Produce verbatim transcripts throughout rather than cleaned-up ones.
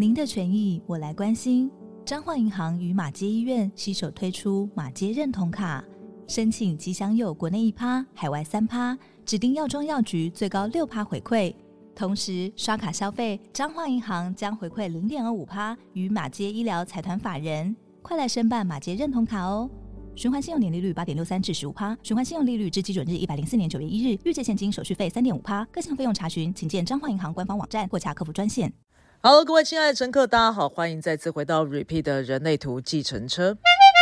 您的权益我来关心。彰化银行与马偕医院携手推出马偕认同卡，申请即享有国内一趴、海外三趴，指定药妆药局最高六趴回馈。同时刷卡消费，彰化银行将回馈零点二五趴与马偕医疗财团法人。快来申办马偕认同卡哦！循环信用年利率八点六三至十五趴，循环信用利率至基准日一百零四年九月一日，预借现金手续费三点五趴，各项费用查询请见彰化银行官方网站或洽客服专线。 好，各位亲爱的乘客，大家好，欢迎再次回到 Repeat 的人类图计程车。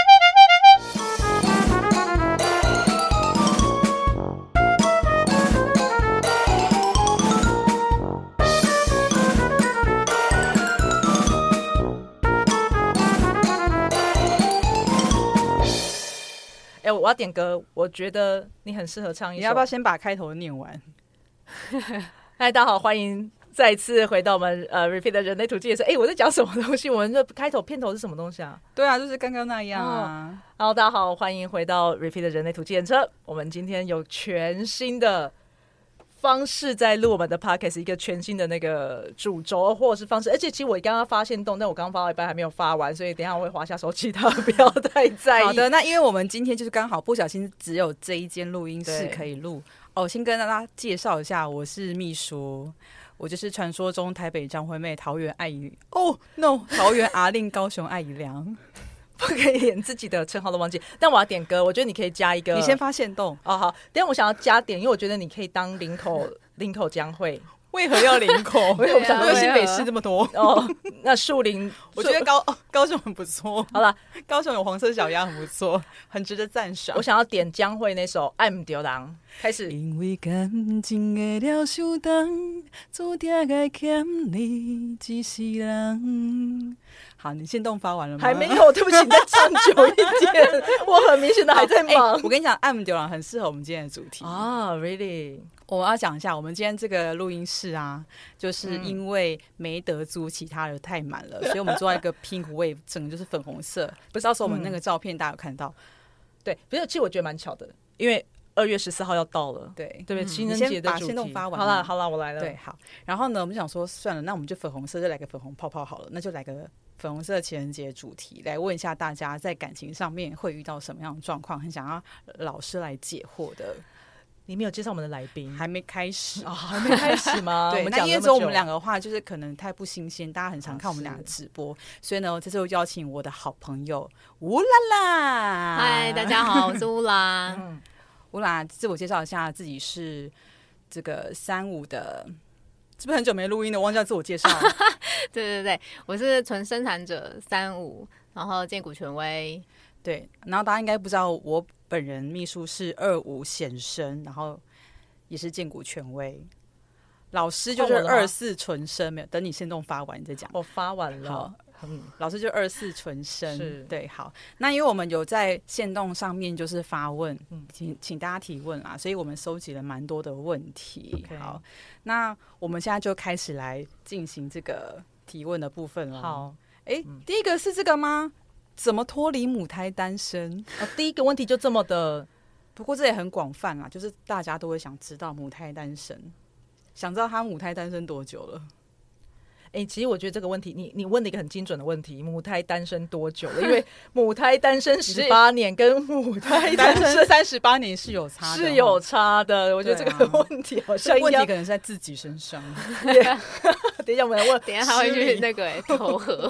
哎、欸，我要点歌，我觉得你很适合唱一首。 你要不要先把开头念完？ 嗨，大家好，欢迎再次回到我们呃 Repeat 的人类图计程车。哎、欸，我在讲什么东西？我们的开头片头是什么东西啊？ 对啊，就是刚刚那样啊。 然、哦、后大家好，欢迎回到 Repeat 的人类图计程车。我们今天有全新的方式在录我们的 podcast， 一个全新的那个主轴或者是方式，而且其实我刚刚发现动，但我刚刚发到一半还没有发完，所以等一下我会滑下手机，大家不要太在意。 好的，那因为我们今天就是刚好不小心只有这一间录音室可以录哦。先跟大家介绍一下，我是秘书，我就是传说中台北张惠妹、桃园艾怡哦 no 桃园阿令、高雄艾怡良。 不可以连自己的称号都忘记，但我要点歌，我觉得你可以加一个。 你先发限动哦，好。等一下我想要加点，因为我觉得你可以当林口林口江蕙。 为何要林口？ 为什么想到新北市这么多？ 哦，那树林， 我觉得高、哦、高雄很不错。 好了， 高雄有黄色小鸭很不错，很值得赞赏。 我想要点江蕙那首《爱唔丢人》，开始。 因为感情的了伤重，注定该欠你一世人。好，你限动发完了吗？ 还没有，对不起，你再唱久一点。我很明显的还在忙。 欸、我跟你讲，《爱唔丢人》很适合我们今天的主题啊 ，really。 我要讲一下，我们今天这个录音室啊，就是因为没得租其他的太满了，嗯、所以我们做到一个 pink wave， 整个就是粉红色。不知道说我们那个照片大家有看到？嗯、 对，不是，其实我觉得蛮巧的，因为二月十四号要到了， 对对不对？ 嗯、 情人节的主题， 你先把限动发完。 好了好了，我来了。 对，好。然后呢，我们想说，算了，那我们就粉红色，就来个粉红泡泡好了，那就来个粉红色情人节主题，来问一下大家在感情上面会遇到什么样的状况，很想要老师来解惑的。 你没有介绍我们的来宾， 还没开始哦，还没开始吗？ 对， 我们那因为只有我们两个的话，就是可能太不新鲜，大家很常看我们俩的直播，所以呢，这次就邀请我的好朋友乌拉拉。 嗨，大家好，我是乌拉。 嗯，乌拉，自我介绍一下，自己是这个三五的，是不是很久没录音了？忘记要自我介绍。 对对对，我是纯生产者三五，然后荐股权威。 对，然后大家应该不知道我本人秘书是二五显生，然后也是荐股权威。老师就是二四纯生，没有等你限动发完你再讲。 我发完了。 好，嗯，老师就二四纯生， 是对。好，那因为我们有在限动上面就是发问，嗯、请请大家提问啦，所以我们收集了蛮多的问题。Okay. 好，那我们现在就开始来进行这个提问的部分了。 好， 哎、嗯，第一个是这个吗？怎么脱离母胎单身？ 哦，第一个问题就这么的， 不过这也很广泛啊，就是大家都会想知道母胎单身，想知道他母胎单身多久了。 哎、欸，其实我觉得这个问题，你你问了一个很精准的问题，母胎单身多久了？因为母胎单身十八年跟母胎单身三十八年是有差的， 是有差的。我觉得这个问题好像、啊、 问题可能是在自己身上。 等一下我们来问， 等一下他会去那个、欸、投河。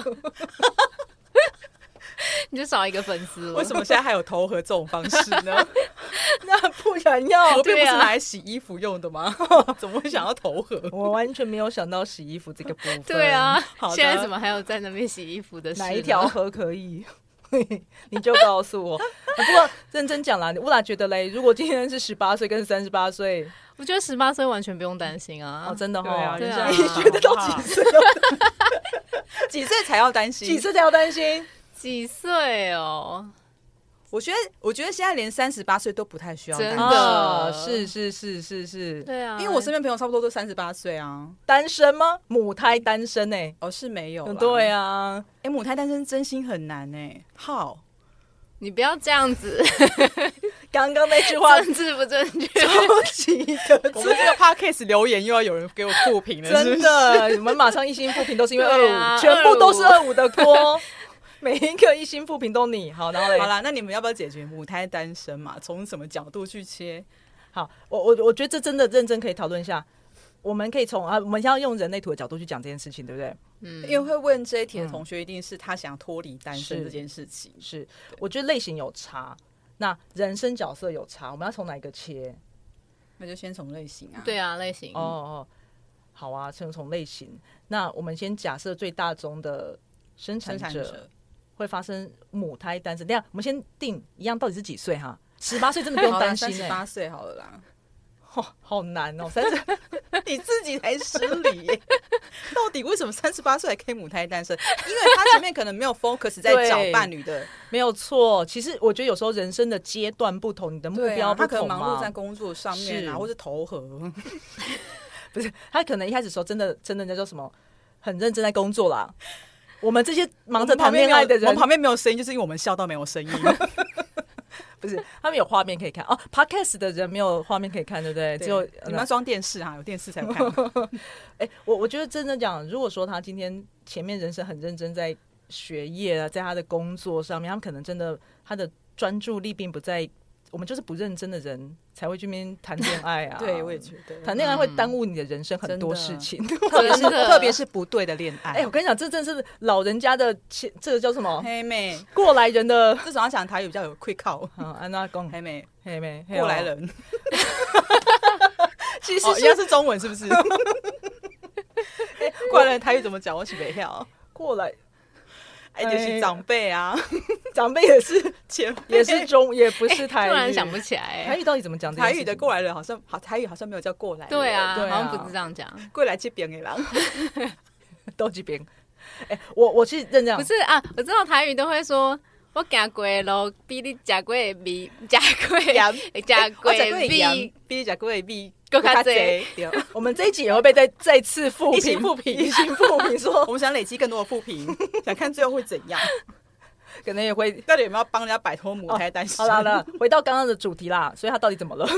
你就少一个粉丝了。 为什么现在还有投河这种方式呢？ 那不然要我并不是拿来洗衣服用的吗？怎么会想要投河？ 我完全没有想到洗衣服这个部分。 对啊，现在怎么还有在那边洗衣服的事？ 哪一条河可以？你就告诉我。不过认真讲啦，乌拉觉得嘞，如果今天是十八岁跟三十八岁， 我觉得十八岁完全不用担心啊。 哦，真的哈、哦， 对啊， 你觉得到几岁？ 几岁才要担心？ 几岁才要担心？ 几岁哦？ 我觉得，我觉得现在连三十八岁都不太需要担心。 真的，是是是是是， 对啊， 因为我身边朋友差不多都三十八岁啊。 单身吗？母胎单身哎、欸， 哦是没有啦。 对啊， 哎、欸，母胎单身真心很难哎、欸。好， 你不要这样子。 刚刚那句话政治不正确， 超级的我们这个 podcast 留言又要有人给我负评了， 真的，我们马上一星负评都是因为二五、 啊， 全部都是二五的锅，每一个一星负评都你。好，然后嘞， 好啦，那你们要不要解决母胎单身嘛？从什么角度去切？ 好，我我我觉得这真的认真可以讨论一下。我们可以从啊，我们要用人类图的角度去讲这件事情，对不对？ 嗯，因为会问这一题的同学，一定是他想脱离单身这件事情。 是，我觉得类型有差，那人生角色有差，我们要从哪一个切？ 那就先从类型啊。 对啊，类型。 哦哦，好啊，先从类型。那我们先假设最大宗的生产者, 生产者会发生母胎单身。这样，我们先定一样，到底是几岁哈？十八岁真的不用担心、欸， 三十八岁好了啦。 哦、好难哦，三十， 你自己才失礼耶。到底为什么三十八岁还可以母胎单身？因为他前面可能没有 focus 在找伴侣的， 没有错。其实我觉得有时候人生的阶段不同，你的目标不同嘛、啊、 他可能忙碌在工作上面啊，或是投河。 不是，他可能一开始时候真的真的叫做什么，很认真在工作啦。我们这些忙着谈恋爱的人， 我们旁边没有声音，就是因为我们笑到没有声音。 不是，他们有画面可以看哦。Podcast 的人没有画面可以看，对不对？ 对， 只有你们要装电视哈，有电视才有看。 哎、欸，我我觉得真的讲，如果说他今天前面人生很认真在学业啊，在他的工作上面，他们可能真的他的专注力并不在。我们就是不认真的人才会去那边谈恋爱啊。 对，我也觉得谈恋爱会耽误你的人生很多事情， 特别是特别是不对的恋爱。 哎、欸，我跟你讲，这真是老人家的，这个叫什么？ 黑妹， 过来人的。 至少要讲台语比较有 quick call。 啊，安娜讲黑妹， 黑妹， 过来人。 其实哦，一样是中文是不是？过来人台语怎么讲？我是没晓。 过来。 哎，就是长辈啊， 长辈也是前也是中，也不是台语， 突然想不起来台语到底怎么讲？ 台语的过来人好像好，台语好像没有叫过来人。 对啊， 对啊， 好像不是这样讲。 过来这边的人， 都这边。哎，我我是认真， 不是啊，我知道台语都会说。我行过的路比你吃过的米，吃过的吃过的米， 比你吃过的米更加多。 我们这一集也会被再再次复评， 一起复评， 一起复评说， 我们想累积更多的复评，想看最后会怎样。 可能也会到底有没有帮人家摆脱母胎单身？ 好啦啦，回到刚刚的主题啦，所以他到底怎么了？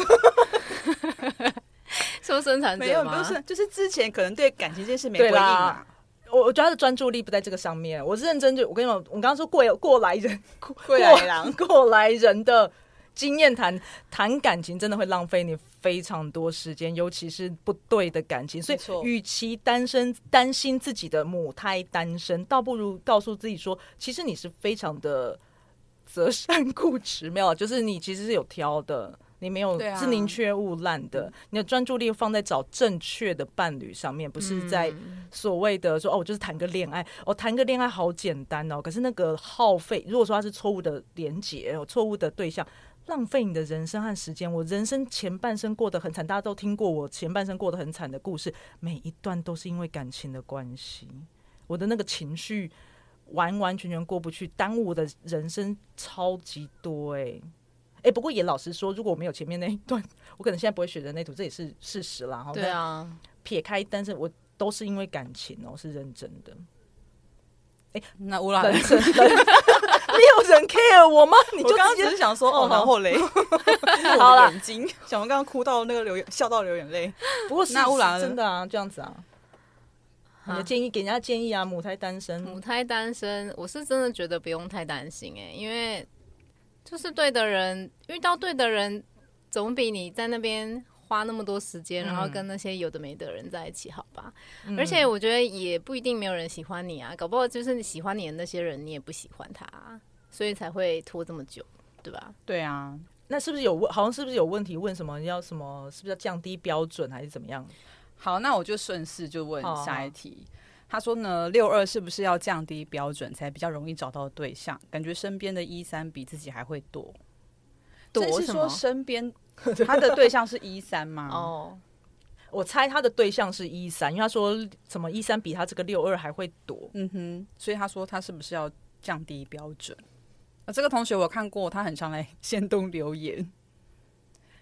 说生产者吗？ 没有，不是，就是之前可能对感情这件事没回应嘛。 我我觉得他的专注力不在这个上面，我是认真就我跟你讲，我刚刚说过过来人， 过来人， 过来人的经验谈谈感情，真的会浪费你非常多时间，尤其是不对的感情。所以，与其单身担心自己的母胎单身，倒不如告诉自己说，其实你是非常的择善固执，没有，就是你其实是有挑的。你没有是宁缺毋滥的、啊、你的专注力放在找正确的伴侣上面，不是在所谓的说、嗯、哦，我就是谈个恋爱，哦，谈个恋爱好简单哦，可是那个耗费，如果说他是错误的连结，错误的对象，浪费你的人生和时间。我人生前半生过得很惨，大家都听过我前半生过得很惨的故事，每一段都是因为感情的关系，我的那个情绪完完全全过不去，耽误我的人生超级多哎、欸。哎、欸，不过也老实说，如果我没有前面那一段，我可能现在不会学人类图，这也是事实啦。 对啊， 撇开，但是我都是因为感情哦，是认真的。哎、欸， 那乌拉人生，没有人 care 我吗？你就我刚刚只是想说，哦，然后嘞，好了，眼睛，小王刚刚哭到那个流眼，笑到流眼泪。 不过那乌拉真的啊，这样子啊。你的建议给人家建议啊，母胎单身， 母胎单身，我是真的觉得不用太担心哎、欸，因为。就是对的人，遇到对的人，总比你在那边花那么多时间、嗯，然后跟那些有的没的人在一起，好吧、嗯？而且我觉得也不一定没有人喜欢你啊，搞不好就是你喜欢你的那些人，你也不喜欢他、啊，所以才会拖这么久，对吧？ 对啊， 那是不是有问？好像是不是有问题？问什么要什么？是不是要降低标准还是怎么样？ 好，那我就顺势就问下一题。他说呢，六二是不是要降低标准才比较容易找到对象？感觉身边的一三比自己还会多。 多是说身边他的对象是一三吗？ 哦，我猜他的对象是一三，因为他说什么一三比他这个六二还会多。 嗯哼，所以他说他是不是要降低标准？啊，这个同学我看过，他很常来限动留言。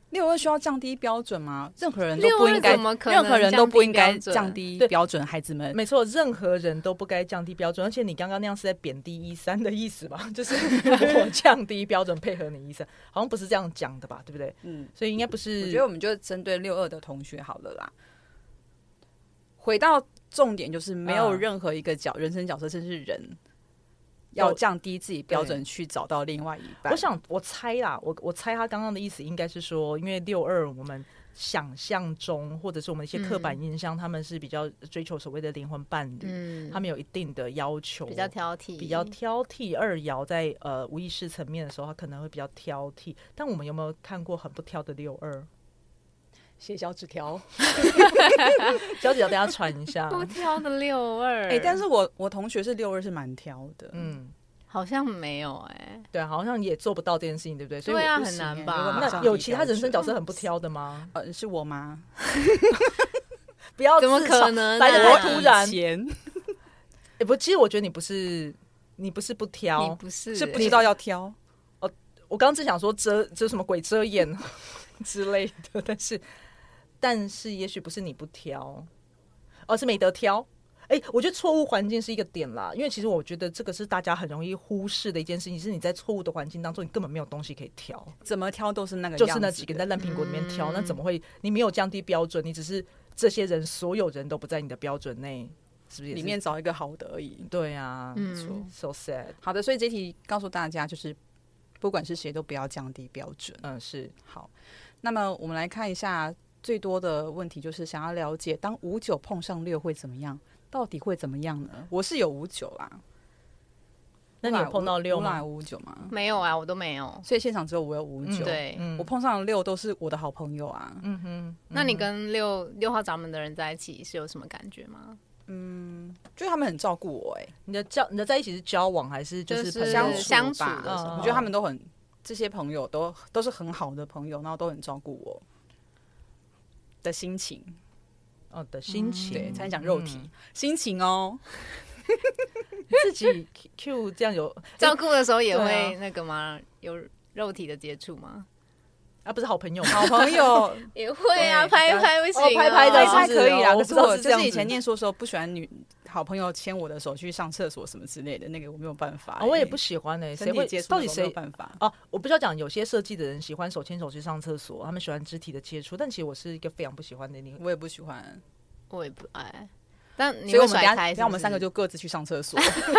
六二需要降低标准吗？任何人都不应该， 怎么可能任何人都不应该降降低标准，孩子们。 没错，任何人都不该降低标准，而且你刚刚那样是在贬低一三的意思吧？就是我降低标准配合你一三，好像不是这样讲的吧？对不对？嗯，所以应该不是。 我觉得我们就针对六二的同学好了啦。回到重点，就是没有任何一个角、嗯、人生角色，甚至人。要降低自己标准去找到另外一半。 我想，我猜啦，我我猜他刚刚的意思应该是说，因为六二我们想象中或者是我们一些刻板印象，嗯、他们是比较追求所谓的灵魂伴侣，嗯、他们有一定的要求， 比较挑剔， 比较挑剔。二爻在呃无意识层面的时候，他可能会比较挑剔。但我们有没有看过很不挑的六二？写小纸条，小纸条，等一下传一下。 不挑的六二， 哎，但是我我同学是六二，是蛮挑的， 嗯，好像没有哎、欸， 对，好像也做不到这件事情，对不对？所以对啊，很难吧？ 那有其他人生角色很不挑的吗？ 呃，是我吗？ 不要， 怎么可能、啊？ 来得太突然。哎，不，其实我觉得你不是，你不是不挑， 你不是、欸， 是不知道要挑。 哦，我刚刚只想说遮，遮什么鬼遮眼之类的，但是。但是也许不是你不挑，而是没得挑。哎、欸，我觉得错误环境是一个点啦，因为其实我觉得这个是大家很容易忽视的一件事情，是你在错误的环境当中，你根本没有东西可以挑， 怎么挑都是那个样子， 就是那几个在烂苹果里面挑，嗯、那怎么会？你没有降低标准，你只是这些人所有人都不在你的标准内，是不是？ 里面找一个好的而已。 对啊，没错、 嗯、 ，so sad。 好的，所以这题告诉大家，就是不管是谁都不要降低标准。 嗯，是。 好，那么我们来看一下。最多的问题就是想要了解，当五九碰上六会怎么样？到底会怎么样呢？我是有五九啦， 那你有碰到六吗？ 有五九吗？ 没有啊，我都没有。 所以现场只有我有五九、 嗯。对、 嗯，我碰上的六都是我的好朋友啊。 嗯哼，嗯那你跟六六号闸门的人在一起是有什么感觉吗？ 嗯，就是他们很照顾我、欸。哎， 你的交你的在一起是交往还是就是朋友相处相处的时候？ 我觉得他们都很，这些朋友都都是很好的朋友，然后都很照顾我。的心情哦，的心情， 嗯、对，才讲肉体、嗯、心情哦。 自己 Q 这样有照顾的时候也会那个吗？啊、有肉体的接触吗？ 啊，不是好朋友吗？ 好朋友也会啊，拍拍不行、啊哦，拍拍的拍可以啊。可是我就是以前念书的时候不喜欢女好朋友牵我的手去上厕所什么之类的，那个我没有办法、欸哦。我也不喜欢哎、欸，谁会接触？ 到底谁有办法？ 哦，我不知道讲，有些设计的人喜欢手牵手去上厕所，他们喜欢肢体的接触，但其实我是一个非常不喜欢的。你我也不喜欢， 我也不爱。但你所以我们甩开是不是， 等下我们三个就各自去上厕所。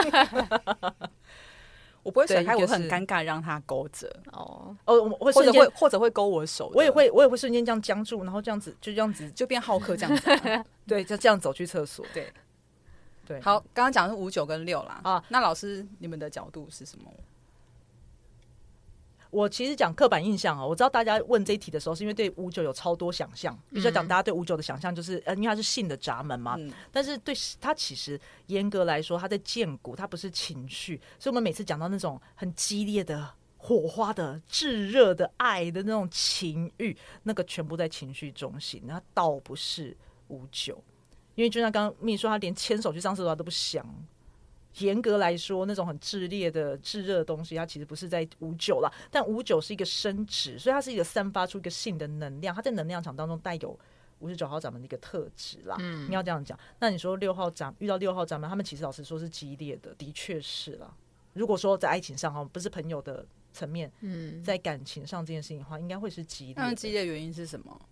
我不会甩开，我很尴尬让他勾着哦哦，我会或者会或者会勾我手， 我也会我也会瞬间这样僵住，然后这样子就这样子就变浩克这样子、啊， 对，就这样走去厕所， 对对。 好，刚刚讲的是五九跟六啦啊，那老师你们的角度是什么？ 我其实讲刻板印象啊，我知道大家问这一题的时候，是因为对五九有超多想象。比如说讲大家对五九的想象就是，呃，因为它是性的闸门嘛。嗯、但是对它其实严格来说，它在剑骨，它不是情绪。所以我们每次讲到那种很激烈的火花的、炙热的爱的那种情欲，那个全部在情绪中心，那倒不是五九。因为就像刚刚蜜说，他连牵手去上厕所都不想。严格来说，那种很炽烈的炙热的东西，它其实不是在五九啦，但五九是一个生殖，所以它是一个散发出一个性的能量，它在能量场当中带有五十九号闸门的一个特质啦。嗯，你要这样讲。那你说六号闸遇到六号闸门，他们其实老实说是激烈的，的确是啦。如果说在爱情上哈，不是朋友的层面，嗯，在感情上这件事情的话，应该会是激烈的。 那激烈的原因是什么？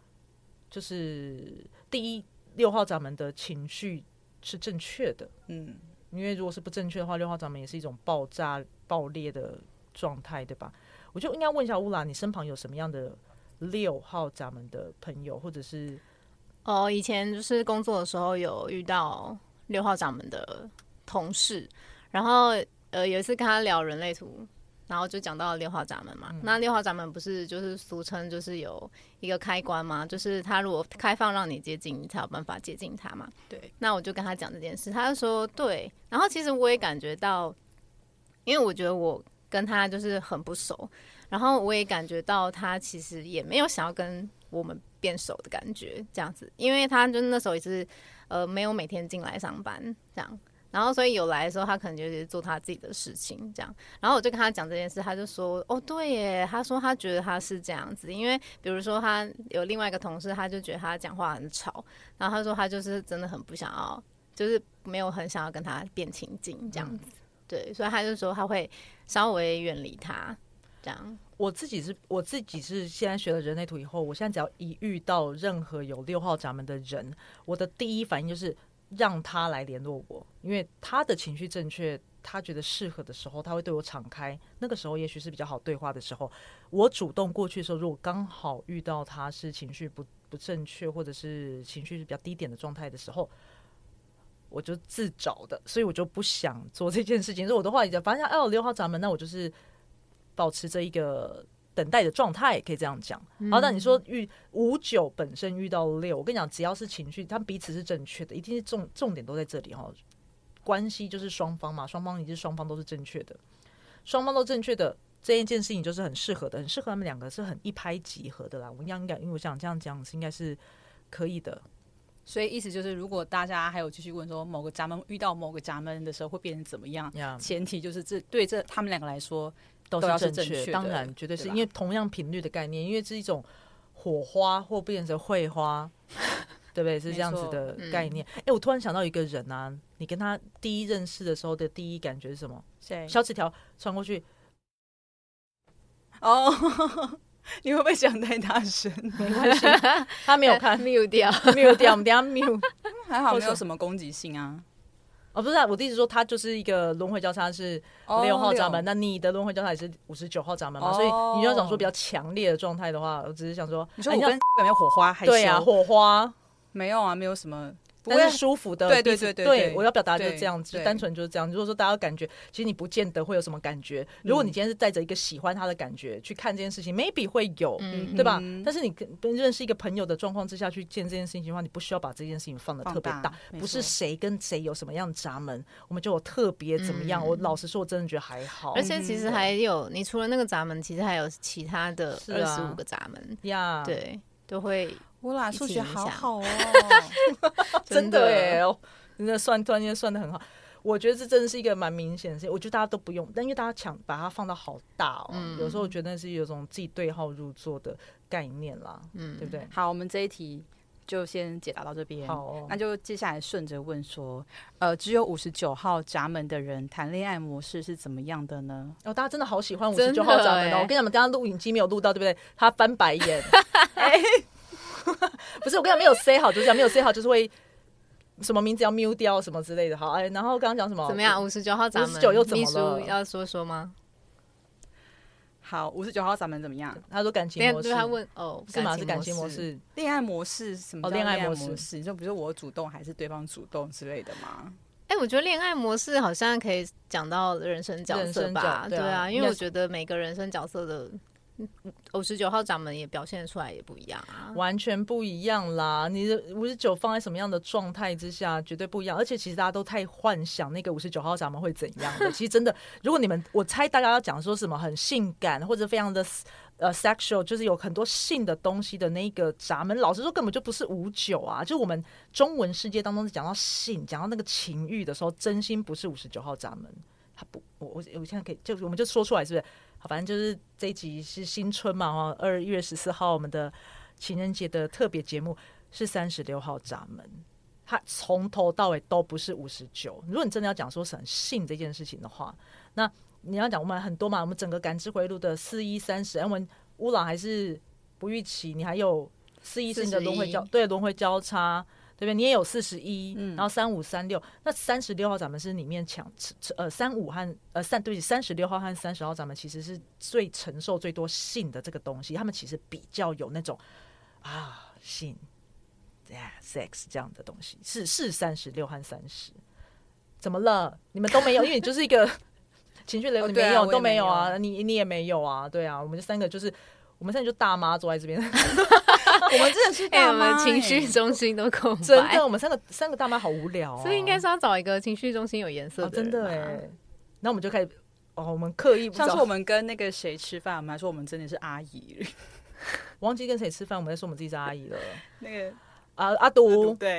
就是第一，六号闸门的情绪是正确的，嗯。因为如果是不正确的话，六号闸门也是一种爆炸、爆裂的状态，对吧？我就应该问一下乌拉，你身旁有什么样的六号闸门的朋友，或者是哦，以前就是工作的时候有遇到六号闸门的同事，然后呃有一次跟他聊人类图，然后就讲到六号闸门嘛。嗯、那六号闸门不是就是俗称就是有一个开关嘛，就是他如果开放让你接近，你才有办法接近他嘛。 对。 那我就跟他讲这件事，他就说对。然后其实我也感觉到，因为我觉得我跟他就是很不熟，然后我也感觉到他其实也没有想要跟我们变熟的感觉，这样子。因为他就那时候也是呃没有每天进来上班这样。 然后所以有来的时候，他可能就是做他自己的事情这样。然后我就跟他讲这件事，他就说：“哦，对耶。”他说他觉得他是这样子，因为比如说他有另外一个同事，他就觉得他讲话很吵，然后他说他就是真的很不想要，就是没有很想要跟他变亲近这样子。嗯、对，所以他就说他会稍微远离他这样。 我自己是我自己是现在学了人类图以后，我现在只要一遇到任何有六号闸门的人，我的第一反应就是让他来联络我，因为他的情绪正确，他觉得适合的时候，他会对我敞开。那个时候也许是比较好对话的时候，我主动过去的时候，如果刚好遇到他是情绪不不正确，或者是情绪是比较低点的状态的时候，我就自找的，所以我就不想做这件事情。所以我的话也就反正哎，我六号闸门，那我就是保持着一个等待的状态，可以这样讲。然后，那你说遇五九本身遇到六，我跟你讲，只要是情绪，他们彼此是正确的，一定是重重点都在这里哈。关系就是双方嘛，双方一定是双方都是正确的，双方都正确的这一件事情就是很适合的，很适合他们两个是很一拍即合的啦。我应该因为我想这样讲是应该是可以的。 所以意思就是，如果大家还有继续问说某个闸门遇到某个闸门的时候会变成怎么样， yeah. 前提就是这对这他们两个来说都是正确的，当然绝对是因为同样频率的概念，因为是一种火花或变成会花，对不对？是这样子的概念。哎、嗯欸，我突然想到一个人啊，你跟他第一认识的时候的第一感觉是什么？ 谁？ 小纸条传过去。 哦。你会不会讲太大声？ 没关系，他没有看 ，mute 掉 ，mute 掉，我们等一下 mute。 还好没有什么攻击性啊。 哦，不是、啊，我的意思说，他就是一个轮回交叉是六号闸门， oh, 那你的轮回交叉也是五十九号闸门嘛， oh. 所以你要讲说比较强烈的状态的话，我只是想说， 你说我跟有没有火花？还对啊，火花没有啊，没有什么。 但是舒服的， 对对对 对, 对, 对，我要表达就是这样子，单纯就是这样。如果说大家感觉，其实你不见得会有什么感觉。如果你今天是带着一个喜欢他的感觉去看这件事情 ，maybe 会有，嗯、对吧？但是你跟认识一个朋友的状况之下去见这件事情的话，你不需要把这件事情放得特别大，不是谁跟谁有什么样的闸门，我们就有特别怎么样。嗯、我老实说，我真的觉得还好。 而且其实还有，你除了那个闸门，其实还有其他的二十五个闸门呀， yeah, 对，都会。 我啦，数学好好哦， 真的耶！真的算突然间算得很好，我觉得这真的是一个蛮明显的事情。我觉得大家都不用，但因为大家抢把它放到好大哦，嗯、有时候我觉得那是有种自己对号入座的概念啦，嗯，对不对？ 好，我们这一题就先解答到这边。 好、哦， 那就接下来顺着问说，呃，只有五十九号闸门的人谈恋爱模式是怎么样的呢？ 哦，大家真的好喜欢五十九号闸门哦！我跟你讲，刚刚录影机没有录到，对不对？他翻白眼，哎。不是，我跟你讲，没有 say 好就是这样，没有 say 好就是会什么名字要 mute 掉什么之类的。好，哎，然后刚刚讲什么？ 怎么样？五十九号闸门， 五十九又怎么了？ 秘书要说说吗？ 好，五十九号闸门怎么样？ 他说感情模式， 他问哦， 是吗？是感情模式， 恋爱模式什么？ 哦，恋爱模式，就比如说我主动还是对方主动之类的吗？ 哎、欸，我觉得恋爱模式好像可以讲到人生角色吧？对 啊, 对啊，因为我觉得每个人生角色的。五十九号闸门也表现出来也不一样啊， 完全不一样啦！你的五十九放在什么样的状态之下，绝对不一样。而且其实大家都太幻想那个五十九号闸门会怎样的。其实真的，如果你们，我猜大家要讲说什么很性感或者非常的呃 sexual， 就是有很多性的东西的那个闸门，老实说根本就不是五九啊。就我们中文世界当中讲到性，讲到那个情欲的时候，真心不是五十九号闸门。他不，我我我现在可以就我们就说出来，是不是？好，反正就是这一集是新春嘛，二月十四号我们的情人节的特别节目是三十六号闸门，它从头到尾都不是五十九。如果你真的要讲说是很性这件事情的话，那你要讲我们很多嘛，我们整个感知回路的四一三十，我们乌朗还是不预期，你还有四一是你的轮回交对轮回交叉。对不对？你也有四十一，然后三五三六，那三十六号闸门是里面抢呃三五和呃三对不起三十六号和三十号闸门其实是最承受最多性的这个东西，他们其实比较有那种啊性 yeah, sex 这样的东西，是是三十六和三十，怎么了？你们都没有，因为你就是一个情绪雷，你没有、哦啊、都没有啊，你你也没有啊，对啊，我们这三个就是我们三个就大妈坐在这边。 我们真的是大妈、欸欸， 我们情绪中心都空白。 真的，我们三个三个大妈好无聊啊！ 所以应该是要找一个情绪中心有颜色的人、啊哦。真的哎，那我们就开始哦，我们刻意不上次我们跟那个谁吃饭，我们还说我们真的是阿姨。 忘记跟谁吃饭，我们在说我们自己是阿姨了。 那个啊阿杜， 对，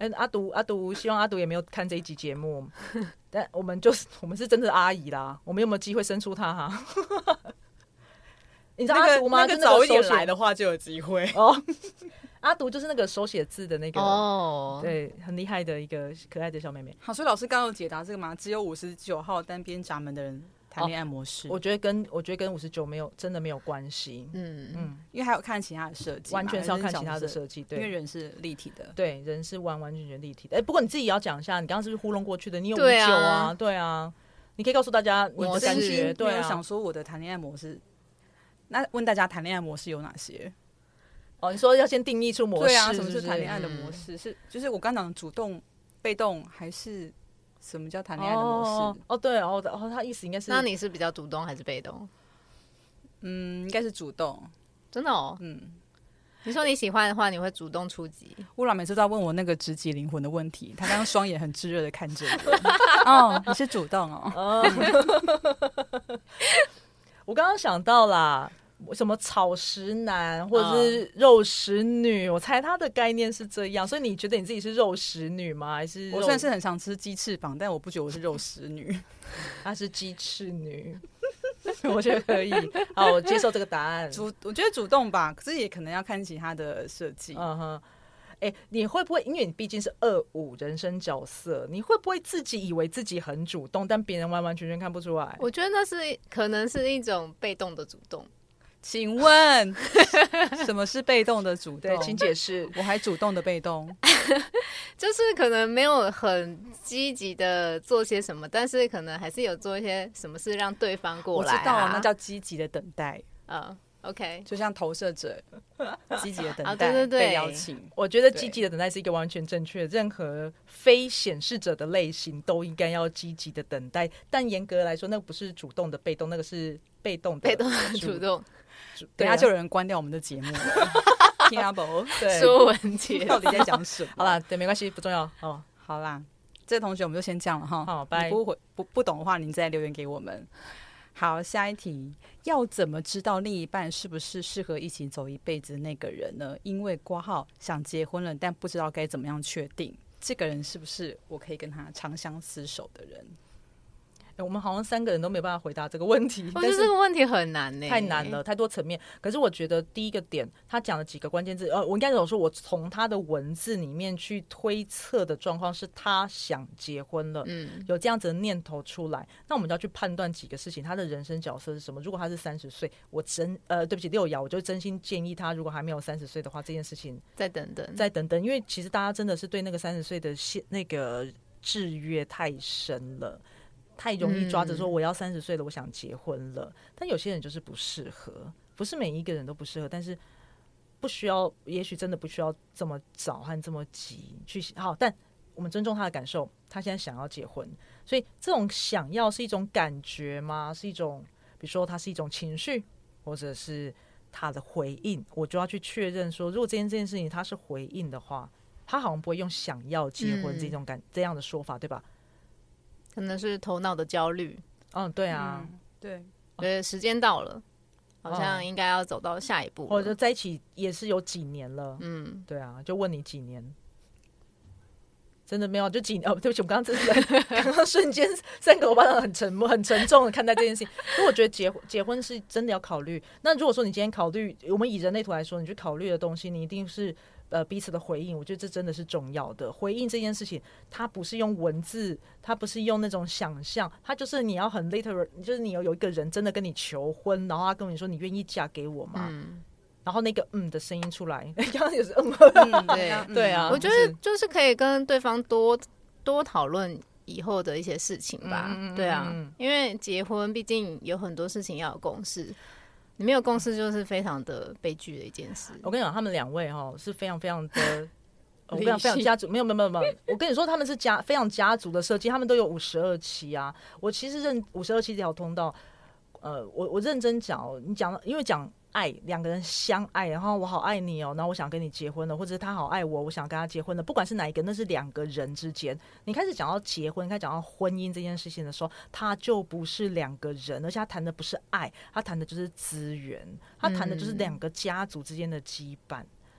哎、欸，阿杜阿杜，希望阿杜也没有看这一集节目，但我们就是我们是真的阿姨啦，我们有没有机会生出她哈？你知道阿杜吗？ 那个早一点来的话就有机会哦。阿杜就是那个手写字的那个哦， 对，很厉害的一个可爱的小妹妹。 好，所以老师刚刚有解答这个吗？只有五十九号单边闸门的人谈恋爱模式、 哦，我觉得跟我觉得跟五十九没有真的没有关系。嗯嗯，因为还有看其他的设计， 完全是要看其他的设计，对， 因为人是立体的， 对，人是完完全全立体的。哎、欸，不过你自己也要讲一下，你刚刚是不是糊弄过去的？你有五九啊，对啊，你可以告诉大家你的感觉。对啊， 没有想说我的谈恋爱模式。那问大家谈恋爱模式有哪些？ 哦，你说要先定义出模式， 对啊，什么是是谈恋爱的模式？嗯、是就是我刚讲的主动、被动，还是什么叫谈恋爱的模式？ 哦，哦对哦，哦，他意思应该是， 那你是比较主动还是被动？ 嗯，应该是主动， 真的哦。嗯，你说你喜欢的话，你会主动出击。 乌拉每次都要问我那个直击灵魂的问题，他刚刚双眼很炙热的看着我。哦，你是主动哦。 哦我刚刚想到啦。什么草食男或者是肉食女、哦、我猜他的概念是这样，所以你觉得你自己是肉食女吗？还是我虽然是很常吃鸡翅膀，但我不觉得我是肉食女。 她是鸡翅女。我觉得可以，好，我接受这个答案。 主我觉得主动吧，可是也可能要看其他的设计。 嗯哼，哎、欸，你会不会因为你毕竟是二五人生角色，你会不会自己以为自己很主动，但别人完完全全看不出来？ 我觉得那是可能是一种被动的主动。 请问什么是被动的主动？ 对，请解释。 我还主动的被动， 就是可能没有很积极的做些什么，但是可能还是有做一些什么事让对方过来、啊。 我知道，那叫积极的等待。 嗯 ，OK， 就像投射者积极的等待， 啊、对对对， 被邀请。 我觉得积极的等待是一个完全正确的，任何非显示者的类型都应该要积极的等待。但严格来说，那个不是主动的被动，那个是被动的被动的主动。 等一下就有人关掉我们的节目了。听阿伯，对， 说文杰到底在讲什么？ 好啦，对，没关系，不重要。哦， 好啦，这个同学我们就先这样了哈。 好，拜。 不不不懂的话，您再留言给我们。好，下一题，要怎么知道另一半是不是适合一起走一辈子的那个人呢？因为括号想结婚了，但不知道该怎么样确定这个人是不是我可以跟他长相厮守的人。 我们好像三个人都没有办法回答这个问题。 我觉得这个问题很难呢、欸， 太难了，太多层面。可是我觉得第一个点，他讲了几个关键字，呃，我应该有说，我从他的文字里面去推测的状况是他想结婚了，嗯，有这样子的念头出来。那我们就要去判断几个事情，他的人生角色是什么。如果他是三十岁，我真呃，对不起，六爻，我就真心建议他，如果还没有三十岁的话，这件事情再等等， 再等等，因为其实大家真的是对那个三十岁的那个制约太深了。太容易抓着说我要三十岁了，我想结婚了、嗯。但有些人就是不适合，不是每一个人都不适合，但是不需要，也许真的不需要这么早和这么急去好。但我们尊重他的感受，他现在想要结婚，所以这种想要是一种感觉吗？是一种，比如说它是一种情绪，或者是他的回应，我就要去确认说，如果这件这件事情他是回应的话，他好像不会用想要结婚这种感、嗯、这样的说法，对吧？ 可能是头脑的焦虑。 嗯，对啊， 嗯、对， 觉得时间到了，好像应该要走到下一步了。 或者在一起也是有几年了，嗯，对啊，就问你几年，真的没有，就几年哦，对不起，我刚刚真的刚刚瞬间三个伙伴很沉默、很沉重的看待这件事情。所以我觉得结婚结婚是真的要考虑。那如果说你今天考虑，我们以人类图来说，你去考虑的东西，你一定是。呃，彼此的回应，我觉得这真的是重要的。回应这件事情，它不是用文字，它不是用那种想象，它就是你要很 literal， 就是你有有一个人真的跟你求婚，然后他跟你说你愿意嫁给我吗？嗯、然后那个嗯的声音出来，刚刚也是嗯， 嗯对对啊， 我觉得就是可以跟对方多多讨论以后的一些事情吧。嗯、对啊、嗯，因为结婚毕竟有很多事情要有共识。你没有共识就是非常的悲剧的一件事。 我跟你讲，他们两位哈是非常非常的，我非常非常家族，没有没有没有没有。我跟你说，他们是家非常家族的设计，他们都有五十二期啊。我其实认五十二期这条通道，呃，我我认真讲，你讲，因为讲爱，两个人相爱，然后我好爱你哦，然后我想跟你结婚了，或者是他好爱我，我想跟他结婚了，不管是哪一个，那是两个人之间。你开始讲到结婚，开始讲到婚姻这件事情的时候，他就不是两个人，而且他谈的不是爱，他谈的就是资源，他谈的就是两个家族之间的羁绊。嗯、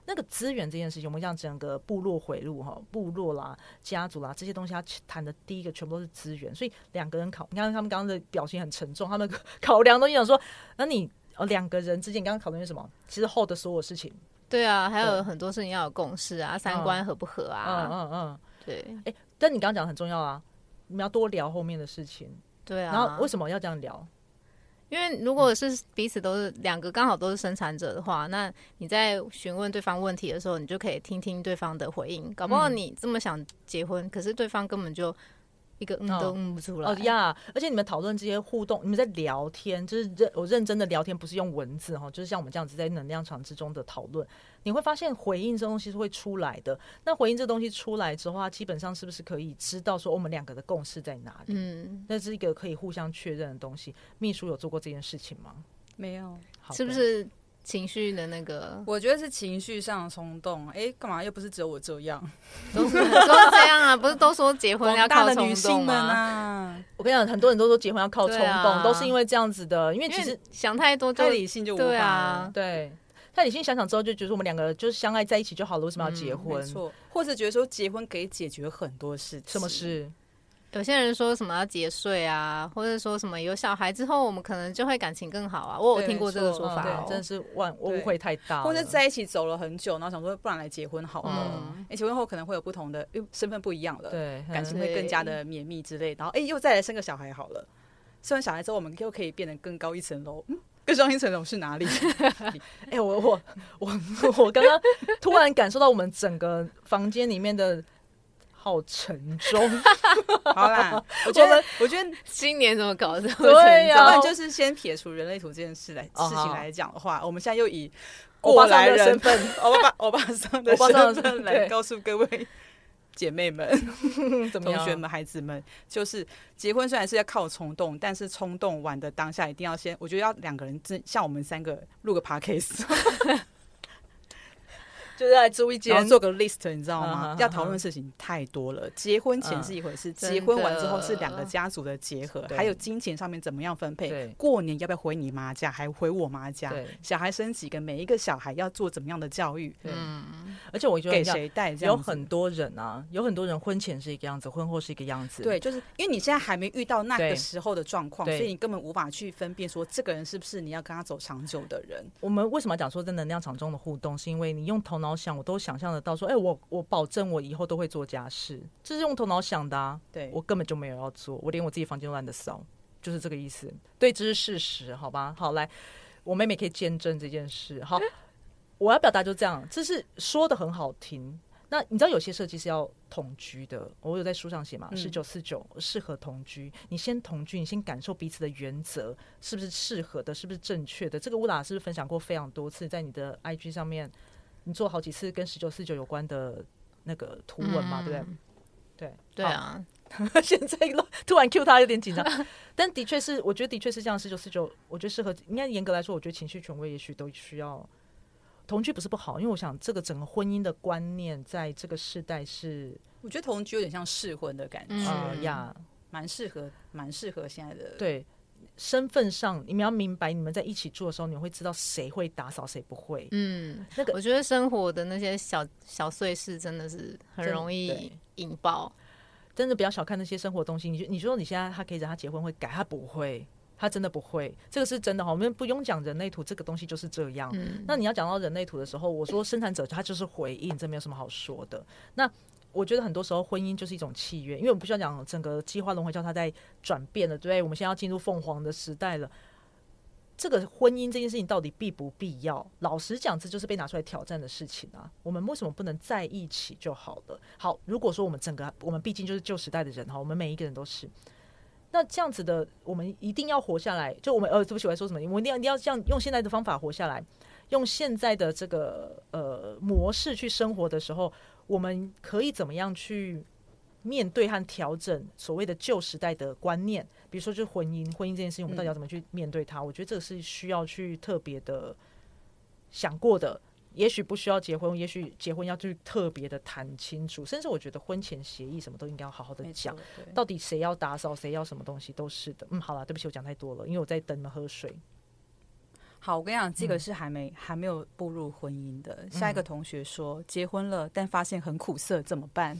那个资源这件事情，我们讲整个部落回路哈，部落啦、家族啦这些东西，他谈的第一个全部都是资源，所以两个人考，你看他们刚刚的表情很沉重，他们考量都想说，那你哦两个人之间，刚刚讨论是什么？其实后的所有事情， 对啊，还有很多事情要有共识啊，三观合不合啊， 嗯嗯嗯， 对， 哎，但你刚刚讲的很重要啊，你们要多聊后面的事情， 对啊， 然后为什么要这样聊？ 因为如果是彼此都是两个刚好都是生产者的话，那你在询问对方问题的时候，你就可以听听对方的回应。搞不好你这么想结婚，嗯、可是对方根本就一个嗯都嗯不出来。 哦呀，而且你们讨论这些互动，你们在聊天，就是认我认真的聊天，不是用文字哈，就是像我们这样子在能量场之中的讨论，你会发现回应这东西是会出来的。那回应这东西出来之后，它基本上是不是可以知道说我们两个的共识在哪里？嗯，那是一个可以互相确认的东西。秘书有做过这件事情吗？ 没有， 是不是？情绪的那个， 我觉得是情绪上的冲动。哎、欸，干嘛？又不是只有我这样， 都是都是这样啊！不是都说结婚要靠冲动吗？ 啊、 我跟你讲，很多人都说结婚要靠冲动， 啊、 都是因为这样子的。因为其实想太多就， 太理性就无法了。 对啊， 对，太理性想想之后，就觉得我们两个就是相爱在一起就好了，为什么要结婚？ 嗯、没错，或者觉得说结婚可以解决很多事情。 什么事？ 有些人说什么要节税啊，或者说什么有小孩之后我们可能就会感情更好啊，我有听过这个说法、哦嗯、对，真的是万误会太大了。 或者在一起走了很久，然后想说不然来结婚好了，嗯，哎、欸，结婚后可能会有不同的，因为身份不一样了， 对， 感情会更加的绵密之类，然后哎、欸、又再来生个小孩好了，生完小孩之后我们又可以变得更高一层楼，嗯，更上一层楼是哪里？ 哎欸，我我我我刚刚突然感受到我们整个房间里面的。好沉重， 好啦，我觉得，我觉得今年怎么搞的？ 对呀、 啊，不然就是先撇除人类图这件事来、哦、事情来讲的话，我们现在又以过来人身份， 欧巴欧巴桑的身份来告诉各位姐妹们、同学们、孩子们，就是结婚虽然是要靠冲动，但是冲动完的当下一定要先，我觉得要两个人像我们三个录个 podcast。 就是来租一间， 然后做个 list， 你知道吗？ uh, 要讨论的事情太多了。结婚前是一回事， uh, 结婚完之后是两个家族的结合，还有金钱上面怎么样分配。过年要不要回你妈家，还回我妈家？小孩生几个，每一个小孩要做怎么样的教育？ 嗯，而且我觉得给谁带， 有很多人啊，有很多人婚前是一个样子，婚后是一个样子。 对，就是因为你现在还没遇到那个时候的状况，所以你根本无法去分辨说这个人是不是你要跟他走长久的人。 我们为什么讲说在能量场中的互动，是因为你用头脑想，我都想象得到说，哎、欸，我我保证我以后都会做家事，这是用头脑想的啊。 对， 我根本就没有要做，我连我自己房间都懒得扫，就是这个意思。对，这是事实，好吧？好，来，我妹妹可以见证这件事。好，我要表达就这样，这是说的很好听。那你知道有些设计是要同居的，我有在书上写嘛，十九四九适合同居。你先同居，你先感受彼此的原则是不是适合的，是不是正确的。这个乌拉是不是分享过非常多次，在你的 I G 上面。你做好几次跟十九四九有关的那个图文嘛，嗯、对不对？对对啊， 现在突然 Q 他有点紧张，但的确是，我觉得的确是这样。十九四九，我觉得适合，应该严格来说，我觉得情绪权威也许都需要同居，不是不好，因为我想这个整个婚姻的观念在这个世代是， 我觉得同居有点像试婚的感觉呀，蛮适合，蛮适合现在的对。身份上，你们要明白，你们在一起住的时候，你会知道谁会打扫，谁不会。嗯， 那个我觉得生活的那些小小碎事真的是很容易引爆。 真的不要小看那些生活东西。你你说你现在他可以让他结婚会改，他不会，他真的不会，这个是真的哈。我们不用讲人类图这个东西就是这样。嗯、那你要讲到人类图的时候，我说生产者他就是回应，这没有什么好说的。那我觉得很多时候婚姻就是一种契约，因为我们不需要讲整个计划轮回教它在转变了，对不对？我们现在要进入凤凰的时代了。这个婚姻这件事情到底必不必要？老实讲，这就是被拿出来挑战的事情啊。我们为什么不能在一起就好了？好，如果说我们整个，我们毕竟就是旧时代的人哈，我们每一个人都是。那这样子的，我们一定要活下来。就我们呃，对不起，我在说什么？我们一定要一定要这样用现在的方法活下来，用现在的这个呃模式去生活的时候。我们可以怎么样去面对和调整所谓的旧时代的观念？比如说，就是婚姻，婚姻这件事情，我们到底要怎么去面对它？嗯、我觉得这个是需要去特别的想过的。也许不需要结婚，也许结婚要去特别的谈清楚，甚至我觉得婚前协议什么都应该要好好的讲。到底谁要打扫，谁要什么东西，都是的。嗯，好了，对不起，我讲太多了，因为我在等你们喝水。 好，我跟你讲，这个是还没、嗯、还没有步入婚姻的。下一个同学说、嗯、结婚了，但发现很苦涩，怎么办？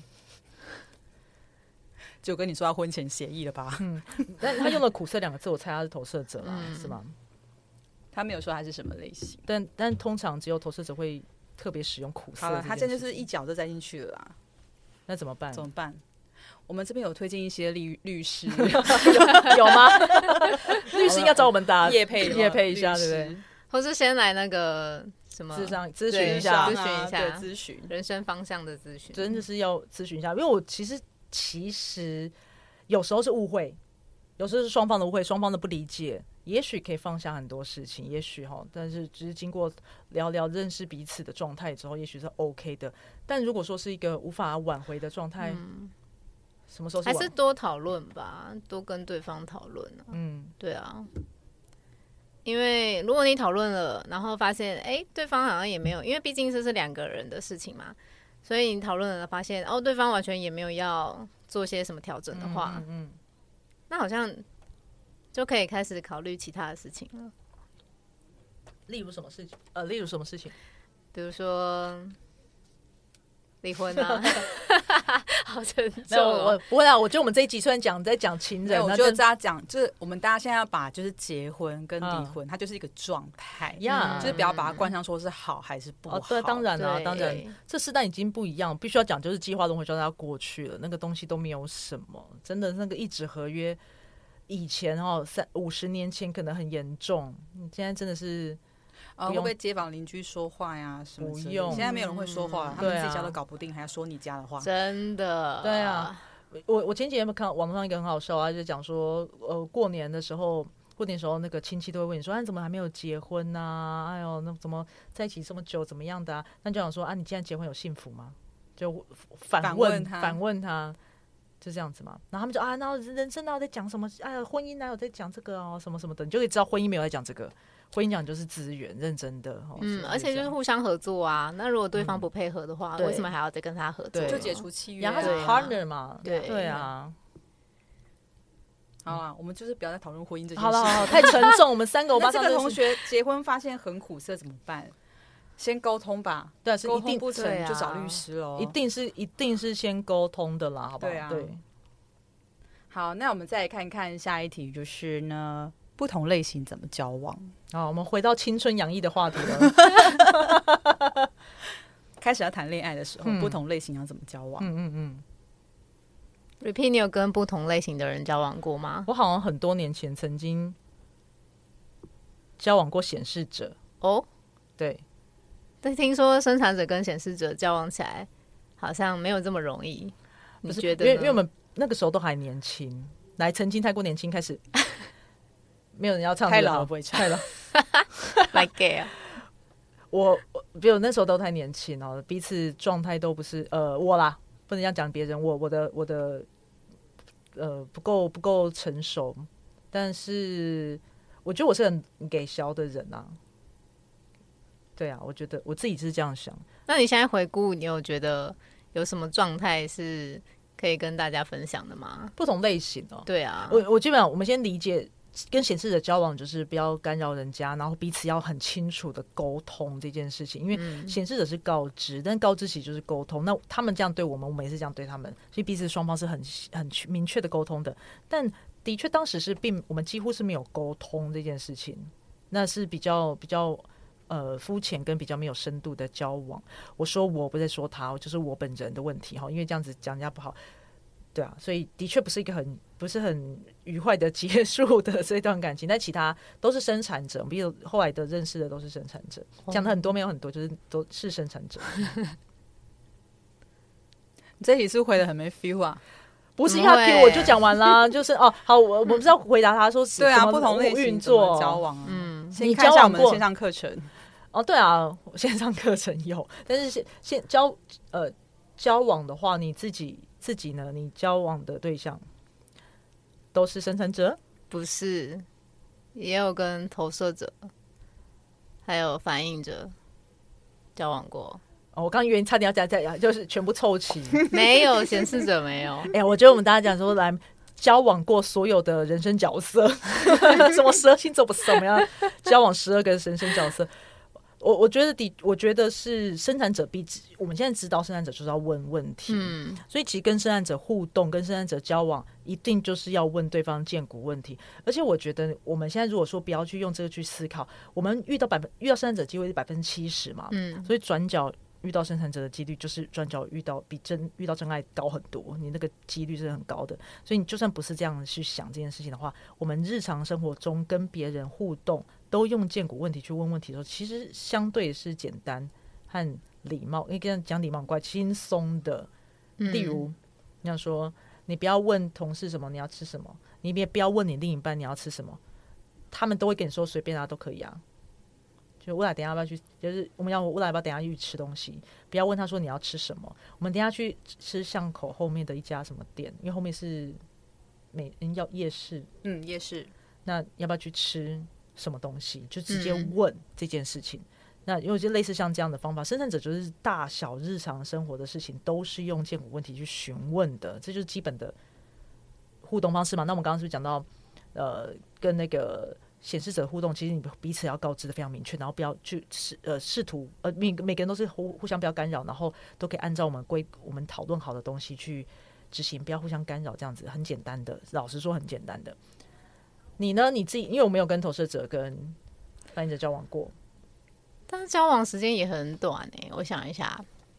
就跟你说要婚前协议了吧？ 嗯，但他用了苦涩两个字，我猜他是投射者啦、嗯，是吗？ 他没有说他是什么类型， 但但通常只有投射者会特别使用苦涩。 好了，他现在就是一脚就栽进去了啦。 那怎么办？ 怎么办？我们这边有推荐一些律律师， 有, 有吗？律师应该找我们打业配业配一下，对不对？ 或是先来那个什么咨商咨询一下， 咨询一下， 咨询人生方向的咨询， 真的是要咨询一下。因为我其实其实有时候是误会，有时候是双方的误会，双方的不理解，也许可以放下很多事情，也许哈，但是只是经过聊聊认识彼此的状态之后，也许是 OK 的。但如果说是一个无法挽回的状态，嗯，什么时候是还是多讨论吧，多跟对方讨论啊。 嗯， 对啊，因为如果你讨论了，然后发现哎、欸，对方好像也没有，因为毕竟这是两个人的事情嘛，所以你讨论了，发现哦，对方完全也没有要做些什么调整的话，嗯, 嗯, 嗯，那好像就可以开始考虑其他的事情了。 例如什么事情？呃，例如什么事情？ 比如说离婚啊。好沉重、 哦。我不会啊，我觉得我们这一集虽然讲在讲情人， 我觉得大家讲就是我们大家现在要把就是结婚跟离婚，嗯、它就是一个状态，嗯、就是不要把它冠上说是好还是不好。 哦、对，当然啦、啊，当然，这世代已经不一样，必须要讲就是计划轮回状态要过去了，那个东西都没有什么，真的那个一纸合约，以前哦三五十年前可能很严重，你现在真的是。 呃，会不会街坊邻居说话呀？什么不用，现在没有人会说话、嗯，他们自己家都搞不定，还要说你家的话， 真的。 对啊，我我前几天看网络上一个很好笑啊，就讲说，呃，过年的时候，过年的时候那个亲戚都会问你说，啊，你怎么还没有结婚啊？哎呦，那怎么在一起这么久，怎么样的啊？那就想说，啊，你既然结婚有幸福吗？就反问他，反问他。就这样子嘛，然后他们就啊，那人生哪有在讲什么？哎呀，婚姻哪有在讲这个哦，什么什么的，你就可以知道婚姻没有在讲这个，婚姻讲就是资源，认真的。哦、 嗯，而且就是互相合作啊。那如果对方不配合的话，嗯、为什么还要再跟他合作？ 就解除契约、啊， 然后他是 partner 嘛， 对对啊。 好啦，我们就是不要再讨论婚姻这件事。 好了，好，太沉重。我们三个，我那这个同学结婚发现很苦涩怎么办？先沟通吧， 对，是一定不成就找律师喽、啊。 一定是一定是先沟通的啦，好不好？ 对啊， 对。 好，那我们再来看看下一题，就是呢，不同类型怎么交往？ 好，我们回到青春洋溢的话题了。 开始要谈恋爱的时候、嗯，不同类型要怎么交往？ 嗯嗯嗯。 Repeat， 你有跟不同类型的人交往过吗？ 我好像很多年前曾经交往过显示者哦， 对。 但听说生产者跟显示者交往起来好像没有这么容易，你觉得呢？ 因为因为我们那个时候都还年轻，来曾经太过年轻，开始没有人要唱， 太老了不会唱， 太老， 来 gay 啊！ 我比如那时候都太年轻哦，彼此状态都不是呃我啦，不能这样讲别人，我我的我的呃不够不够成熟，但是我觉得我是很给小的人啊。对啊，我觉得我自己是这样想。 那你现在回顾，你有觉得有什么状态是可以跟大家分享的吗？ 不同类型哦。 对啊， 我我基本上我们先理解跟显示者交往，就是不要干扰人家，然后彼此要很清楚的沟通这件事情。因为显示者是告知，但告知其实就是沟通。那他们这样对我们，我们也是这样对他们，所以彼此双方是很很明确的沟通的。但的确当时是并我们几乎是没有沟通这件事情，那是比较比较。呃，肤浅跟比较没有深度的交往。我说我不是在说他，就是我本人的问题哈，因为这样子讲人家不好，对啊，所以的确不是一个很不是很愉快的结束的这段感情。但其他都是生产者，比如后来的认识的都是生产者，讲的很多没有很多，就是都是生产者。 你这题是回的很没 feel 啊？ 不是，因为他 Q 我就讲完啦，就是哦，好，我我不知道回答他说对啊，不同类型怎么交往啊？ 嗯， 先看一下我们的线上课程。 哦，对啊，线上课程有，但是现现交呃交往的话，你自己自己呢？你交往的对象都是生产者？ 不是，也有跟投射者还有反应者交往过。 哦，我刚以为你差点要讲讲，就是全部凑齐， 没有显示者没有。 哎、欸，我觉得我们大家讲说来交往过所有的人生角色，什么十二星座不是我们要交往十二个人生角色。我我觉得的，我觉得是生产者必我们现在知道生产者就是要问问题，嗯，所以其实跟生产者互动、跟生产者交往，一定就是要问对方荐股问题。而且我觉得我们现在如果说不要去用这个去思考，我们遇到百分遇到生产者机会是百分之七十嘛，嗯，所以转角遇到生产者的几率就是转角遇到比真遇到真爱高很多，你那个几率是很高的。所以你就算不是这样去想这件事情的话，我们日常生活中跟别人互动都用荐股问题去问问题的时候，其实相对是简单和礼貌，因为跟讲礼貌很怪，轻松的。例如，嗯、你想说，你不要问同事什么你要吃什么，你也不要问你另一半你要吃什么，他们都会跟你说随便啊，都可以啊。就未来等一下要不要去，就是我们要未来要不要等一下去吃东西，不要问他说你要吃什么，我们等一下去吃巷口后面的一家什么店，因为后面是美要夜市， 嗯，夜市， 那要不要去吃什么东西，就直接问这件事情。嗯、那因为就类似像这样的方法，生产者就是大小日常生活的事情都是用荐股问题去询问的，这就是基本的互动方式嘛。那我们刚刚是不是讲到，呃，跟那个显示者互动，其实你彼此要告知的非常明确，然后不要去试呃试图呃每每个人都是互互相不要干扰，然后都可以按照我们规我们讨论好的东西去执行，不要互相干扰，这样子很简单的，老实说很简单的。你呢？你自己因为我没有跟投射者跟反映者交往过， 但是交往时间也很短哎、欸。我想一下，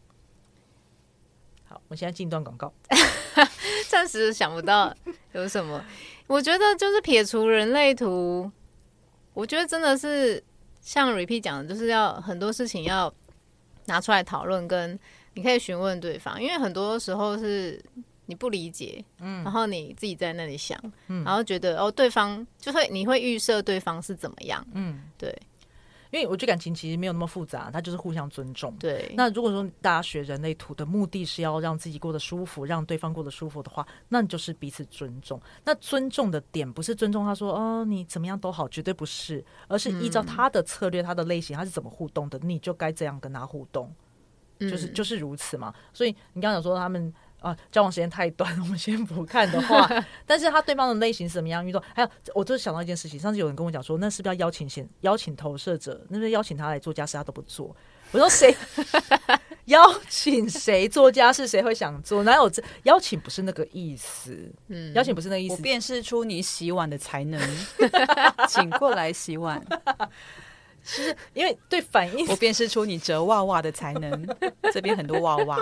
好，我现在进一段广告， 暂时想不到有什么。我觉得就是撇除人类图，我觉得真的是像 Repeat 讲的，就是要很多事情要拿出来讨论，跟你可以询问对方，因为很多时候是你不理解，嗯，然后你自己在那里想，嗯，然后觉得哦，对方就会你会预设对方是怎么样，嗯，对。 因为我觉得感情其实没有那么复杂，它就是互相尊重。 对， 那如果说大家学人类图的目的是要让自己过得舒服，让对方过得舒服的话，那你就是彼此尊重。那尊重的点不是尊重他说哦你怎么样都好，绝对不是，而是依照他的策略、他的类型，他是怎么互动的，你就该这样跟他互动，就是就是如此嘛。所以你刚刚讲说他们。啊，交往时间太短，我们先不看的话，但是他对方的类型是怎么样运动？还有，我就是想到一件事情，上次有人跟我讲说，那是不是要邀请先邀请投射者？那是不是邀请他来做家事，他都不做？我说谁邀请谁做家事，谁会想做？哪有这邀请不是那个意思？嗯，邀请不是那个意思。 我辨识出你洗碗的才能，请过来洗碗。 其实因为对反应， 我辨识出你折袜袜的才能，这边很多袜袜。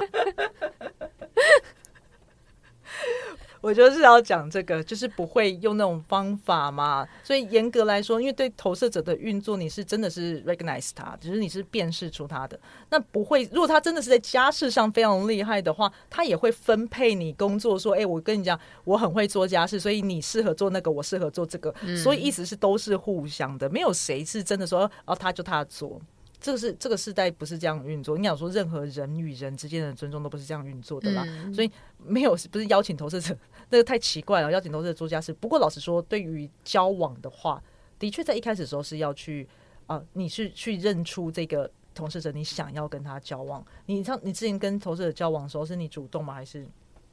我就是要讲这个，就是不会用那种方法嘛。所以严格来说，因为对投射者的运作，你是真的是 recognize 他，只是你是辨识出他的。那不会，如果他真的是在家事上非常厉害的话，他也会分配你工作，说：“哎、欸，我跟你讲，我很会做家事，所以你适合做那个，我适合做这个。嗯”所以意思是都是互相的，没有谁是真的说哦，他就他做。这个是这个世代不是这样运作。你想说，任何人与人之间的尊重都不是这样运作的啦。嗯、所以没有不是邀请投射者，那个太奇怪了。邀请投射者做家事。不过老实说，对于交往的话，的确在一开始的时候是要去啊、呃，你是去认出这个投射者，你想要跟他交往。你像你之前跟投射者交往的时候，是你主动吗？还是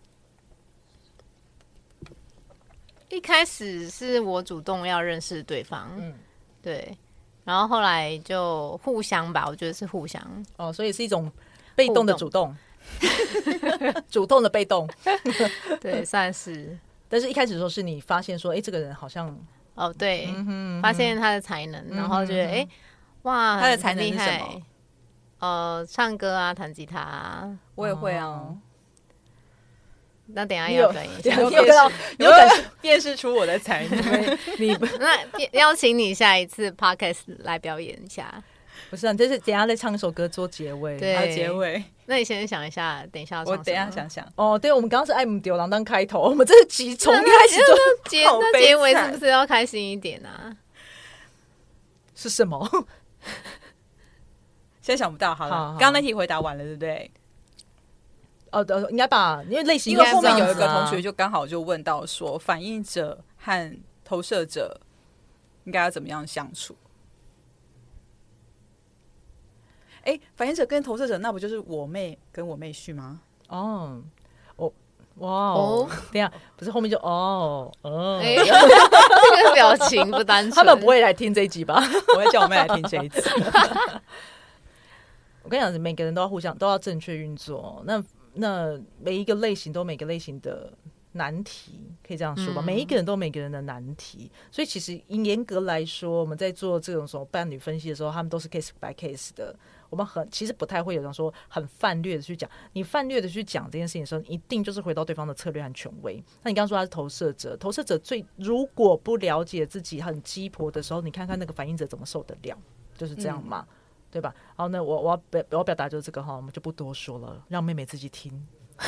一开始是我主动要认识对方？嗯，对。然后后来就互相吧，我觉得是互相哦，所以是一种被动的主动，主动的被动， 对，算是。 但是一开始的时候是你发现说，哎，这个人好像哦，对，嗯哼嗯哼发现他的才能，然后觉得哎、嗯，哇， 他的才能是什么？ 呃，唱歌啊，弹吉他啊， 我也会啊。哦那等一下要跟一下， 你有感你有感辨识出我的才能。 你那邀请你下一次 podcast 来表演一下。 不是啊，就是等一下再唱一首歌做结尾， 对， 还有结尾。 那你先想一下，等一下要唱什么？ 我等一下想想。 哦，对，我们刚刚是爱姆丢郎当开头，我们这集从一开始就结那结尾是不是要开心一点啊？ 是什么？ 现在想不到。好了，刚刚那题回答完了，对不对？ 哦，应该吧，因为类型因为后面有一个同学就刚好就问到说，反映者和投射者应该要怎么样相处？哎，反映者跟投射者，那不就是我妹跟我妹婿吗？ 哦，我哇哦，等一下不是后面就哦哦， 哎、这个表情不单纯， 他们不会来听这一集吧？ 我会叫我妹来听这一集。 我跟你讲，每个人都要互相都要正确运作。那那每一个类型都有每个类型的难题，可以这样说吧？嗯、每一个人都有每个人的难题，所以其实严格来说，我们在做这种什么伴侣分析的时候，他们都是 case by case 的。我们很其实不太会有人说很泛略的去讲，你泛略的去讲这件事情的时候，一定就是回到对方的策略和权威。那你刚刚说他是投射者，投射者最如果不了解自己很鸡婆的时候，你看看那个反应者怎么受得了，就是这样嘛。嗯，对吧？好，那我我要表我要表达就是这个哈，我们就不多说了，让妹妹自己听。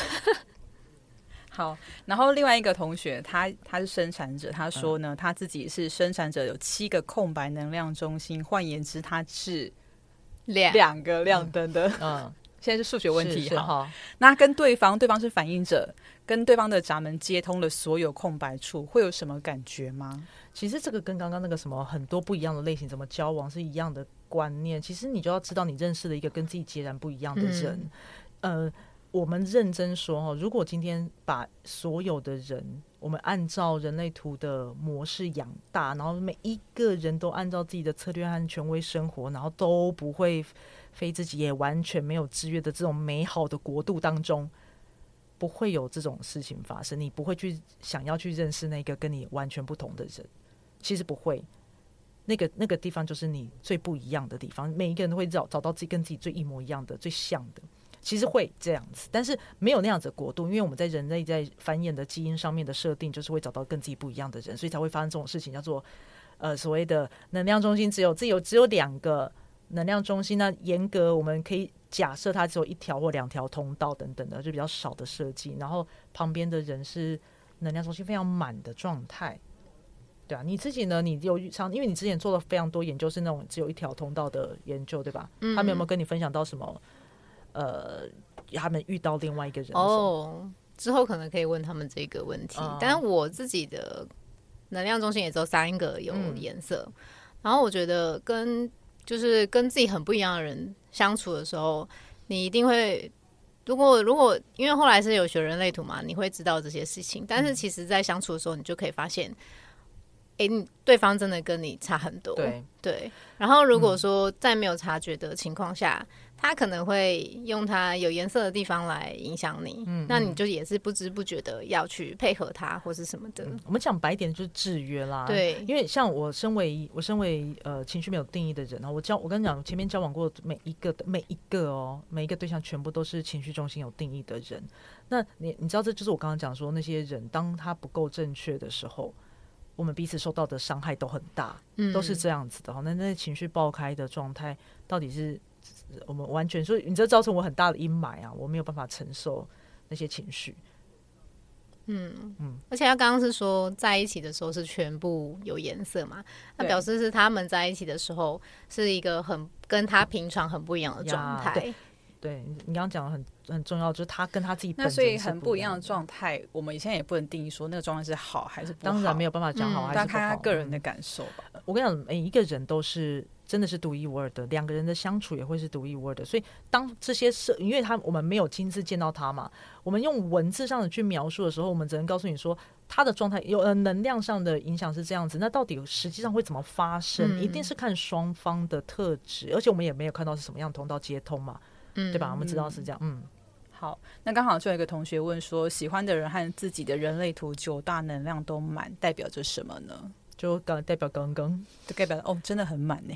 好，然后另外一个同学，他他是生产者，他说呢，嗯、他自己是生产者，有七个空白能量中心，换言之，他是两两个亮灯的。嗯，嗯现在是数学问题哈。那跟对方，对方是反应者，跟对方的闸门接通了所有空白处，会有什么感觉吗？ 其实这个跟刚刚那个什么很多不一样的类型怎么交往是一样的观念。其实你就要知道，你认识了一个跟自己截然不一样的人。嗯、呃，我们认真说，如果今天把所有的人，我们按照人类图的模式养大，然后每一个人都按照自己的策略和权威生活，然后都不会非自己也完全没有制约的这种美好的国度当中，不会有这种事情发生。你不会去想要去认识那个跟你完全不同的人，其实不会。那个那个地方就是你最不一样的地方，每一个人都会找找到自己跟自己最一模一样的、最像的。其实会这样子，但是没有那样子的国度，因为我们在人类在繁衍的基因上面的设定，就是会找到跟自己不一样的人，所以才会发生这种事情，叫做呃所谓的能量中心只有只有只有两个能量中心。那严格我们可以假设它只有一条或两条通道等等的，就比较少的设计。然后旁边的人是能量中心非常满的状态。对啊，你自己呢？你有常因为你之前做了非常多研究，是那种只有一条通道的研究，对吧？嗯、他们有没有跟你分享到什么？呃，他们遇到另外一个人哦，之后可能可以问他们这个问题。嗯、但是我自己的能量中心也只有三个有颜色，嗯、然后我觉得跟就是跟自己很不一样的人相处的时候，你一定会，如果如果因为后来是有学人类图嘛，你会知道这些事情。但是其实在相处的时候，你就可以发现，哎、欸，对方真的跟你差很多。 对对。然后如果说在没有察觉的情况下，他可能会用他有颜色的地方来影响你，嗯，那你就也是不知不觉的要去配合他或是什么的。 嗯、我们讲白一点就是制约啦， 对， 因为像我身为我身为呃情绪没有定义的人啊，我交我跟你讲，前面交往过每一个每一个哦，每一个对象全部都是情绪中心有定义的人。那你你知道，这就是我刚刚讲说，那些人当他不够正确的时候，我们彼此受到的伤害都很大，嗯、都是这样子的。那那情绪爆开的状态到底是？我们完全，所以你这造成我很大的阴霾啊，我没有办法承受那些情绪。 嗯嗯，而且他刚刚是说在一起的时候是全部有颜色嘛，那表示是他们在一起的时候是一个很跟他平常很不一样的状态。 对，对你刚刚讲的很很重要，就是他跟他自己本身那所以很不一样的状态，我们现在也不能定义说那个状态是好还是不好， 当然没有办法讲好还是不好， 但、嗯、看他个人的感受吧。 我跟你讲，每一个人都是。真的是独一无二的，两个人的相处也会是独一无二的。所以当这些事，因为他我们没有亲自见到他嘛，我们用文字上的去描述的时候，我们只能告诉你说他的状态有呃能量上的影响是这样子。那到底实际上会怎么发生？嗯、一定是看双方的特质，而且我们也没有看到是什么样的通道接通嘛，嗯、对吧？我们知道是这样，嗯。 好，那刚好就有一个同学问说，喜欢的人和自己的人类图九大能量都满，代表着什么呢？ 就刚代表刚刚， 就代表哦，真的很满呢，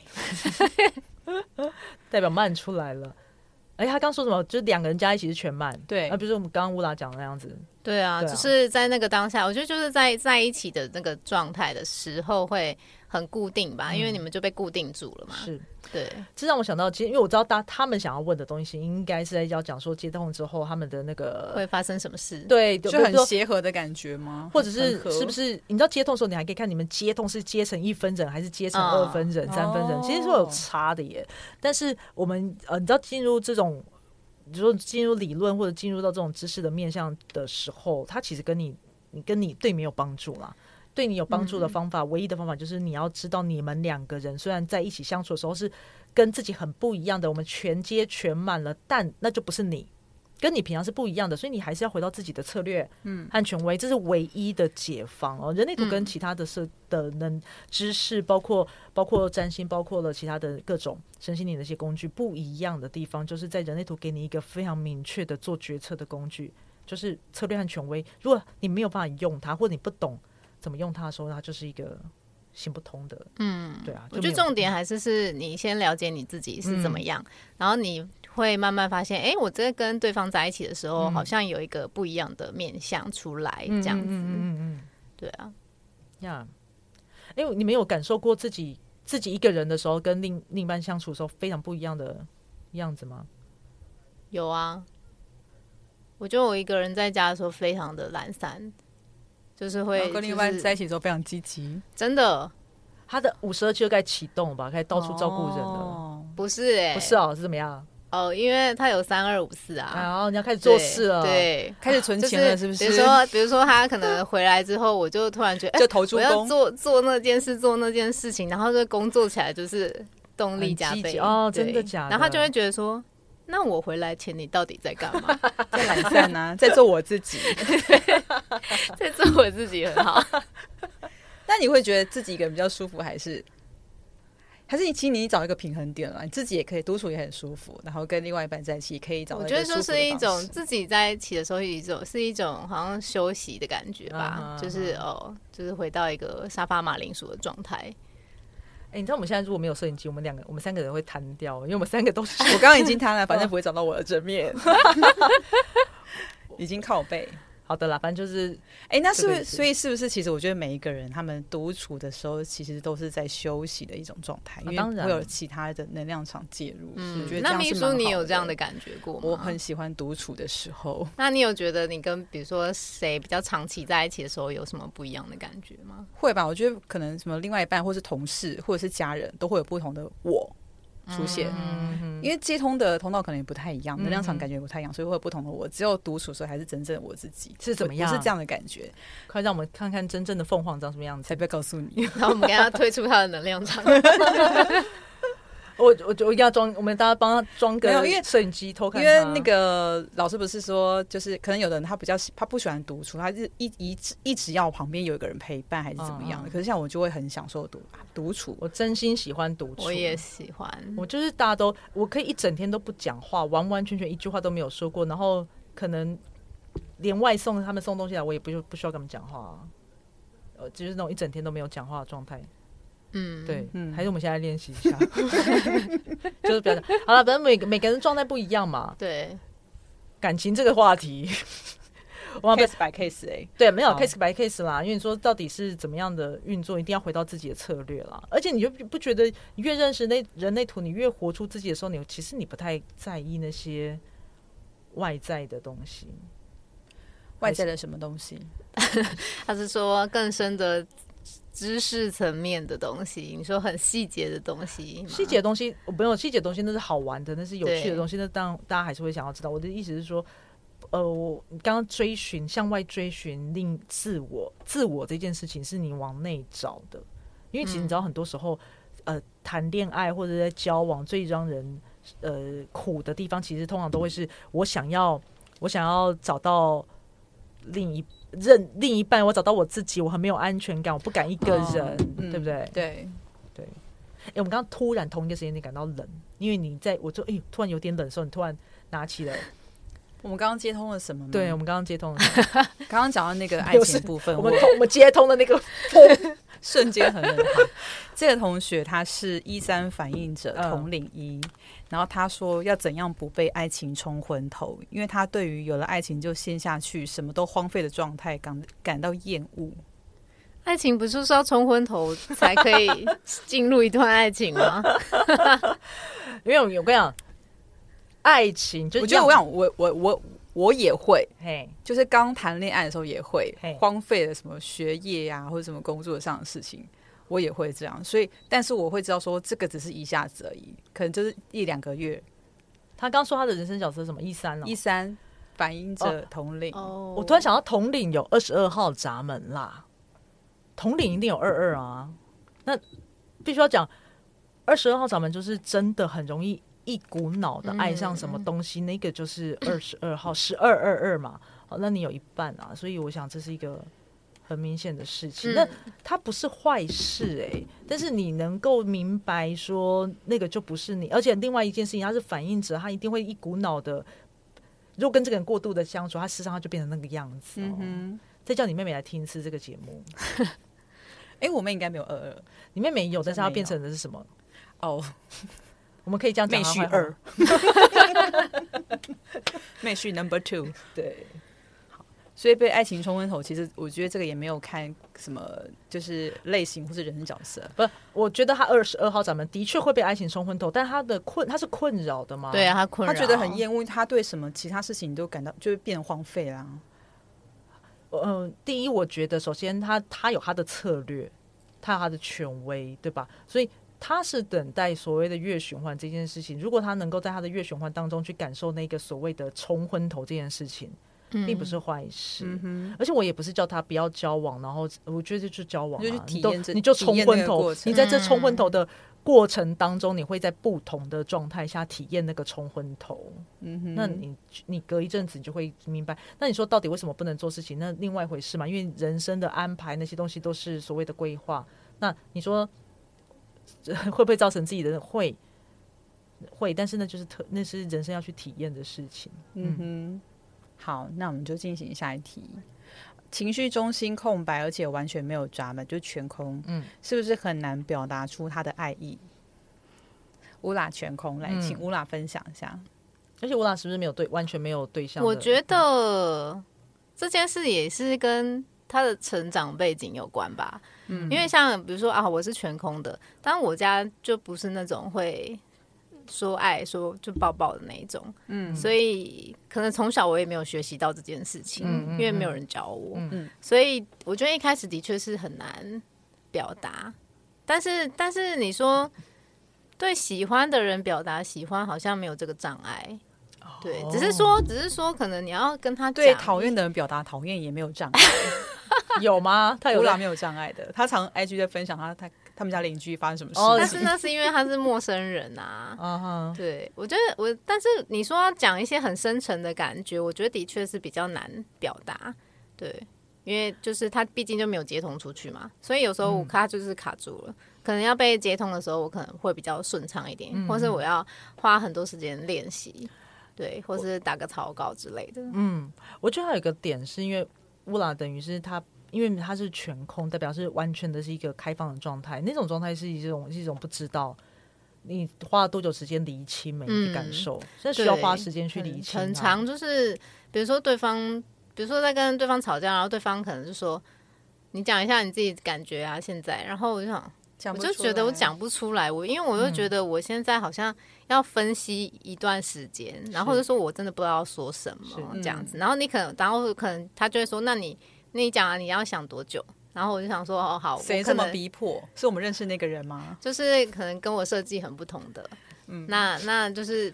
代表满出来了。哎，他刚说什么？就是两个人加一起是全满， 对， 啊，比如说我们刚刚乌拉讲的那样子。 对啊，对啊，就是在那个当下，我觉得就是在在一起的那个状态的时候会很固定吧，嗯、因为你们就被固定住了嘛。 是， 对。 这让我想到，其实因为我知道他他们想要问的东西，应该是在要讲说接通之后他们的那个会发生什么事， 对， 就很协和的感觉吗？ 或者是是不是你知道接通的时候，你还可以看你们接通是接成一分人还是接成二分人、哦、三分人，其实是有差的耶。但是我们呃，你知道进入这种。你说进入理论或者进入到这种知识的面向的时候，它其实跟你你跟你对你没有帮助啦。对你有帮助的方法、嗯、唯一的方法就是你要知道你们两个人虽然在一起相处的时候是跟自己很不一样的，我们全接全满了，但那就不是你， 跟你平常是不一样的，所以你还是要回到自己的策略和权威，这是唯一的解放哦。人类图跟其他的是的能知识，包括包括占星，包括了其他的各种身心灵的一些工具不一样的地方，就是在人类图给你一个非常明确的做决策的工具，就是策略和权威。如果你没有办法用它，或者你不懂怎么用它的时候，它就是一个行不通的。嗯，对啊， 我觉得重点还是是你先了解你自己是怎么样，嗯、然后你会慢慢发现，哎、欸，我这跟对方在一起的时候，嗯、好像有一个不一样的面向出来，这样子。嗯嗯嗯嗯，对啊， 呀，哎，你们有感受过自己自己一个人的时候，跟另另一半相处的时候非常不一样的样子吗？ 有啊，我觉得我一个人在家的时候非常的懒散。就是会跟另一半在一起的时候非常积极， 真的， 他的五十二期就该启动吧，该到处照顾人了。 哦、不是哎、欸， 不是哦，是怎么样？ 哦，因为他有三二五四啊， 然后你要开始做事了， 对，对开始存钱了，是不是？ 比如说，比如说他可能回来之后，我就突然觉得， 就投出工，我要做做那件事，做那件事情，然后这工作起来就是动力加倍哦，真的假的？ 然后他就会觉得说。那我回来前你到底在干嘛？ 在懒散啊，在做我自己， 在做我自己很好。 那你会觉得自己一个人比较舒服，还是还是你其实你找一个平衡点了？你自己也可以独处也很舒服，然后跟另外一半在一起也可以找到一个舒服的方式。 我觉得就是一种自己在一起的时候，一种是一种好像休息的感觉吧， uh-huh. 就是哦，就是回到一个沙发马铃薯的状态。 欸、你知道我们现在如果没有摄影机，我们两个我们三个人会摊掉，因为我们三个都是我刚刚已经摊了，反正不会找到我的正面，已经靠背。 好的啦，反正就是， 哎、欸，那是不是？所以是不是？其实我觉得每一个人他们独处的时候，其实都是在休息的一种状态，啊、因为会有其他的能量场介入。嗯，我觉得这样是蛮好的。 那秘书，你有这样的感觉过吗？ 我很喜欢独处的时候。 那你有觉得你跟比如说谁比较长期在一起的时候，有什么不一样的感觉吗？ 会吧，我觉得可能什么另外一半，或是同事，或者是家人都会有不同的我。出现、嗯，因为接通的通道可能也不太一样，能量场感觉也不太一样，所以会有不同的我。只有独处的时候，还是真正我自己是怎么样？ 我是这样的感觉。 快让我们看看真正的凤凰长什么样子， 才不要告诉你。 然后我们给他推出他的能量场。 我我我要装，我们大家帮他装个摄影机偷看他。 因为那个老师不是说，就是可能有的人他比较他不喜欢独处，他是一一一直要旁边有一个人陪伴，还是怎么样的。嗯、可是像我就会很享受独独处， 我真心喜欢独处， 我也喜欢。 我就是大家都，我可以一整天都不讲话，完完全全一句话都没有说过，然后可能连外送他们送东西来，我也不不需要跟他们讲话，呃，就是那种一整天都没有讲话的状态。嗯，对，嗯，还是我们现在练习一下，就是不要好了，反正每个每个人状态不一样嘛。 对， 感情这个话题， 我要 case by case 哎、欸， 对，没有 case by case 啦，因为你说到底是怎么样的运作，一定要回到自己的策略啦。而且你就不觉得，你越认识那人类图，你越活出自己的时候，你其实你不太在意那些外在的东西。 外在的什么东西？ 他是说更深的。知识层面的东西，你说很细节的东西， 细节的东西我没有细节的东西，那是好玩的，那是有趣的东西，那当然大家还是会想要知道。我的意思是说，呃，我刚刚追寻向外追寻另自我，自我这件事情是你往内找的，因为其实你知道很多时候，嗯、呃，谈恋爱或者在交往最让人呃苦的地方，其实通常都会是我想要我想要找到另一。认另一半，我找到我自己，我很没有安全感，我不敢一个人，哦嗯、对不对？ 对对。哎、欸，我们刚刚突然同一个时间你感到冷，因为你在我就哎、欸、突然有点冷的时候，你突然拿起了。 我们刚刚接通了什么吗？ 对，我们刚刚接通了。 刚刚讲到那个爱情部分， 我们我们接通的那个瞬间很冷。这个同学他是一三反应者统领一、嗯，然后他说要怎样不被爱情冲昏头，因为他对于有了爱情就陷下去，什么都荒废的状态感感到厌恶。 爱情不是说要冲昏头才可以进入一段爱情吗？ 因为我跟你讲，爱情就我觉得我想我我我我也会，嘿，就是刚谈恋爱的时候也会荒废了什么学业啊或者什么工作上的事情。我也会这样，所以但是我会知道说这个只是一下子而已，可能就是一两个月。 他刚说他的人生角色是什么？一三哦， 一三反映着统领。 哦，我突然想到统领有二十二号闸门啦，统领一定有二二啊。那必须要讲二十二号闸门，就是真的很容易一股脑的爱上什么东西，嗯、那个就是二十二号十二二二嘛，好，那你有一半啊，所以我想这是一个很明显的事情。嗯、那它不是坏事哎、欸，但是你能够明白说那个就不是你，而且另外一件事情，它是反映者，他一定会一股脑的，如果跟这个人过度的相处，他事实上他就变成那个样子、哦。嗯、再叫你妹妹来听一次这个节目。 哎、欸，我妹应该没有二二， 你妹妹有，但是她变成的是什么？ 哦。 我们可以这样讲， 妹婿二，妹婿 number two， 对， 好，所以被爱情冲昏头，其实我觉得这个也没有看什么，就是类型或是人生角色。 不，我觉得他二十二号咱们的确会被爱情冲昏头，但他的困，他是困扰的吗？ 对啊，他困扰， 他觉得很厌恶，他对什么其他事情都感到就会变荒废啦。 呃，第一，我觉得首先他他有他的策略，他有他的权威，对吧？所以。他是等待所谓的月循环这件事情，如果他能够在他的月循环当中去感受那个所谓的冲昏头这件事情，嗯、并不是坏事、嗯。而且我也不是叫他不要交往，然后我觉得就交往、啊， 就去体验， 你就冲昏头。你在这冲昏头的过程当中，你会在不同的状态下体验那个冲昏头。嗯、那你你隔一阵子你就会明白。那你说到底为什么不能做事情？那另外一回事嘛，因为人生的安排那些东西都是所谓的规划。那你说。会不会造成自己的会会，但是那就是特那是人生要去体验的事情。 嗯哼，好，那我们就进行下一题。情绪中心空白，而且完全没有闸门，就全空。嗯，是不是很难表达出他的爱意？乌拉全空，来，请乌拉分享一下。 而且乌拉是不是没有对，完全没有对象？ 我觉得这件事也是跟他的成长背景有关吧。嗯，因为像比如说啊，我是全空的，但我家就不是那种会说爱说就抱抱的那一种，嗯，所以可能从小我也没有学习到这件事情，嗯、因为没有人教我，嗯，所以我觉得一开始的确是很难表达，但是但是你说对喜欢的人表达喜欢，好像没有这个障碍。对，只是说，只是说，可能你要跟他讲对讨厌的人表达讨厌也没有障碍， 有吗？他有啦，没有障碍的。他常 I G 在分享他他他们家邻居发生什么事， 哦、但是那是因为他是陌生人啊。uh-huh. 对，我觉得我，但是你说要讲一些很深沉的感觉，我觉得的确是比较难表达。对，因为就是他毕竟就没有接通出去嘛，所以有时候我他就是卡住了。嗯、可能要被接通的时候，我可能会比较顺畅一点，嗯、或是我要花很多时间练习。对，或是打个草稿之类的。 嗯，我觉得还有一个点是因为乌拉等于是他，因为他是全空，代表是完全的是一个开放的状态。那种状态是一种是一种不知道你花了多久时间厘清每一个感受，所以、嗯、需要花时间去厘清、啊。 很长，就是比如说对方，比如说在跟对方吵架，然后对方可能就说：“你讲一下你自己感觉啊，现在。”然后我就想。我就觉得我讲不出来，我因为我就觉得我现在好像要分析一段时间，嗯、然后或者说我真的不知道要说什么这样子，然后你可能，然后可能他就会说，那你你讲啊，你要想多久？然后我就想说，哦好， 谁这么逼迫？是我们认识那个人吗？ 就是可能跟我设计很不同的，嗯，那那就是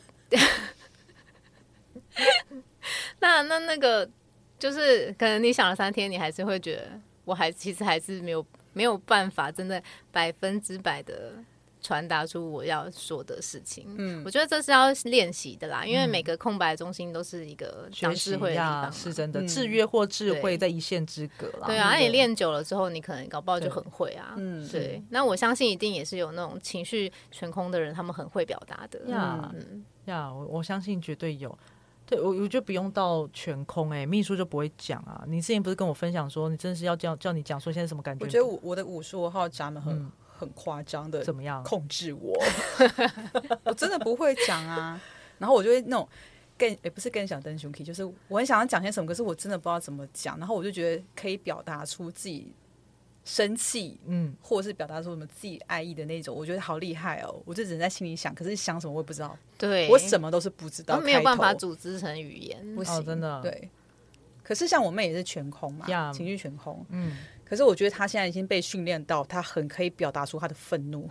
那那那个就是可能你想了三天，你还是会觉得我还其实还是没有。没有办法真的百分之百的传达出我要说的事情。嗯，我觉得这是要练习的啦，因为每个空白中心都是一个长智慧的地方， 是真的，制约或智慧在一线之隔啦。 对啊，那你练久了之后，你可能搞不好就很会啊。嗯，对。那我相信一定也是有那种情绪全空的人，他们很会表达的。 呀，呀，我我相信绝对有。对，我我就不用到全空哎、欸，秘书就不会讲啊。你之前不是跟我分享说，你真的是要叫叫你讲说现在什么感觉？ 我觉得我我的五十五号闸门很、嗯、很夸张的， 怎么样控制我？我真的不会讲啊。然后我就会那种更也、欸、不是更想登熊 key， 就是我很想要讲些什么，可是我真的不知道怎么讲。然后我就觉得可以表达出自己生气，嗯，或者是表达出什么自己爱意的那种，我觉得好厉害哦！我就只能在心里想，可是想什么我也不知道。 对， 我什么都是不知道， 没有办法组织成语言， 不行，哦、真的。 对，可是像我妹也是全空嘛， yeah, 情绪全空，嗯。可是我觉得她现在已经被训练到，她很可以表达出她的愤怒。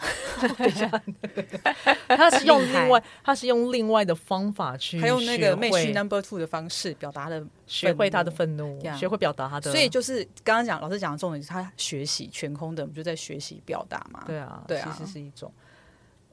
她是用另外，她是用另外的方法去， 还用那个妹婿 number two 的方式表达的， 学会她的愤怒， yeah, 学会表达她的。 所以就是刚刚讲老师讲的重点是，她学习全空的，我们就在学习表达嘛。 对啊， 对啊， 其实是一种。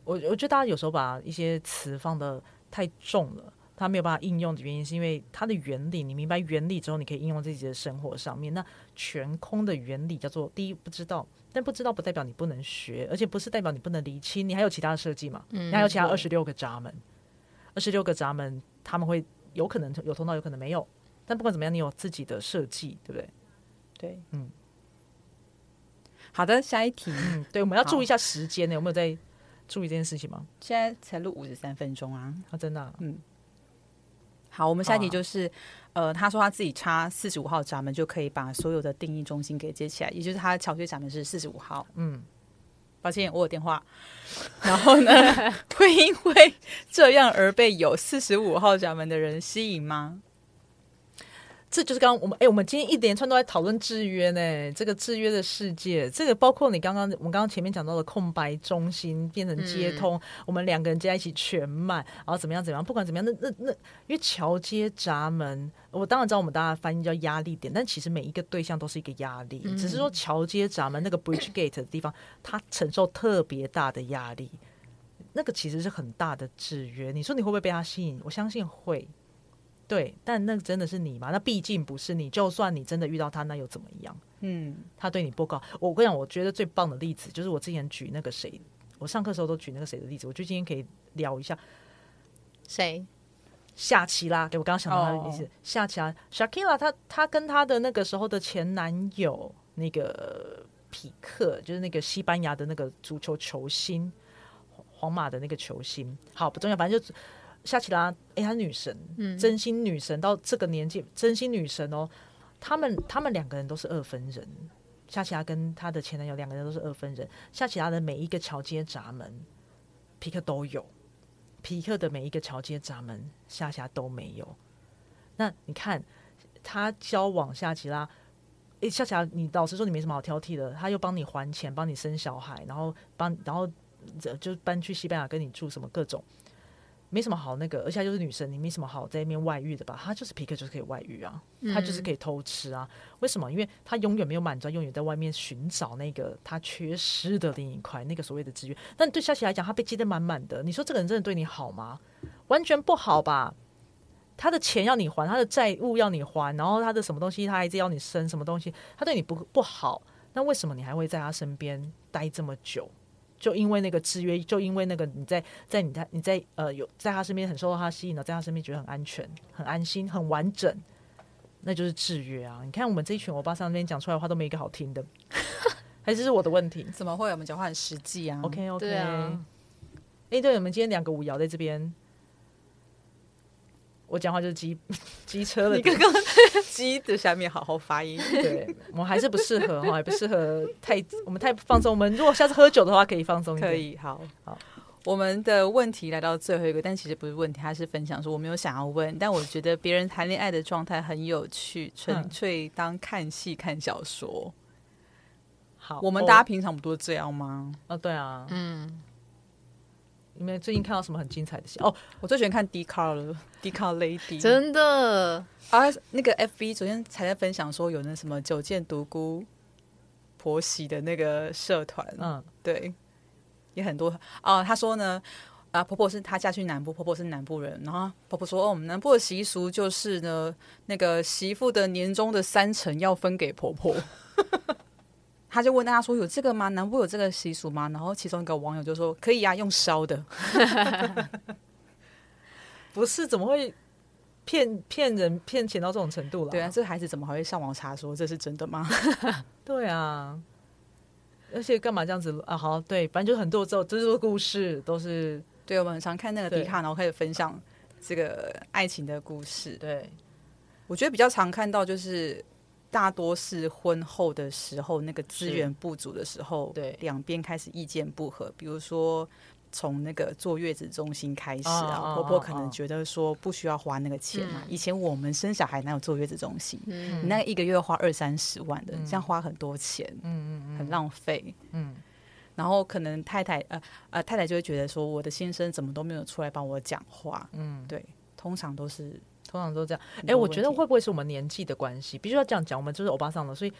我我觉得大家有时候把一些词放的太重了，它没有办法应用的原因是因为它的原理，你明白原理之后，你可以应用在自己的生活上面。那全空的原理叫做第一不知道，但不知道不代表你不能学，而且不是代表你不能厘清，你还有其他的设计嘛？嗯、你还有其他二十六个闸门，二十六个闸门他们会有可能有通道，有可能没有，但不管怎么样，你有自己的设计，对不对？ 对， 嗯。 好的，下一题。 嗯，对，我们要注意一下时间呢，有没有在注意这件事情吗？ 现在才录五十三分钟啊！ 啊，真的、啊， 嗯。好，我们下一题就是，啊、呃，他说他自己插四十五号闸门就可以把所有的定义中心给接起来，也就是他的桥接闸门是四十五号。嗯，抱歉，我有电话。然后呢，会因为这样而被有四十五号闸门的人吸引吗？ 这就是刚刚我们哎、欸，我们今天一连串都在讨论制约呢，这个制约的世界，这个包括你刚刚我们刚刚前面讲到的空白中心变成接通，嗯、我们两个人接在一起全满，然后怎么样怎么样，不管怎么样，那那那，因为桥接闸门，我当然知道我们大家翻译叫压力点，但其实每一个对象都是一个压力，嗯、只是说桥接闸门那个 bridge gate 的地方，它承受特别大的压力，那个其实是很大的制约。你说你会不会被它吸引？我相信会。对，但那真的是你吗？那毕竟不是你。就算你真的遇到他，那又怎么样？嗯，他对你不高。我跟你讲，我觉得最棒的例子就是我之前举那个谁，我上课的时候都举那个谁的例子。我觉得今天可以聊一下谁？ 夏奇拉。对，我刚刚想到他的意思，哦、夏奇拉 Shakira， 她她跟她的那个时候的前男友那个匹克，就是那个西班牙的那个足球球星，皇马的那个球星。好，不重要，反正就。夏奇拉，哎，她女神，嗯，真心女神，到这个年纪，真心女神哦。他们他们两个人都是二分人，夏奇拉跟她的前男友两个人都是二分人。夏奇拉的每一个桥接闸门，皮克都有；皮克的每一个桥接闸门，夏奇拉都没有。那你看，他交往夏奇拉，哎，夏奇拉，你老实说，你没什么好挑剔的。他又帮你还钱，帮你生小孩，然后帮，然后就搬去西班牙跟你住，什么各种。没什么好那个，而且她就是女生，你没什么好在那边外遇的吧？她就是皮克，就是可以外遇啊，她就是可以偷吃啊。嗯、为什么？因为她永远没有满足，永远在外面寻找那个她缺失的另一块，那个所谓的资源。但对夏奇来讲，她被接得满满的。你说这个人真的对你好吗？完全不好吧？他的钱要你还，他的债务要你还，然后他的什么东西，他还是要你生什么东西，他对你不不好，那为什么你还会在他身边待这么久？就因为那个制约，就因为那个你在在你在你在呃有在他身边很受到他吸引了，在他身边觉得很安全、很安心、很完整，那就是制约啊！你看我们这一群欧巴桑那边讲出来的话都没一个好听的，还是是我的问题？ 怎么会？我们讲话很实际啊。 OK OK， 对啊。 哎，对，我们今天两个五爻在这边。我讲话就是机机车了， 你刚刚机的下面好好发音。 对，我们还是不适合哈，也不适合太我们太放松。我们如果下次喝酒的话，可以放松一点。 可以，好好。我们的问题来到最后一个，但其实不是问题，它是分享说我没有想要问，但我觉得别人谈恋爱的状态很有趣，纯粹当看戏看小说。 好， 我们大家平常不都这样吗？ 哦，对啊，嗯。你们最近看到什么很精彩的戏？哦， 我最喜欢看 Dcard 了 ，Dcard Lady， 真的啊！那个 F B 昨天才在分享说有那什么九件独孤婆媳的那个社团，嗯，对，也很多啊。他说呢，啊，婆婆是她嫁去南部，婆婆是南部人，然后婆婆说，哦，我们南部的习俗就是呢，那个媳妇的年终的三成要分给婆婆。他就问大家说有这个吗？南部有这个习俗吗？然后其中一个网友就说可以啊，用烧的。 不是，怎么会骗骗人骗钱到这种程度了？ 对啊，这个孩子怎么还会上网查说这是真的吗？ 对啊，而且干嘛这样子啊？好，对，反正就很多这这些故事都是， 对，我们很常看那个迪卡，然后开始分享这个爱情的故事。 对， 我觉得比较常看到就是大多是婚后的时候，那个资源不足的时候，对，两边开始意见不合，比如说从那个坐月子中心开始啊，哦、婆婆可能觉得说不需要花那个钱嘛。嗯、以前我们生小孩哪有坐月子中心？嗯、你那个一个月花二三十万的，嗯、这样花很多钱，嗯嗯很浪费。嗯，然后可能太太呃呃太太就会觉得说，我的先生怎么都没有出来帮我讲话？嗯，对，通常都是。 通常都这样，哎、欸，我觉得会不会是我们年纪的关系？必须要这样讲，我们就是欧巴桑了，所以会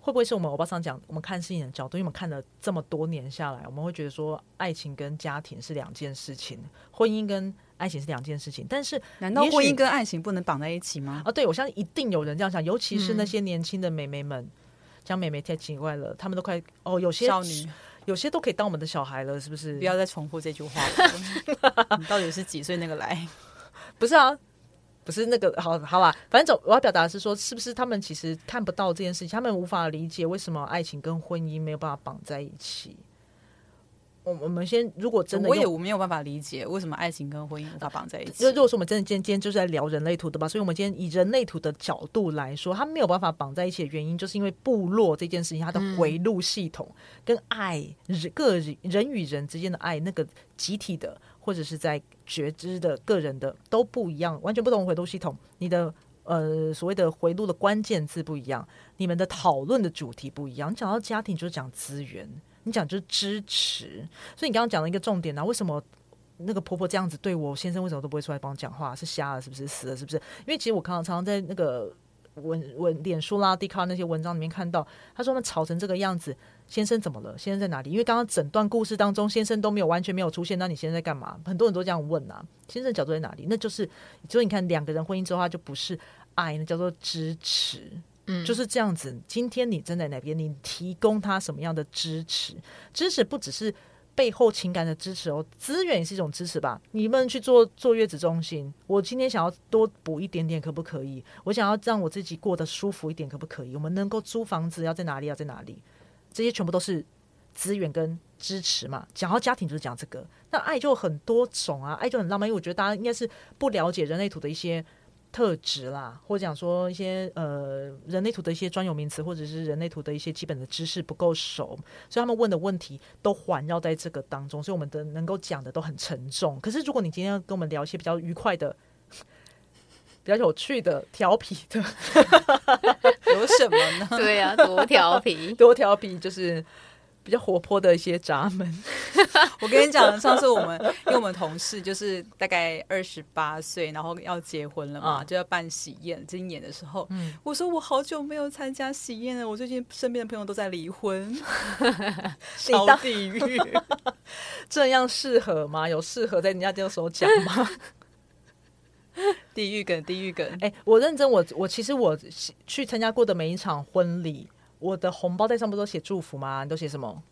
会不会是我们欧巴桑讲我们看事情的角度，因为我们看了这么多年下来，我们会觉得说爱情跟家庭是两件事情，婚姻跟爱情是两件事情，但是难道婚姻跟爱情不能绑在一起吗？ 啊，对，我相信一定有人这样想，尤其是那些年轻的妹妹们，讲妹妹太奇怪了，她们都快哦，有些少女有些都可以当我们的小孩了，是不是？ 不要再重复这句话了。你到底是几岁那个来？ 不是啊，不是那个，好好吧，反正我要表达的是说，是不是他们其实看不到这件事情，他们无法理解为什么爱情跟婚姻没有办法绑在一起。我我们先，如果真的， 我也我没有办法理解为什么爱情跟婚姻无法绑在一起。 如果说我们真的今天今天就是在聊人类图的吧，所以我们今天以人类图的角度来说，它没有办法绑在一起的原因，就是因为部落这件事情，它的回路系统跟爱个人人与人之间的爱，那个集体的或者是在觉知的个人的都不一样，完全不同的回路系统。你的呃所谓的回路的关键字不一样，你们的讨论的主题不一样。你讲到家庭就是讲资源。你讲就是支持，所以你刚刚讲了一个重点啊，为什么那个婆婆这样子对我先生为什么都不会出来帮我讲话？是瞎了是不是？死了是不是？因为其实我常常常在那个文文脸书啦、Dcard 那些文章里面看到，他说他们吵成这个样子，先生怎么了？先生在哪里？因为刚刚整段故事当中，先生都没有完全没有出现，那你先生在干嘛？很多人都这样问啊，先生的角度在哪里？那就是所以你看两个人婚姻之后，他就不是爱，那叫做支持。嗯，就是这样子。今天你站在哪边，你提供他什么样的支持？支持不只是背后情感的支持哦，资源也是一种支持吧。你们去做坐月子中心，我今天想要多补一点点，可不可以？我想要让我自己过得舒服一点，可不可以？我们能够租房子，要在哪里？要在哪里？这些全部都是资源跟支持嘛。讲到家庭就是讲这个，那爱就很多种啊，爱就很浪漫。因为我觉得大家应该是不了解人类图的一些特质啦，或者讲说一些呃人类图的一些专有名词，或者是人类图的一些基本的知识不够熟，所以他们问的问题都环绕在这个当中，所以我们的能够讲的都很沉重。可是如果你今天要跟我们聊一些比较愉快的、比较有趣的、调皮的， 有什么呢？ 对啊，多调皮， 多调皮就是比较活泼的一些闸门。 我跟你讲，上次我们因为我们同事就是大概二十八岁，然后要结婚了嘛，嗯、就要办喜宴。今年的时候，嗯、我说我好久没有参加喜宴了，我最近身边的朋友都在离婚，超地狱。 这样适合吗？有适合在人家这个时候讲吗？ 地狱梗，地狱梗。 哎、欸，我认真，我我其实我去参加过的每一场婚礼，我的红包袋上不都写祝福吗？你都写什么？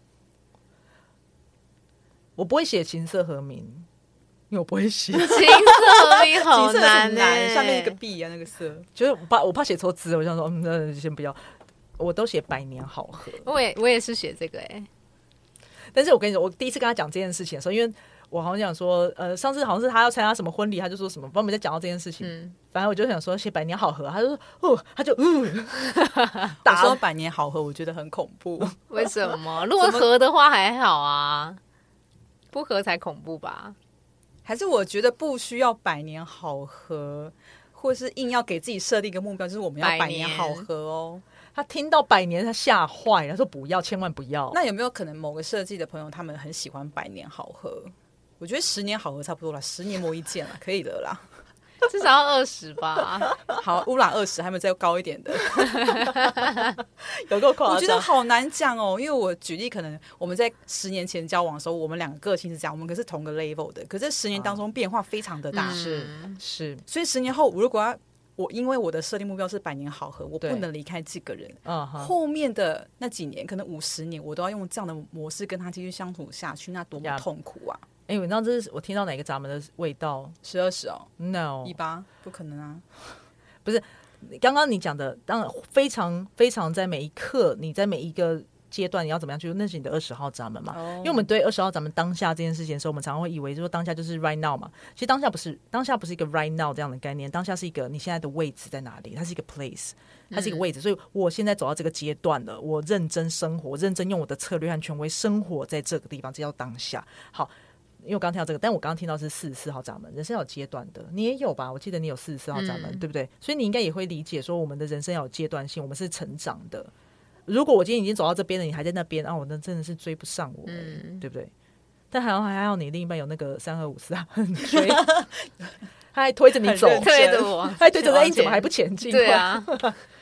我不会写琴瑟和鸣，因为我不会写。 琴瑟和鸣好难呢、 欸，下面一个 B 啊，那个色， 就是我怕我怕写错字，我想说，嗯，那先不要。我都写百年好合。 我也我也是写这个哎、欸， 但是我跟你说，我第一次跟他讲这件事情的时候，因为我好像想说，呃，上次好像是他要参加什么婚礼，他就说什么，帮我们在讲到这件事情。嗯，反正我就想说写百年好合，他就说，哦，他就，嗯， 打说百年好合，我觉得很恐怖。 为什么？如果合的话还好啊，不合才恐怖吧？ 还是我觉得不需要百年好合，或是硬要给自己设定一个目标，就是我们要百年好合哦。 他听到百年，他吓坏了，他说不要，千万不要。 那有没有可能某个设计的朋友，他们很喜欢百年好合？我觉得十年好合差不多了，十年磨一剑了，可以的啦。 至少要二十吧。 好，乌兰二十，还没有再高一点的。 有够夸张。 我觉得好难讲哦，因为我举例，可能我们在十年前交往的时候，我们两个个性是这样，我们可是同个 level 的，可是十年当中变化非常的大， 是、嗯、是。 所以十年后，如果要我因为我的设定目标是百年好合，我不能离开这个人。嗯，后面的那几年，可能五十年，我都要用这样的模式跟他继续相处下去，那多么痛苦啊！ 哎、欸，你知道这是我听到哪个闸门的味道？ 十二十哦 ，no， 一八不可能啊！ 不是，刚刚你讲的，当然非常非常在每一刻，你在每一个阶段你要怎么样去，那是你的二十号闸门嘛。Oh. 因为我们对二十号闸门当下这件事情的时候，我们常常会以为说当下就是 right now 嘛。其实当下不是，当下不是一个 right now 这样的概念，当下是一个你现在的位置在哪里，它是一个 place， 它是一个位置。嗯、所以我现在走到这个阶段了，我认真生活，认真用我的策略和权威生活在这个地方，这叫当下。好。因为我刚听到这个，但我刚刚听到是四十四号闸门，人生要有阶段的，你也有吧？我记得你有四十四号闸门、嗯，对不对？所以你应该也会理解说，我们的人生要有阶段性，我们是成长的。如果我今天已经走到这边了，你还在那边啊，我那真的是追不上我、嗯，对不对？但还好还好，你另一半有那个三二五四啊，很追，他还推着你走， 推着我， 还推着哎，你怎么还不前进？ 对啊。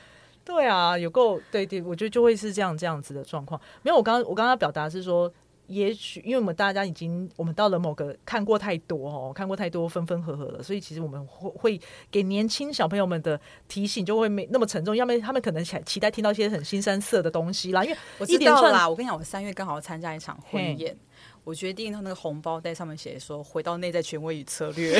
对啊，有够对对，我觉得就会是这样这样子的状况。没有，我刚刚我刚刚表达是说，也许因为我们大家已经我们到了某个看过太多哦，看过太多分分合合了，所以其实我们会会给年轻小朋友们的提醒就会没那么沉重，要么他们可能期待听到一些很新三色的东西啦。因为我知道啦，我跟你讲，我三月刚好参加一场婚宴，我决定那个红包袋上面写说回到内在权威与策略。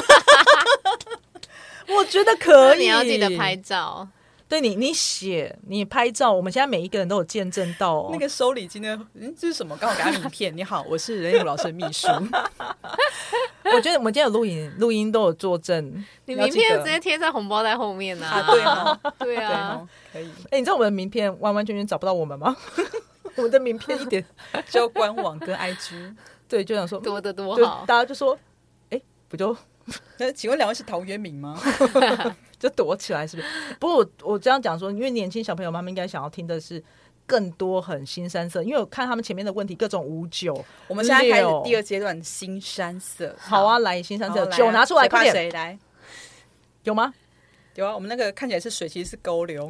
我觉得可以， 你要记得拍照。 对你，你写，你拍照，我们现在每一个人都有见证到哦。 那个收礼金的，嗯，这是什么？刚好给他名片。你好，我是任义老师的秘书。 我觉得我们今天有录影，录音都有作证。 你名片直接贴在红包袋后面啊？ 啊对哦， 对啊， 可以。 哎、欸，你知道我们的名片完完全全找不到我们吗？我们的名片一点， 只有官网跟 I G。 对，就想说多的多好， 大家就说，哎、欸，不就？ 那请问两位是陶渊明吗？ 就躲起来是不是？不过我我这样讲说，因为年轻小朋友他们应该想要听的是更多很新山色，因为我看他们前面的问题各种五九， 我们现在开始第二阶段新山色。 好啊，来新山色，酒拿出来，快点， 谁来？ 有吗？ 有啊，我们那个看起来是水，其实是沟流。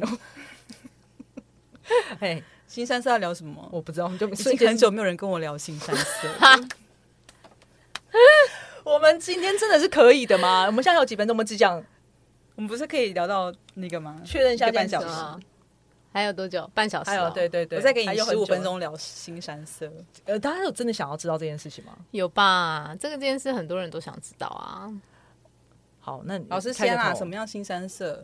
哎， 新山色要聊什么？ 我不知道，就已经很久没有人跟我聊新山色。 我们今天真的是可以的吗？我们现在有几分钟？我们只讲。 我们不是可以聊到那个吗？ 确认一下半小时、 哦，还有多久？半小时、哦。 还有对对对， 我再给你十五分钟聊新山色。 呃，大家有真的想要知道这件事情吗？ 有吧，这个件事很多人都想知道啊。 好，那老师先啊，什么样新山色？